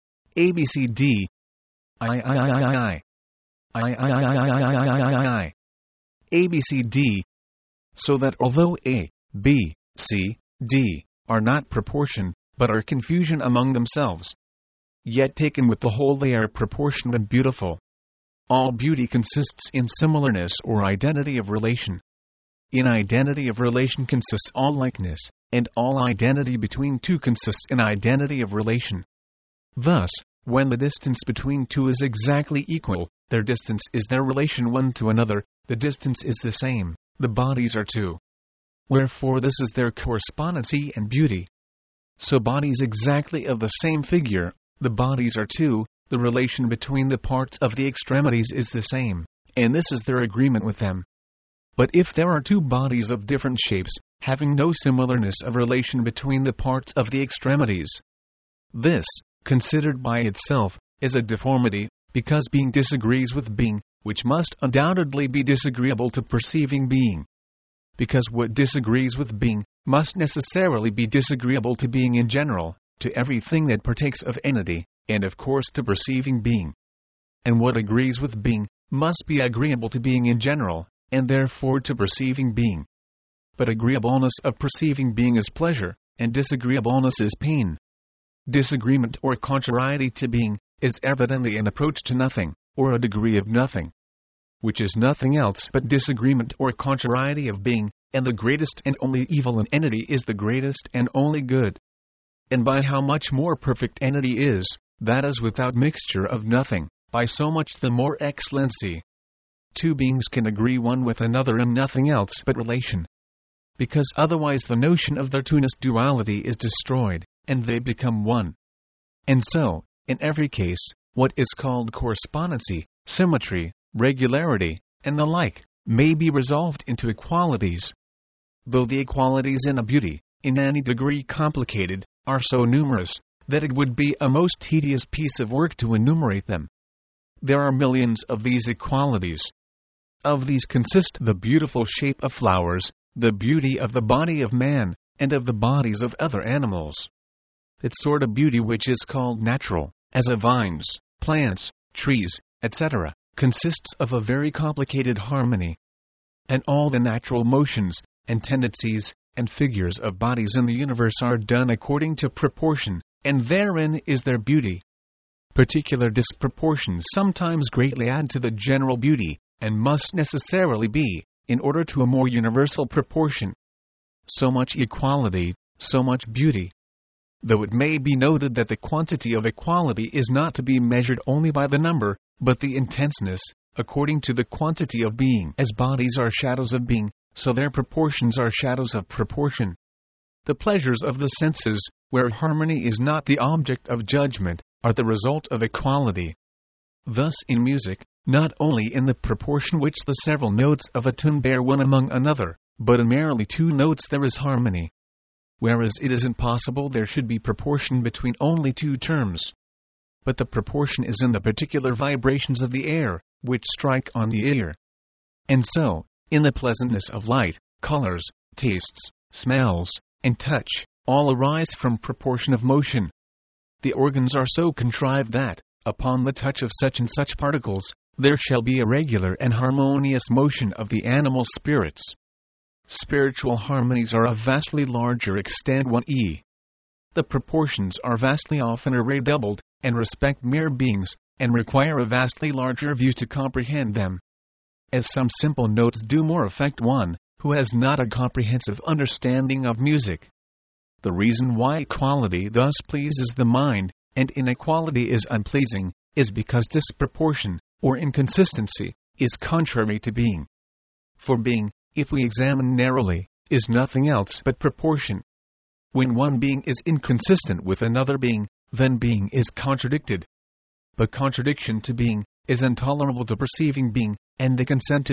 A, B, C, D, I, I, I, I, I, I, I, I, I, I, I, I, I, A, B, C, D, so that although A, B, C, D are not proportion, but are confusion among themselves, yet taken with the whole they are proportioned and beautiful. All beauty consists in similarness or identity of relation. In identity of relation consists all likeness, and all identity between two consists in identity of relation. Thus, when the distance between two is exactly equal, their distance is their relation one to another, the distance is the same, the bodies are two. Wherefore this is their correspondency and beauty. So bodies exactly of the same figure, the bodies are two, the relation between the parts of the extremities is the same, and this is their agreement with them. But if there are two bodies of different shapes, having no similarness of relation between the parts of the extremities, this, considered by itself, is a deformity, because being disagrees with being, which must undoubtedly be disagreeable to perceiving being. Because what disagrees with being, must necessarily be disagreeable to being in general, to everything that partakes of entity, and of course to perceiving being. And what agrees with being, must be agreeable to being in general, and therefore to perceiving being. But agreeableness of perceiving being is pleasure, and disagreeableness is pain. Disagreement or contrariety to being, is evidently an approach to nothing, or a degree of nothing, which is nothing else but disagreement or contrariety of being, and the greatest and only evil in entity is the greatest and only good. And by how much more perfect entity is, that is without mixture of nothing, by so much the more excellency. Two beings can agree one with another in nothing else but relation, because otherwise the notion of their two-ness duality is destroyed, and they become one. And so, in every case, what is called correspondency, symmetry, regularity, and the like, may be resolved into equalities. Though the equalities in a beauty, in any degree complicated, are so numerous, that it would be a most tedious piece of work to enumerate them. There are millions of these equalities. Of these consist the beautiful shape of flowers, the beauty of the body of man, and of the bodies of other animals. That sort of beauty which is called natural, as of vines, plants, trees, et cetera, consists of a very complicated harmony. And all the natural motions, and tendencies, and figures of bodies in the universe are done according to proportion, and therein is their beauty. Particular disproportions sometimes greatly add to the general beauty, and must necessarily be, in order to a more universal proportion. So much equality, so much beauty. Though it may be noted that the quantity of equality is not to be measured only by the number, but the intenseness, according to the quantity of being. As bodies are shadows of being, so their proportions are shadows of proportion. The pleasures of the senses, where harmony is not the object of judgment, are the result of equality. Thus in music, not only in the proportion which the several notes of a tune bear one among another, but in merely two notes there is harmony. Whereas it is impossible there should be proportion between only two terms. But the proportion is in the particular vibrations of the air, which strike on the ear. And so, in the pleasantness of light, colors, tastes, smells, and touch, all arise from proportion of motion. The organs are so contrived that, upon the touch of such and such particles, there shall be a regular and harmonious motion of the animal spirits. Spiritual harmonies are of vastly larger extent one e. The proportions are vastly oftener redoubled, and respect mere beings, and require a vastly larger view to comprehend them. As some simple notes do more affect one, who has not a comprehensive understanding of music. The reason why equality thus pleases the mind, and inequality is unpleasing, is because disproportion, or inconsistency, is contrary to being. For being, if we examine narrowly, is nothing else but proportion. When one being is inconsistent with another being, then being is contradicted. But contradiction to being is intolerable to perceiving being, and the consent to being,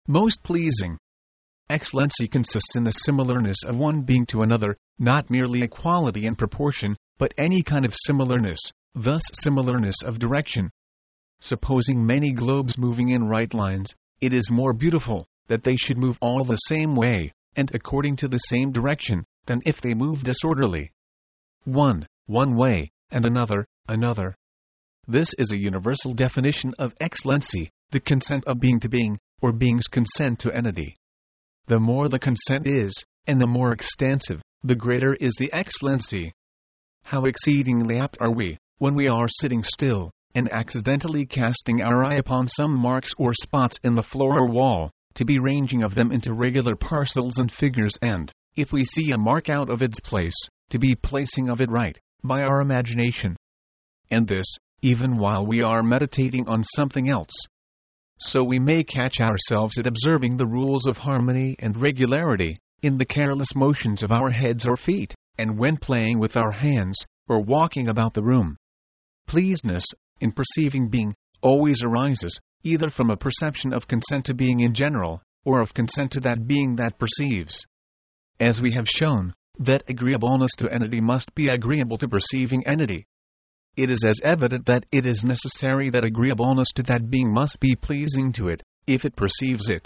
most pleasing. Excellency consists in the similarness of one being to another, not merely equality in proportion, but any kind of similarness, thus similarness of direction. Supposing many globes moving in right lines, it is more beautiful that they should move all the same way, and according to the same direction, than if they move disorderly. One, one way, and another, another. This is a universal definition of excellency, the consent of being to being, or being's consent to entity. The more the consent is, and the more extensive, the greater is the excellency. How exceedingly apt are we, when we are sitting still, and accidentally casting our eye upon some marks or spots in the floor or wall, to be ranging of them into regular parcels and figures, and, if we see a mark out of its place, to be placing of it right, by our imagination. And this, even while we are meditating on something else. So we may catch ourselves at observing the rules of harmony and regularity, in the careless motions of our heads or feet, and when playing with our hands, or walking about the room. Pleasedness, in perceiving being, always arises, either from a perception of consent to being in general, or of consent to that being that perceives. As we have shown, that agreeableness to entity must be agreeable to perceiving entity. It is as evident that it is necessary that agreeableness to that being must be pleasing to it, if it perceives it.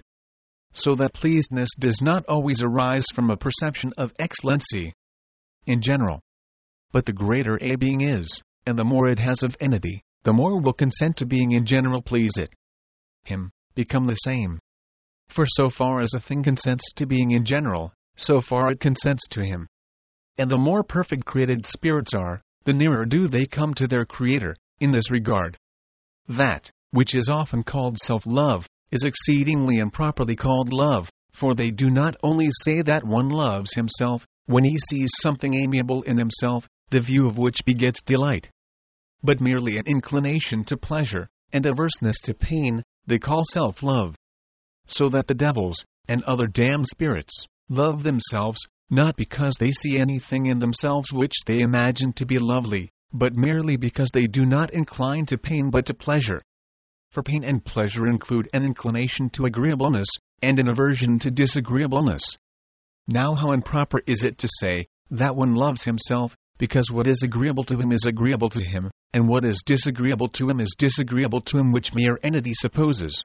So that pleasedness does not always arise from a perception of excellency in general. But the greater a being is, and the more it has of entity, the more will consent to being in general please it. Him, become the same. For so far as a thing consents to being in general, so far it consents to him. And the more perfect created spirits are, the nearer do they come to their Creator, in this regard. That, which is often called self-love, is exceedingly improperly called love, for they do not only say that one loves himself, when he sees something amiable in himself, the view of which begets delight, but merely an inclination to pleasure, and averseness to pain, they call self-love. So that the devils, and other damned spirits, love themselves, not because they see anything in themselves which they imagine to be lovely, but merely because they do not incline to pain but to pleasure. For pain and pleasure include an inclination to agreeableness, and an aversion to disagreeableness. Now how improper is it to say, that one loves himself, because what is agreeable to him is agreeable to him, and what is disagreeable to him is disagreeable to him, which mere entity supposes.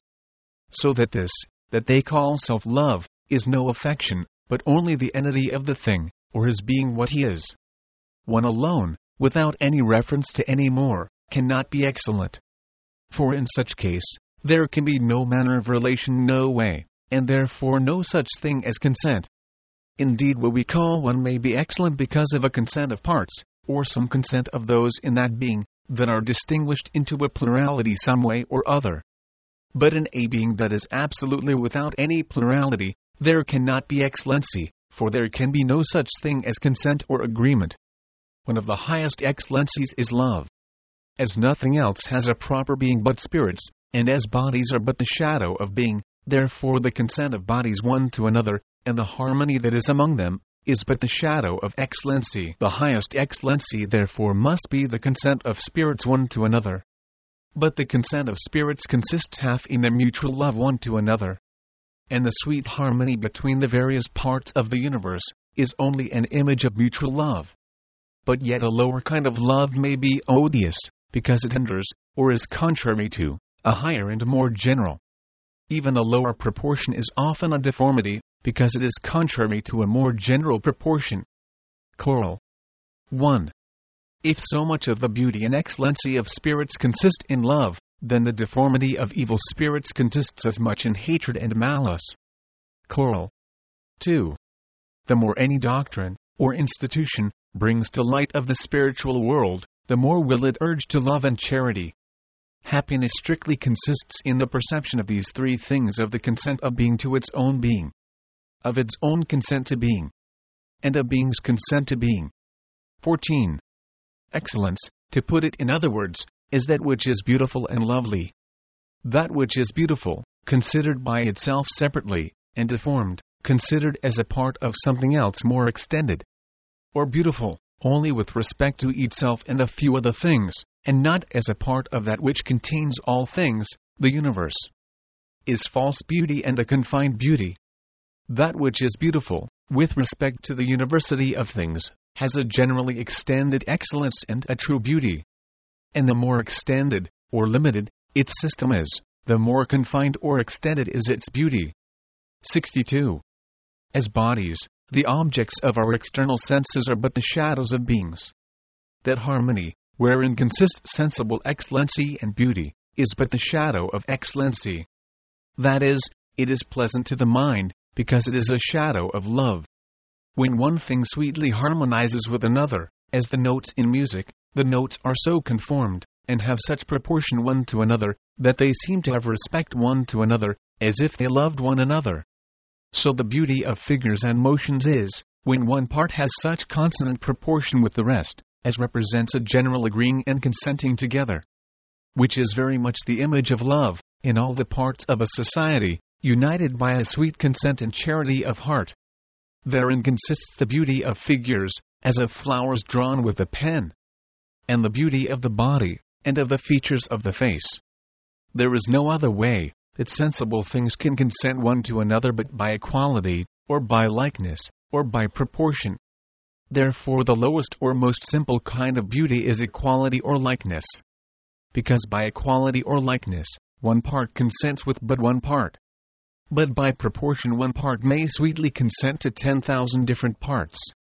So that this, that they call self-love, is no affection, but only the entity of the thing, or his being what he is. One alone, without any reference to any more, cannot be excellent. For in such case, there can be no manner of relation, no way, and therefore no such thing as consent. Indeed, what we call one may be excellent because of a consent of parts, or some consent of those in that being, that are distinguished into a plurality some way or other. But in a being that is absolutely without any plurality, there cannot be excellency, for there can be no such thing as consent or agreement. One of the highest excellencies is love. As nothing else has a proper being but spirits, and as bodies are but the shadow of being, therefore the consent of bodies one to another, and the harmony that is among them, is but the shadow of excellency. The highest excellency therefore must be the consent of spirits one to another. But the consent of spirits consists half in their mutual love one to another. And the sweet harmony between the various parts of the universe is only an image of mutual love. But yet a lower kind of love may be odious, because it hinders, or is contrary to, a higher and more general. Even a lower proportion is often a deformity, because it is contrary to a more general proportion. Choral. one. If so much of the beauty and excellency of spirits consist in love, then the deformity of evil spirits consists as much in hatred and malice. Choral. two. The more any doctrine, or institution, brings to light of the spiritual world, the more will it urge to love and charity. Happiness strictly consists in the perception of these three things: of the consent of being to its own being, of its own consent to being, and of being's consent to being. fourteen. Excellence, to put it in other words, is that which is beautiful and lovely. That which is beautiful, considered by itself separately, and deformed, considered as a part of something else more extended. Or beautiful, only with respect to itself and a few other things, and not as a part of that which contains all things, the universe. is false beauty and a confined beauty. That which is beautiful, with respect to the universality of things, has a generally extended excellence and a true beauty. And the more extended, or limited, its system is, the more confined or extended is its beauty. sixty-two. As bodies, the objects of our external senses are but the shadows of beings. That harmony, wherein consist sensible excellency and beauty, is but the shadow of excellency. That is, it is pleasant to the mind, because it is a shadow of love. When one thing sweetly harmonizes with another, as the notes in music, the notes are so conformed, and have such proportion one to another, that they seem to have respect one to another, as if they loved one another. So the beauty of figures and motions is, when one part has such consonant proportion with the rest, as represents a general agreeing and consenting together. Which is very much the image of love, in all the parts of a society, united by a sweet consent and charity of heart. Therein consists the beauty of figures, as of flowers drawn with a pen, and the beauty of the body, and of the features of the face. There is no other way that sensible things can consent one to another but by equality, or by likeness, or by proportion. Therefore the lowest or most simple kind of beauty is equality or likeness. Because by equality or likeness, one part consents with but one part. But by proportion one part may sweetly consent to ten thousand different parts.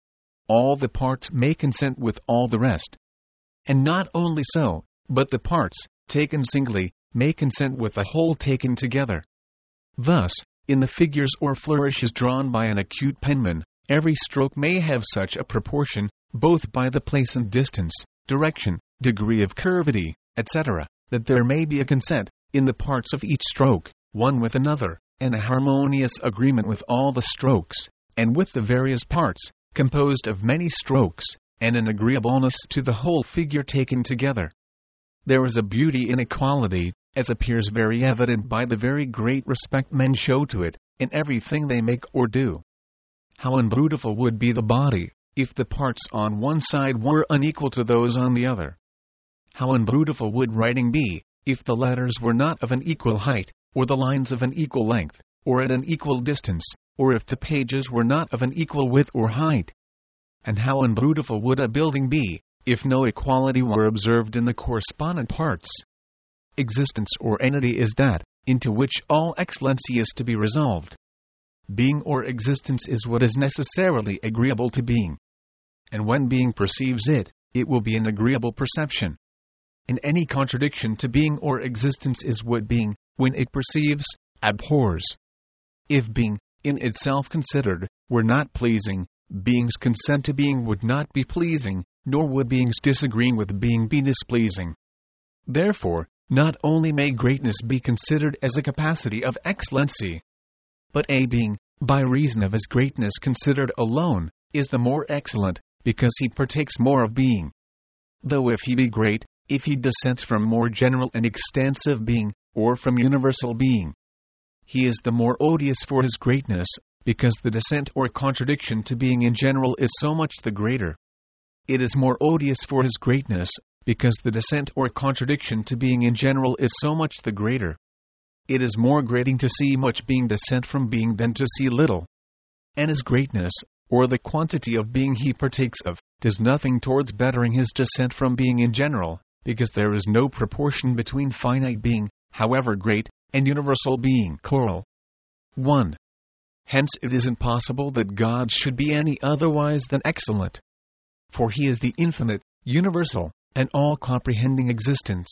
All the parts may consent with all the rest. And not only so, but the parts, taken singly, may consent with the whole taken together. Thus, in the figures or flourishes drawn by an acute penman, every stroke may have such a proportion, both by the place and distance, direction, degree of curvity, et cetera, that there may be a consent, in the parts of each stroke, one with another, and a harmonious agreement with all the strokes, and with the various parts, composed of many strokes, and an agreeableness to the whole figure taken together. There is a beauty in equality, as appears very evident by the very great respect men show to it, in everything they make or do. How unbeautiful would be the body, if the parts on one side were unequal to those on the other. How unbeautiful would writing be, if the letters were not of an equal height, or the lines of an equal length, or at an equal distance, or if the pages were not of an equal width or height. And how unbeautiful would a building be, if no equality were observed in the correspondent parts. Existence or entity is that, into which all excellency is to be resolved. Being or existence is what is necessarily agreeable to being. And when being perceives it, it will be an agreeable perception. And any contradiction to being or existence is what being, when it perceives, abhors. If being, in itself considered, were not pleasing, being's consent to being would not be pleasing, nor would being's disagreeing with being be displeasing. Therefore, not only may greatness be considered as a capacity of excellency, but a being, by reason of his greatness considered alone, is the more excellent, because he partakes more of being. Though if he be great, if he descends from more general and extensive being, or from universal being, he is the more odious for his greatness, because the descent or contradiction to being in general is so much the greater. It is more odious for his greatness, because the descent or contradiction to being in general is so much the greater. It is more grating to see much being descent from being than to see little. And his greatness, or the quantity of being he partakes of, does nothing towards bettering his descent from being in general, because there is no proportion between finite being, however great, and universal being. Choral. one. Hence it is impossible that God should be any otherwise than excellent. For he is the infinite, universal, and all-comprehending existence.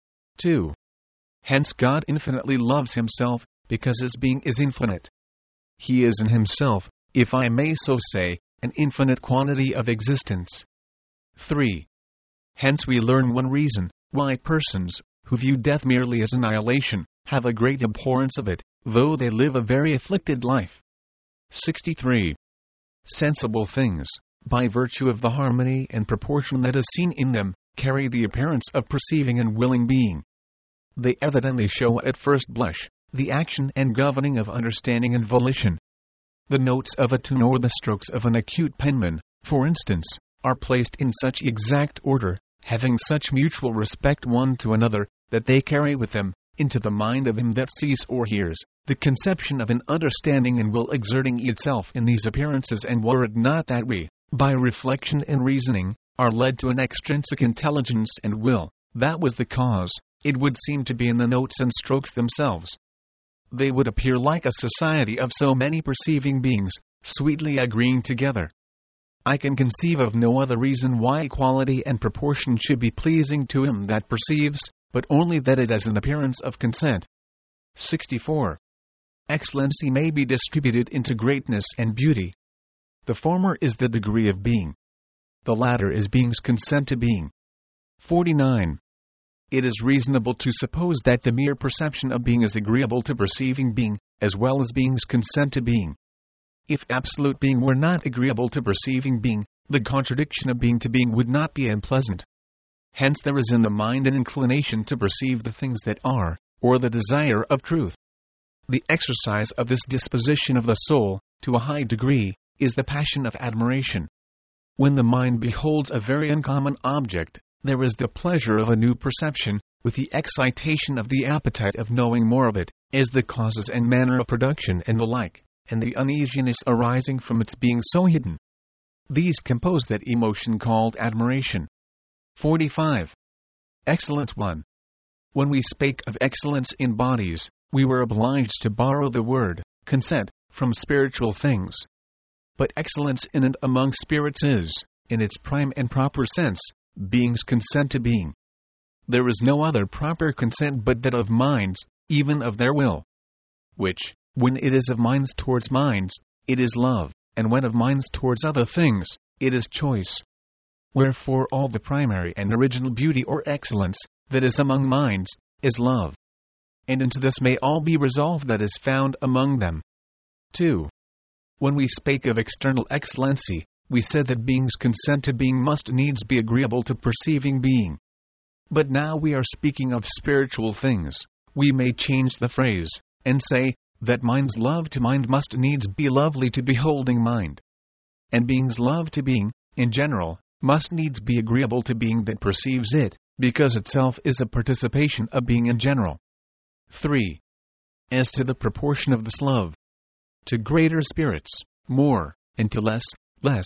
two. Hence God infinitely loves himself, because his being is infinite. He is in himself, if I may so say, an infinite quantity of existence. three. Hence we learn one reason, why persons, who view death merely as annihilation, have a great abhorrence of it, though they live a very afflicted life. sixty-three. Sensible things, by virtue of the harmony and proportion that is seen in them, carry the appearance of perceiving and willing being. They evidently show at first blush, the action and governing of understanding and volition. The notes of a tune or the strokes of an acute penman, for instance, are placed in such exact order, having such mutual respect one to another, that they carry with them, into the mind of him that sees or hears, the conception of an understanding and will exerting itself in these appearances, and were it not that we, by reflection and reasoning, are led to an extrinsic intelligence and will, that was the cause, it would seem to be in the notes and strokes themselves. They would appear like a society of so many perceiving beings, sweetly agreeing together. I can conceive of no other reason why equality and proportion should be pleasing to him that perceives, but only that it has an appearance of consent. sixty-four. Excellency may be distributed into greatness and beauty. The former is the degree of being. The latter is being's consent to being. forty-nine. It is reasonable to suppose that the mere perception of being is agreeable to perceiving being, as well as being's consent to being. If absolute being were not agreeable to perceiving being, the contradiction of being to being would not be unpleasant. Hence there is in the mind an inclination to perceive the things that are, or the desire of truth. The exercise of this disposition of the soul, to a high degree, is the passion of admiration. When the mind beholds a very uncommon object, there is the pleasure of a new perception, with the excitation of the appetite of knowing more of it, as the causes and manner of production and the like, and the uneasiness arising from its being so hidden. These compose that emotion called admiration. forty-five. Excellence one. When we spake of excellence in bodies, we were obliged to borrow the word, consent, from spiritual things. But excellence in and among spirits is, in its prime and proper sense, being's consent to being. There is no other proper consent but that of minds, even of their will. Which, when it is of minds towards minds, it is love, and when of minds towards other things, it is choice. Wherefore all the primary and original beauty or excellence, that is among minds, is love. And into this may all be resolved that is found among them. two. When we spake of external excellency, we said that being's consent to being must needs be agreeable to perceiving being. But now we are speaking of spiritual things, we may change the phrase, and say, that mind's love to mind must needs be lovely to beholding mind. And being's love to being, in general, must needs be agreeable to being that perceives it, because itself is a participation of being in general. three. As to the proportion of this love, to greater spirits, more, and to less, less.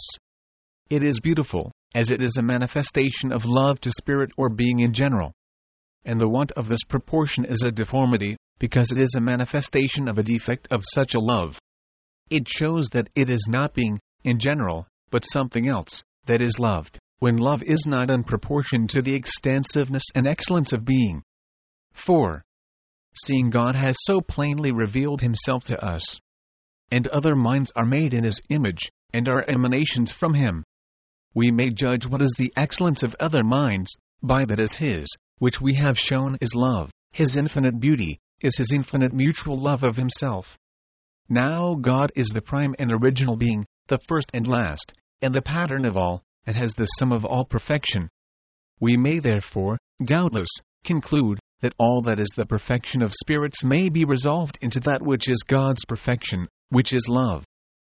It is beautiful, as it is a manifestation of love to spirit or being in general. And the want of this proportion is a deformity, because it is a manifestation of a defect of such a love. It shows that it is not being, in general, but something else, that is loved, when love is not in proportion to the extensiveness and excellence of being. four. Seeing God has so plainly revealed himself to us, and other minds are made in his image, and are emanations from him, we may judge what is the excellence of other minds, by that is his, which we have shown is love, his infinite beauty, is his infinite mutual love of himself. Now God is the prime and original being, the first and last, and the pattern of all, and has the sum of all perfection. We may therefore, doubtless, conclude, that all that is the perfection of spirits may be resolved into that which is God's perfection, which is love.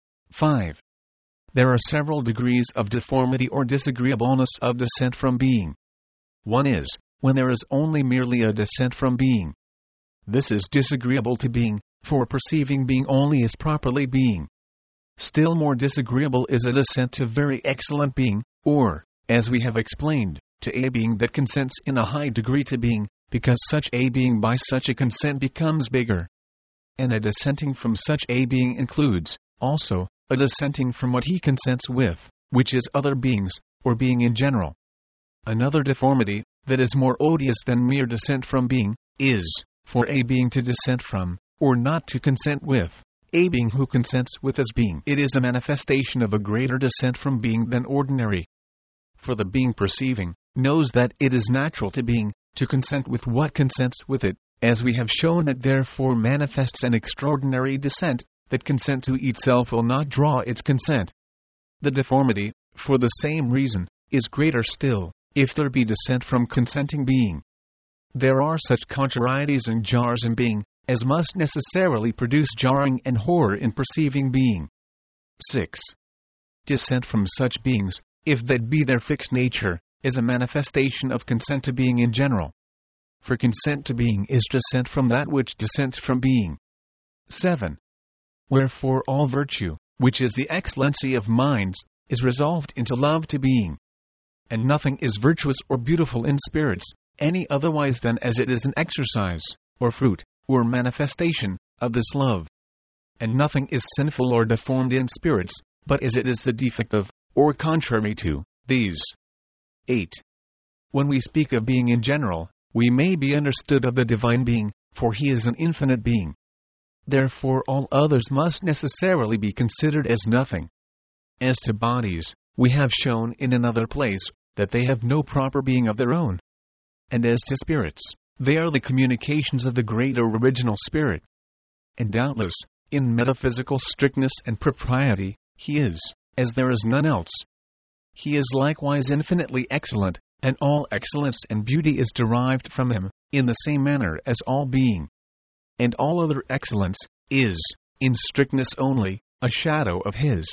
five. There are several degrees of deformity or disagreeableness of descent from being. One is, when there is only merely a descent from being. This is disagreeable to being, for perceiving being only is properly being. Still more disagreeable is a descent to very excellent being, or, as we have explained, to a being that consents in a high degree to being, because such a being by such a consent becomes bigger. And a dissenting from such a being includes, also, a dissenting from what he consents with, which is other beings, or being in general. Another deformity, that is more odious than mere dissent from being, is, for a being to dissent from, or not to consent with, a being who consents with as being. It is a manifestation of a greater dissent from being than ordinary. For the being perceiving, knows that it is natural to being, to consent with what consents with it, as we have shown it therefore manifests an extraordinary dissent, that consent to itself will not draw its consent. The deformity, for the same reason, is greater still, if there be dissent from consenting being. There are such contrarieties and jars in being, as must necessarily produce jarring and horror in perceiving being. six. Dissent from such beings, if that be their fixed nature, is a manifestation of consent to being in general. for consent to being is descent from that which descends from being. seven. Wherefore all virtue, which is the excellency of minds, is resolved into love to being. And nothing is virtuous or beautiful in spirits, any otherwise than as it is an exercise, or fruit, or manifestation, of this love. And nothing is sinful or deformed in spirits, but as it is the defect of, or contrary to, these. eight. When we speak of being in general, we may be understood of the divine being, for he is an infinite being. Therefore all others must necessarily be considered as nothing. As to bodies, we have shown in another place that they have no proper being of their own. And as to spirits, they are the communications of the great or original spirit. And doubtless, in metaphysical strictness and propriety, he is, as there is none else. He is likewise infinitely excellent, and all excellence and beauty is derived from him, in the same manner as all being. And all other excellence is, in strictness only, a shadow of his.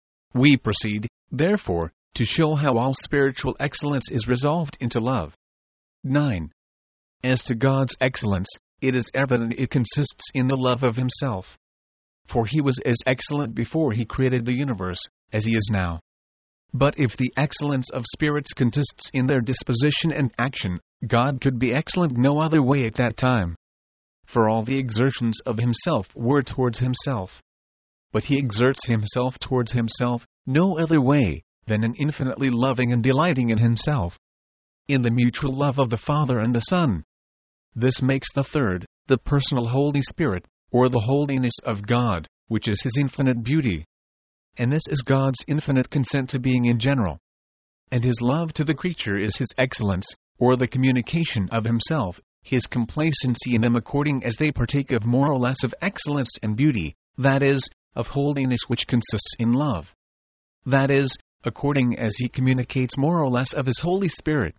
We proceed, therefore, to show how all spiritual excellence is resolved into love. nine. As to God's excellence, it is evident it consists in the love of himself. For he was as excellent before he created the universe, as he is now. But if the excellence of spirits consists in their disposition and action, God could be excellent no other way at that time. For all the exertions of himself were towards himself. But he exerts himself towards himself no other way than in infinitely loving and delighting in himself, in the mutual love of the Father and the Son. This makes the third, the personal Holy Spirit, or the holiness of God, which is his infinite beauty. And this is God's infinite consent to being in general. And his love to the creature is his excellence, or the communication of himself, his complacency in them according as they partake of more or less of excellence and beauty, that is, of holiness which consists in love. That is, according as he communicates more or less of his Holy Spirit.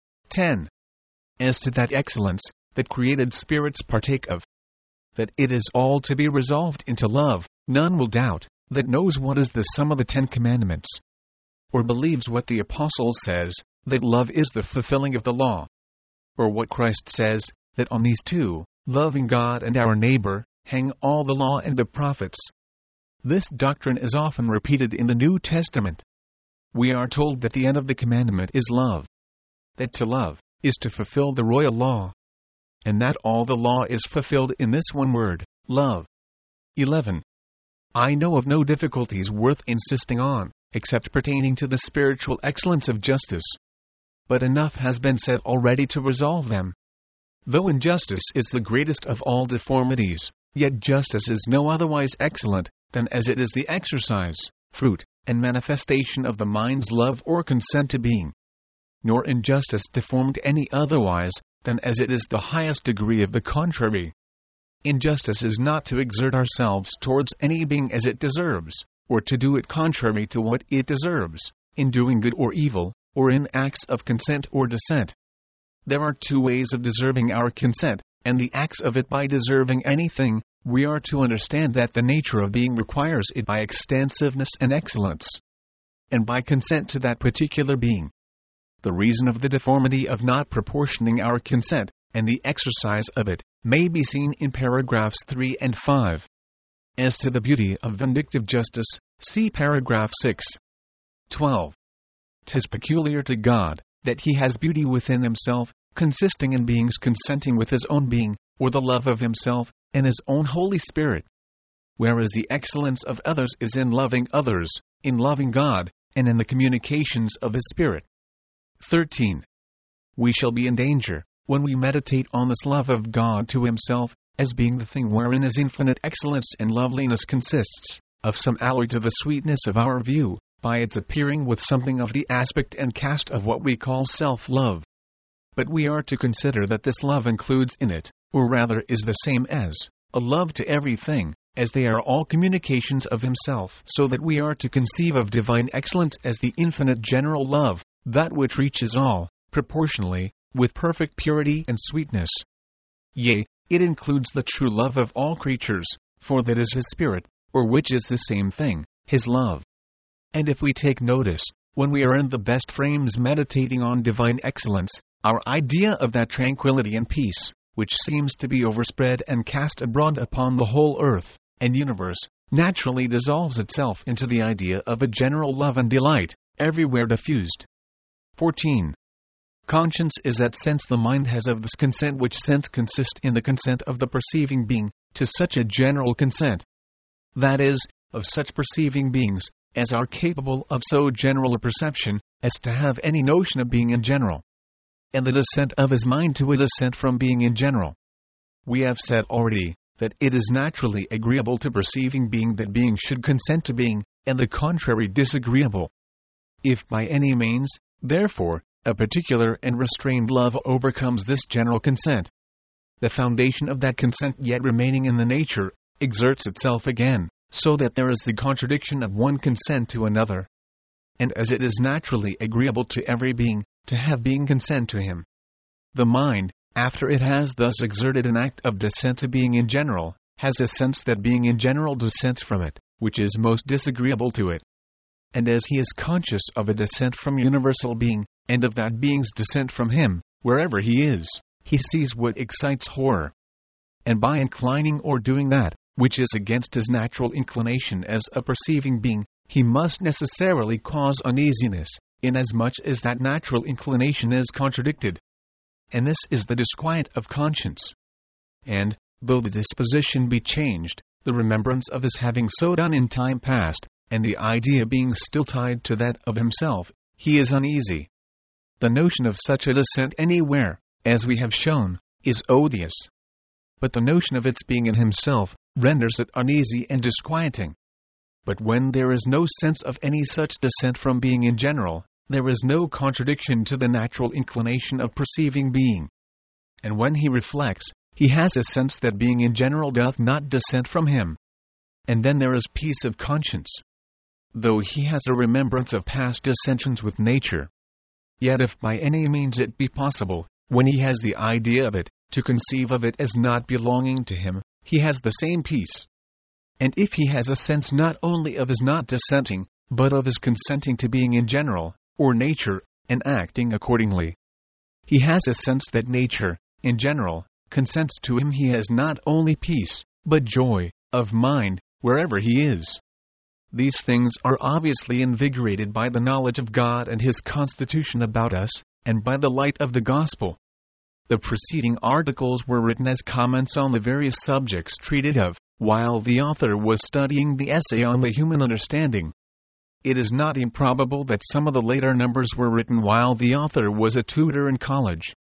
ten. As to that excellence, that created spirits partake of, that it is all to be resolved into love, none will doubt, that knows what is the sum of the Ten Commandments, or believes what the Apostle says, that love is the fulfilling of the law, or what Christ says, that on these two, loving God and our neighbor, hang all the law and the prophets. This doctrine is often repeated in the New Testament. We are told that the end of the commandment is love, that to love is to fulfill the royal law, and that all the law is fulfilled in this one word, love. eleven. I know of no difficulties worth insisting on, except pertaining to the spiritual excellence of justice. But enough has been said already to resolve them. Though injustice is the greatest of all deformities, yet justice is no otherwise excellent, than as it is the exercise, fruit, and manifestation of the mind's love or consent to being. Nor injustice deformed any otherwise, than as it is the highest degree of the contrary. Injustice is not to exert ourselves towards any being as it deserves, or to do it contrary to what it deserves, in doing good or evil, or in acts of consent or dissent. There are two ways of deserving our consent, and the acts of it by deserving anything. We are to understand that the nature of being requires it by extensiveness and excellence, and by consent to that particular being. The reason of the deformity of not proportioning our consent, and the exercise of it, may be seen in paragraphs three and five. As to the beauty of vindictive justice, see paragraph six. twelve. 'Tis peculiar to God, that he has beauty within himself, consisting in beings consenting with his own being, or the love of himself, and his own Holy Spirit. Whereas the excellence of others is in loving others, in loving God, and in the communications of his Spirit. thirteen. We shall be in danger, when we meditate on this love of God to himself, as being the thing wherein his infinite excellence and loveliness consists, of some alloy to the sweetness of our view, by its appearing with something of the aspect and cast of what we call self-love. But we are to consider that this love includes in it, or rather is the same as, a love to everything, as they are all communications of himself, so that we are to conceive of divine excellence as the infinite general love, that which reaches all, proportionally, with perfect purity and sweetness. Yea, it includes the true love of all creatures, for that is his Spirit, or which is the same thing, his love. And if we take notice, when we are in the best frames meditating on divine excellence, Our idea of that tranquility and peace, which seems to be overspread and cast abroad upon the whole earth and universe, naturally dissolves itself into the idea of a general love and delight, everywhere diffused. fourteen. Conscience is that sense the mind has of this consent, which sense consists in the consent of the perceiving being to such a general consent. That is, of such perceiving beings as are capable of so general a perception as to have any notion of being in general, and the descent of his mind to a descent from being in general. We have said already that it is naturally agreeable to perceiving being that being should consent to being, and the contrary disagreeable. If by any means, therefore, a particular and restrained love overcomes this general consent, the foundation of that consent yet remaining in the nature exerts itself again, so that there is the contradiction of one consent to another. And as it is naturally agreeable to every being to have being consent to him, the mind, after it has thus exerted an act of descent to being in general, has a sense that being in general dissents from it, which is most disagreeable to it. And as he is conscious of a descent from universal being, and of that being's descent from him, wherever he is, he sees what excites horror. And by inclining or doing that which is against his natural inclination as a perceiving being, he must necessarily cause uneasiness, inasmuch as that natural inclination is contradicted. And this is the disquiet of conscience. And, though the disposition be changed, the remembrance of his having so done in time past, and the idea being still tied to that of himself, he is uneasy. The notion of such a descent anywhere, as we have shown, is odious. But the notion of its being in himself renders it uneasy and disquieting. But when there is no sense of any such descent from being in general, there is no contradiction to the natural inclination of perceiving being. And when he reflects, he has a sense that being in general doth not dissent from him. And then there is peace of conscience. Though he has a remembrance of past dissensions with nature, yet if by any means it be possible, when he has the idea of it, to conceive of it as not belonging to him, he has the same peace. And if he has a sense not only of his not dissenting, but of his consenting to being in general, or nature, and acting accordingly, he has a sense that nature, in general, consents to him, he has not only peace, but joy of mind, wherever he is. These things are obviously invigorated by the knowledge of God and His constitution about us, and by the light of the gospel. The preceding articles were written as comments on the various subjects treated of, while the author was studying the essay on the human understanding. It is not improbable that some of the later numbers were written while the author was a tutor in college.